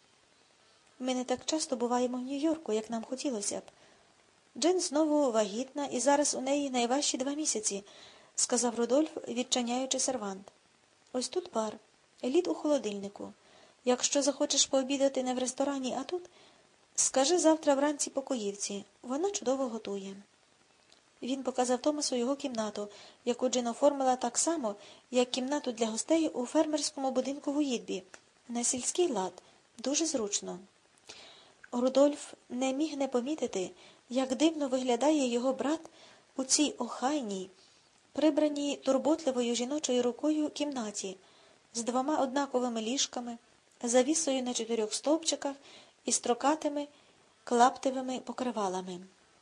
Ми не так часто буваємо в Нью-Йорку, як нам хотілося б. Джин знову вагітна, і зараз у неї найважчі два місяці, сказав Рудольф, відчиняючи сервант. Ось тут бар, лід у холодильнику. Якщо захочеш пообідати не в ресторані, а тут, скажи завтра вранці покоївці, вона чудово готує. Він показав Томасу його кімнату, яку Джин оформила так само, як кімнату для гостей у фермерському будинку в Уїтбі, на сільський лад, дуже зручно. Рудольф не міг не помітити, як дивно виглядає його брат у цій охайній, прибраній турботливою жіночою рукою кімнаті, з двома однаковими ліжками, завісою на чотирьох стовпчиках і строкатими клаптевими покривалами.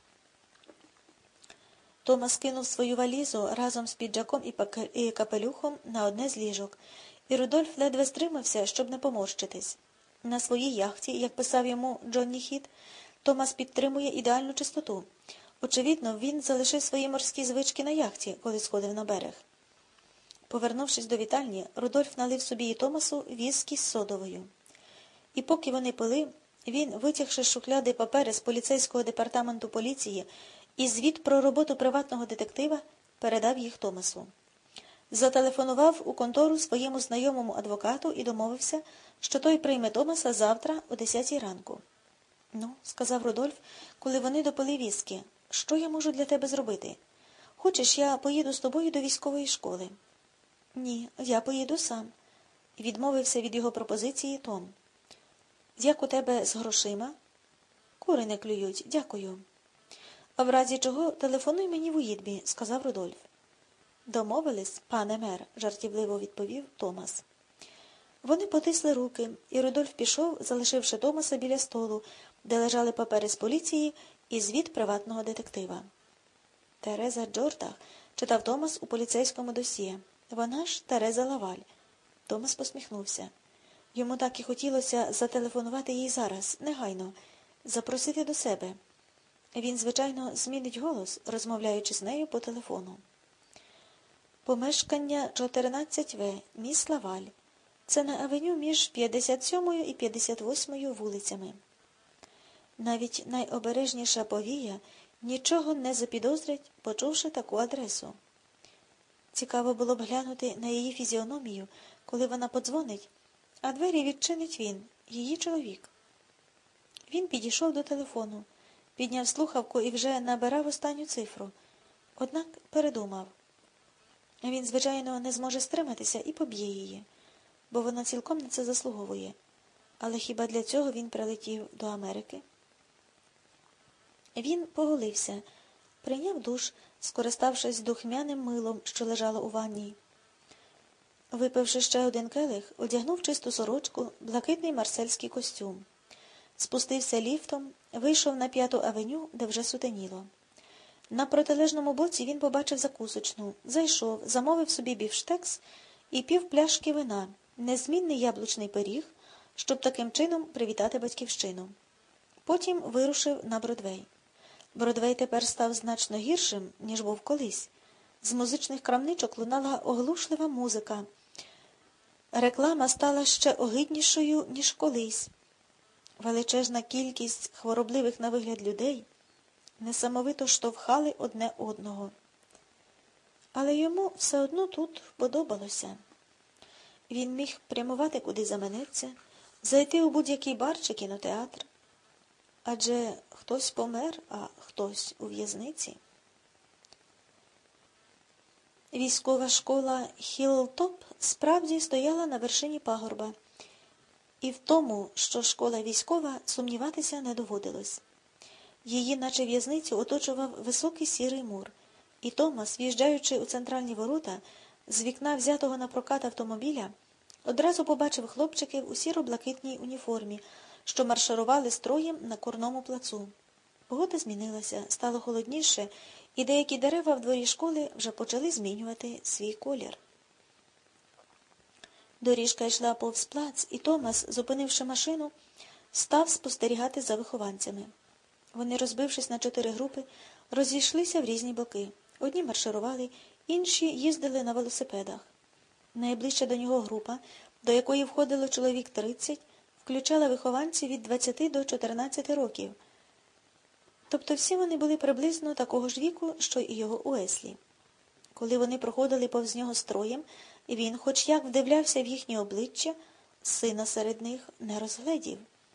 Томас кинув свою валізу разом з піджаком і капелюхом на одне з ліжок, і Рудольф ледве стримався, щоб не поморщитись. На своїй яхті, як писав йому Джонні Хіт, Томас підтримує ідеальну чистоту. Очевидно, він залишив свої морські звички на яхті, коли сходив на берег. Повернувшись до вітальні, Рудольф налив собі і Томасу віскі з содовою. І поки вони пили, він, витягши з шухляди папери з поліцейського департаменту поліції і звіт про роботу приватного детектива, передав їх Томасу. Зателефонував у контору своєму знайомому адвокату і домовився, що той прийме Томаса завтра о десятій ранку. «Ну», – сказав Рудольф, коли вони допили віскі, – «що я можу для тебе зробити? Хочеш, я поїду з тобою до військової школи?» «Ні, я поїду сам», – відмовився від його пропозиції Том. «Як у тебе з грошима?» Кури не клюють, дякую. А в разі чого телефонуй мені в Уїтбі, сказав Рудольф. Домовились, пане мер, жартівливо відповів Томас. Вони потисли руки, і Рудольф пішов, залишивши Томаса біля столу, де лежали папери з поліції і звіт приватного детектива. Тереза Джордах, читав Томас у поліцейському досьє. Вона ж Тереза Лаваль. Томас посміхнувся. Йому так і хотілося зателефонувати їй зараз, негайно, запросити до себе. Він, звичайно, змінить голос, розмовляючи з нею по телефону. Помешкання чотирнадцять В, міс Лаваль. Це на авеню між п'ятдесят сьомою і п'ятдесят восьмою вулицями. Навіть найобережніша повія нічого не запідозрить, почувши таку адресу. Цікаво було б глянути на її фізіономію, коли вона подзвонить, а двері відчинить він, її чоловік. Він підійшов до телефону, підняв слухавку і вже набирав останню цифру. Однак передумав. Він, звичайно, не зможе стриматися і поб'є її, бо вона цілком на це заслуговує. Але хіба для цього він прилетів до Америки? Він поголився, прийняв душ, скориставшись духмяним милом, що лежало у ванній. Випивши ще один келих, одягнув чисту сорочку, блакитний марсельський костюм. Спустився ліфтом, вийшов на П'яту авеню, де вже сутеніло. На протилежному боці він побачив закусочну, зайшов, замовив собі бівштекс і пів пляшки вина, незмінний яблучний пиріг, щоб таким чином привітати батьківщину. Потім вирушив на Бродвей. Бродвей тепер став значно гіршим, ніж був колись. З музичних крамничок лунала оглушлива музика. Реклама стала ще огиднішою, ніж колись. Величезна кількість хворобливих на вигляд людей несамовито штовхали одне одного. Але йому все одно тут подобалося. Він міг прямувати куди заманеться, зайти у будь-який бар чи кінотеатр. Адже хтось помер, а хтось у в'язниці. Військова школа Хіллтоп справді стояла на вершині пагорба. І в тому, що школа військова, сумніватися не доводилось. Її, наче в'язницю, оточував високий сірий мур. І Томас, в'їжджаючи у центральні ворота, з вікна взятого на прокат автомобіля, одразу побачив хлопчиків у сіро-блакитній уніформі, що марширували строєм на Курному плацу. Погода змінилася, стало холодніше, і деякі дерева в дворі школи вже почали змінювати свій колір. Доріжка йшла повз плац, і Томас, зупинивши машину, став спостерігати за вихованцями. Вони, розбившись на чотири групи, розійшлися в різні боки. Одні марширували, інші їздили на велосипедах. Найближча до нього група, до якої входило чоловік тридцять, включала вихованців від двадцяти до чотирнадцяти років. Тобто всі вони були приблизно такого ж віку, що і його Уеслі. Коли вони проходили повз нього строєм, він, хоч як вдивлявся в їхні обличчя, сина серед них не розгледів.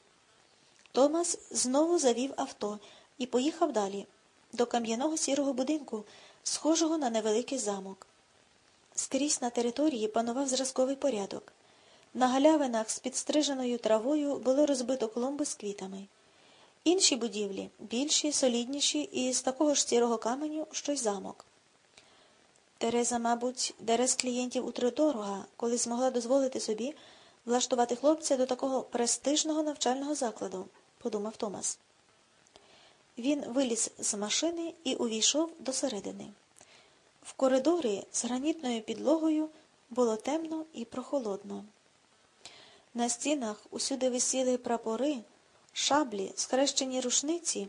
Томас знову завів авто і поїхав далі, до кам'яного сірого будинку, схожого на невеликий замок. Скрізь на території панував зразковий порядок. На галявинах з підстриженою травою було розбито клумби з квітами. Інші будівлі, більші, солідніші і з такого ж сірого каменю, що й замок. Тереза, мабуть, дере з клієнтів утридорога, коли змогла дозволити собі влаштувати хлопця до такого престижного навчального закладу, подумав Томас. Він виліз з машини і увійшов до середини. В коридорі з гранітною підлогою було темно і прохолодно. На стінах усюди висіли прапори, шаблі, схрещені рушниці,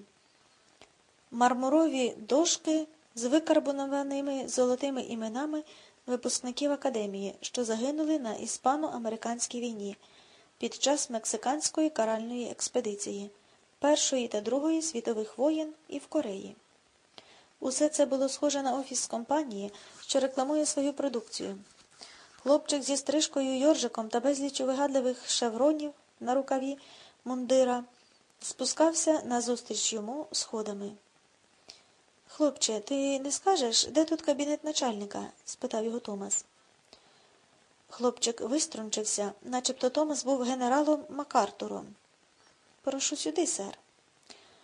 мармурові дошки з викарбонованими золотими іменами випускників академії, що загинули на іспано-американській війні під час мексиканської каральної експедиції, Першої та Другої світових воєн і в Кореї. Усе це було схоже на офіс компанії, що рекламує свою продукцію. Хлопчик зі стрижкою йоржиком та безліччю вигадливих шевронів на рукаві мундира спускався назустріч йому сходами. «Хлопче, ти не скажеш, де тут кабінет начальника?» – спитав його Томас. Хлопчик виструнчився, начебто Томас був генералом Макартуром. «Прошу сюди, сер».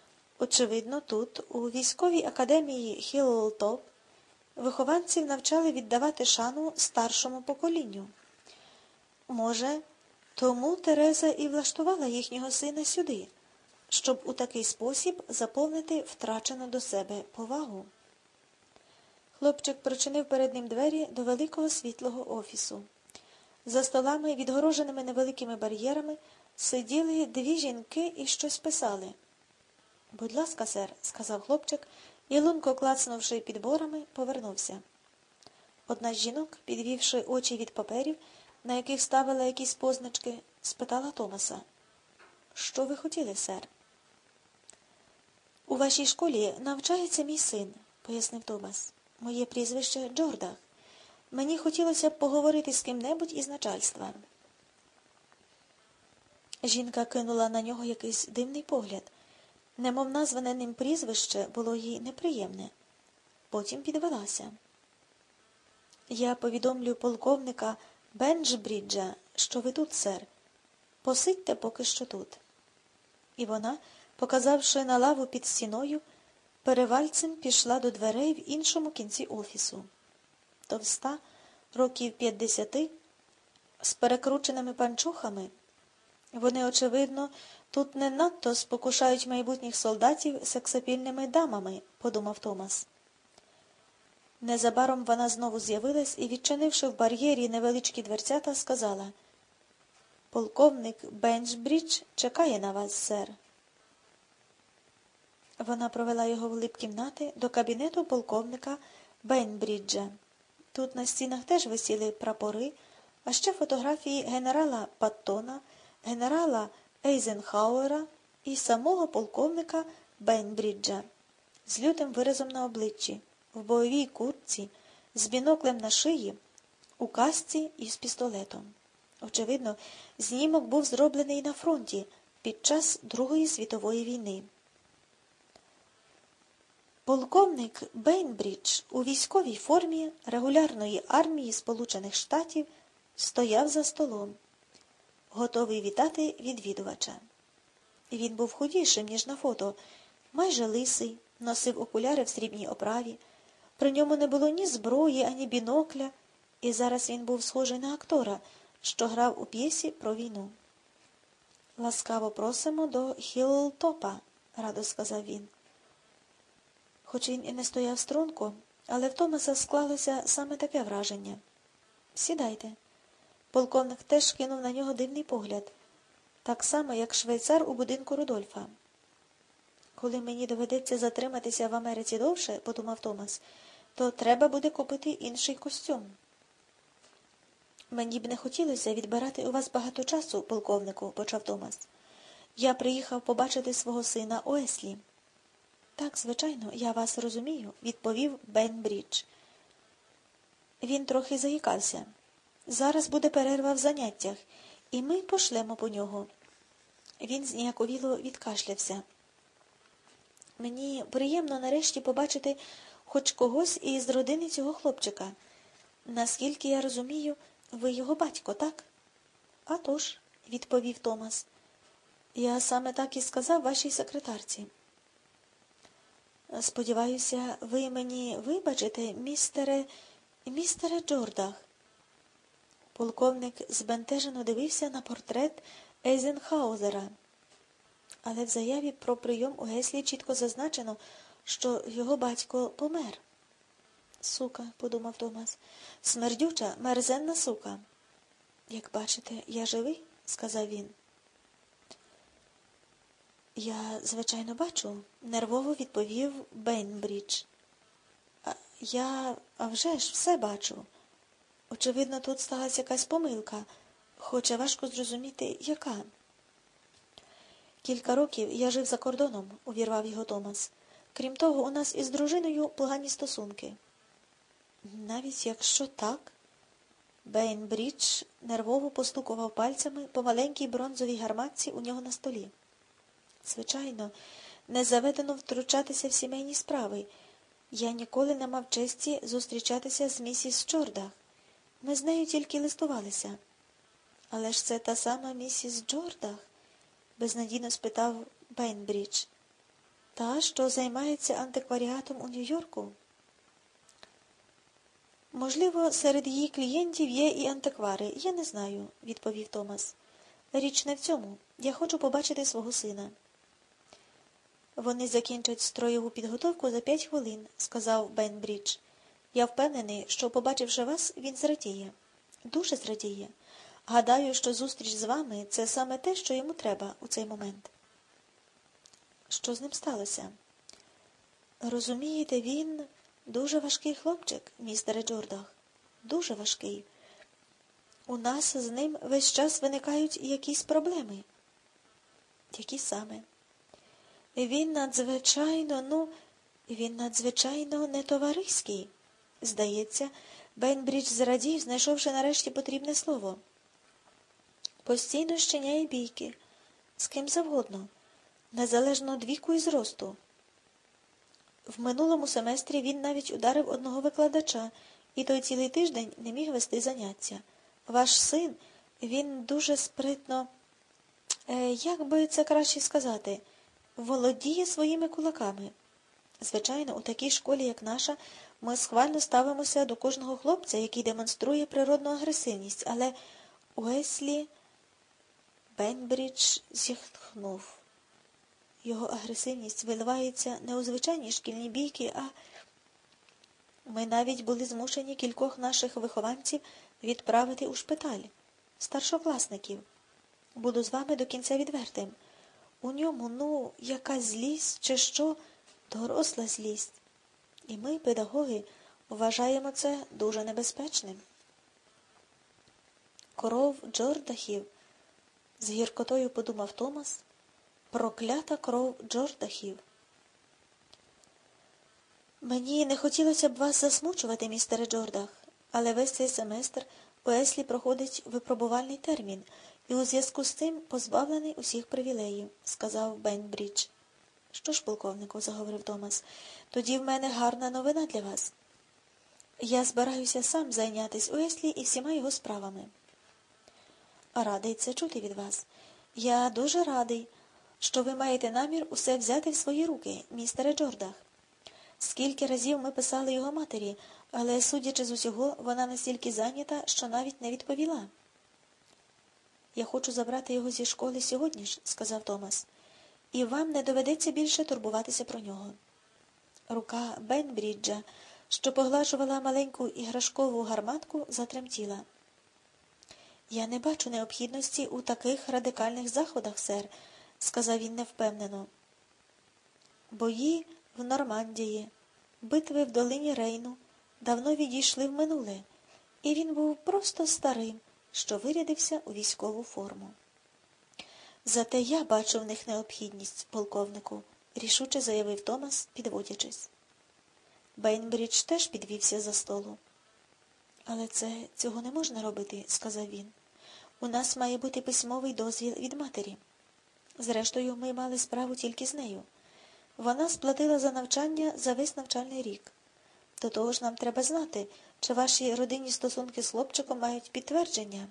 Очевидно, тут, у військовій академії Хіллтоп, вихованців навчали віддавати шану старшому поколінню. Може, тому Тереза і влаштувала їхнього сина сюди, щоб у такий спосіб заповнити втрачену до себе повагу. Хлопчик причинив перед ним двері до великого світлого офісу. За столами, відгороженими невеликими бар'єрами, сиділи дві жінки і щось писали. «Будь ласка, сер», – сказав хлопчик, і, лунко клацнувши підборами, повернувся. Одна з жінок, підвівши очі від паперів, на яких ставила якісь позначки, спитала Томаса. «Що ви хотіли, сер?» «У вашій школі навчається мій син», – пояснив Томас. «Моє прізвище Джордах. Мені хотілося б поговорити з ким-небудь із начальства». Жінка кинула на нього якийсь дивний погляд. Немов назване ним прізвище було їй неприємне. Потім підвелася. «Я повідомлю полковника Бенджбріджа, що ви тут, сер. Посидьте поки що тут». І вона, показавши на лаву під стіною, перевальцем пішла до дверей в іншому кінці офісу. Товста, років п'ятдесяти, з перекрученими панчохами. Вони, очевидно, тут не надто спокушають майбутніх солдатів сексапільними дамами, подумав Томас. Незабаром вона знову з'явилась і, відчинивши в бар'єрі невеличкі дверцята, сказала: «Полковник Бенджбрідж чекає на вас, сер». Вона провела його в глиб кімнати до кабінету полковника Бенбріджа. Тут на стінах теж висіли прапори, а ще фотографії генерала Паттона, генерала Ейзенхауера і самого полковника Бенбріджа з лютим виразом на обличчі, в бойовій куртці, з біноклем на шиї, у касці і з пістолетом. Очевидно, знімок був зроблений на фронті під час Другої світової війни. Полковник Бейнбрідж у військовій формі регулярної армії Сполучених Штатів стояв за столом, готовий вітати відвідувача. Він був худішим, ніж на фото, майже лисий, носив окуляри в срібній оправі, при ньому не було ні зброї, ані бінокля, і зараз він був схожий на актора, що грав у п'єсі про війну. «Ласкаво просимо до Хіллтопа», – радо сказав він. Хоч він і не стояв струнко, але в Томаса склалося саме таке враження. «Сідайте». Полковник теж кинув на нього дивний погляд, так само, як швейцар у будинку Рудольфа. «Коли мені доведеться затриматися в Америці довше, – подумав Томас, – то треба буде купити інший костюм». «Мені б не хотілося відбирати у вас багато часу, полковнику», – почав Томас. «Я приїхав побачити свого сина Уеслі». «Так, звичайно, я вас розумію», – відповів Бенбрідж. Він трохи заїкався. «Зараз буде перерва в заняттях, і ми пошлемо по нього». Він зніяковіло відкашлявся. «Мені приємно нарешті побачити хоч когось із родини цього хлопчика. Наскільки я розумію, ви його батько, так?» «А тож», – відповів Томас. «Я саме так і сказав вашій секретарці». «Сподіваюся, ви мені вибачите, містере... містере Джордах». Полковник збентежено дивився на портрет Ейзенхаузера. Але в заяві про прийом у Геслі чітко зазначено, що його батько помер. «Сука», – подумав Томас, – «смердюча, мерзенна сука». «Як бачите, я живий», – сказав він. «Я, звичайно, бачу», – нервово відповів Бейнбрідж. «А я, а вже ж, все бачу. Очевидно, тут сталася якась помилка, хоча важко зрозуміти, яка». «Кілька років я жив за кордоном», – увірвав його Томас. «Крім того, у нас із дружиною погані стосунки». «Навіть якщо так?» Бейнбрідж нервово постукував пальцями по маленькій бронзовій гарматці у нього на столі. «Звичайно, не заведено втручатися в сімейні справи. Я ніколи не мав честі зустрічатися з місіс Джордах. Ми з нею тільки листувалися». «Але ж це та сама місіс Джордах?» – безнадійно спитав Бейнбрідж. Та, що займається антикваріатом у Нью-Йорку? Можливо, серед її клієнтів є і антиквари. Я не знаю, відповів Томас. Річ не в цьому. Я хочу побачити свого сина. Вони закінчать строєву підготовку за п'ять хвилин, сказав Бенбрідж. Я впевнений, що, побачивши вас, він зрадіє. Дуже зрадіє. Гадаю, що зустріч з вами – це саме те, що йому треба у цей момент. Що з ним сталося? Розумієте, він дуже важкий хлопчик, містере Джордах. Дуже важкий. У нас з ним весь час виникають якісь проблеми. Які саме? Він надзвичайно, ну, він надзвичайно нетовариський. Здається, Бенбрідж зрадів, знайшовши нарешті потрібне слово. Постійно щиняє бійки. З ким завгодно. Незалежно від віку і зросту. В минулому семестрі він навіть ударив одного викладача, і той цілий тиждень не міг вести заняття. Ваш син, він дуже спритно, е, як би це краще сказати, володіє своїми кулаками. Звичайно, у такій школі, як наша, ми схвально ставимося до кожного хлопця, який демонструє природну агресивність, але Уеслі Бенбрідж зітхнув. Його агресивність виливається не у звичайні шкільні бійки, а ми навіть були змушені кількох наших вихованців відправити у шпиталь. Старшокласників. Буду з вами до кінця відвертим. У ньому, ну, якась злість чи що, доросла злість. І ми, педагоги, вважаємо це дуже небезпечним. Кров Джордахів, з гіркотою подумав Томас, проклята кров Джордахів. Мені не хотілося б вас засмучувати, містере Джордах, але весь цей семестр Уеслі проходить випробувальний термін і у зв'язку з цим позбавлений усіх привілеїв, сказав Бенбрідж. Що ж, полковнику, заговорив Томас, тоді в мене гарна новина для вас. Я збираюся сам зайнятись Уеслі і всіма його справами. Радий це чути від вас. Я дуже радий, що ви маєте намір усе взяти в свої руки, містере Джордах. Скільки разів ми писали його матері, але, судячи з усього, вона настільки зайнята, що навіть не відповіла. Я хочу забрати його зі школи сьогодні ж, сказав Томас, і вам не доведеться більше турбуватися про нього. Рука Бенбріджа, що поглажувала маленьку іграшкову гарматку, затремтіла. Я не бачу необхідності у таких радикальних заходах, сер, сказав він невпевнено. Бої в Нормандії, битви в долині Рейну давно відійшли в минуле, і він був просто старим, що вирядився у військову форму. Зате я бачу в них необхідність, полковнику, рішуче заявив Томас, підводячись. Бейнбридж теж підвівся за столу. Але це цього не можна робити, сказав він. У нас має бути письмовий дозвіл від матері. Зрештою, ми мали справу тільки з нею. Вона сплатила за навчання за весь навчальний рік. До того ж нам треба знати, чи ваші родинні стосунки з хлопчиком мають підтвердження.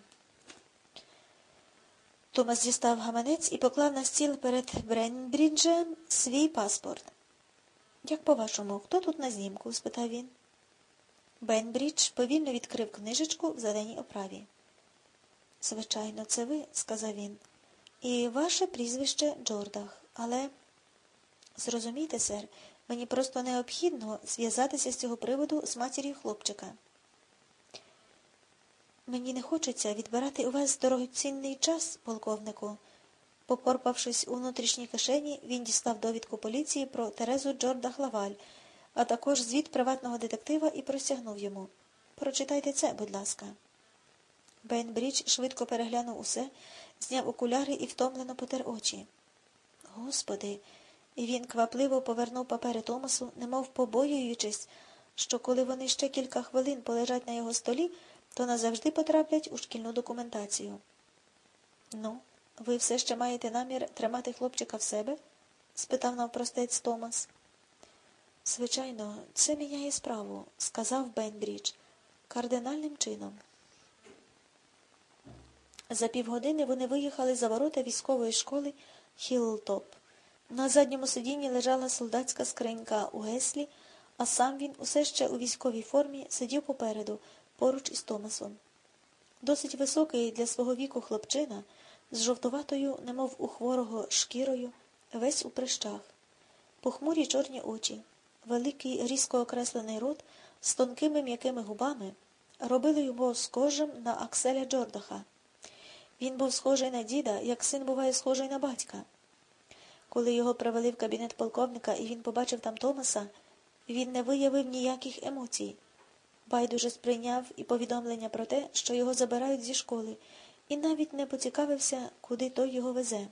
Томас дістав гаманець і поклав на стіл перед Бенбриджем свій паспорт. «Як по-вашому, хто тут на знімку?» – спитав він. Бенбридж повільно відкрив книжечку в зеленій оправі. «Звичайно, це ви», – сказав він. «І ваше прізвище Джордах, але...» «Зрозумійте, сер, мені просто необхідно зв'язатися з цього приводу з матір'ю хлопчика. Мені не хочеться відбирати у вас дорогоцінний час, полковнику». Попорпавшись у внутрішній кишені, він дістав довідку поліції про Терезу Джордах Лаваль, а також звіт приватного детектива і простягнув йому. «Прочитайте це, будь ласка». Бенбридж швидко переглянув усе, зняв окуляри і втомлено потер очі. «Господи!» І він квапливо повернув папери Томасу, немов побоюючись, що коли вони ще кілька хвилин полежать на його столі, то назавжди потраплять у шкільну документацію. «Ну, ви все ще маєте намір тримати хлопчика в себе?» – спитав навпростець Томас. «Звичайно, це міняє справу», – сказав Бенбридж, – «кардинальним чином». За півгодини вони виїхали за ворота військової школи Хіллтоп. На задньому сидінні лежала солдатська скринька у геслі, а сам він, усе ще у військовій формі, сидів попереду, поруч із Томасом. Досить високий для свого віку хлопчина, з жовтуватою, немов у хворого, шкірою, весь у прищах. Похмурі чорні очі, великий різко окреслений рот з тонкими м'якими губами робили його схожим на Акселя Джордаха. Він був схожий на діда, як син буває схожий на батька. Коли його привели в кабінет полковника і він побачив там Томаса, він не виявив ніяких емоцій. Байдуже сприйняв і повідомлення про те, що його забирають зі школи, і навіть не поцікавився, куди той його везе.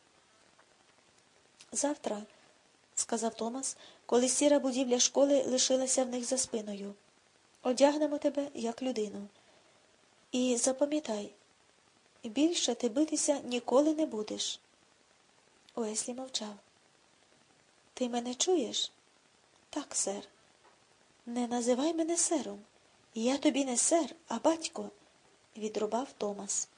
«Завтра», – сказав Томас, коли сіра будівля школи лишилася в них за спиною, – «одягнемо тебе як людину. І запам'ятай, більше ти битися ніколи не будеш». Уеслі мовчав. «Ти мене чуєш?» «Так, сер». «Не називай мене сером. Я тобі не сер, а батько», – відрубав Томас.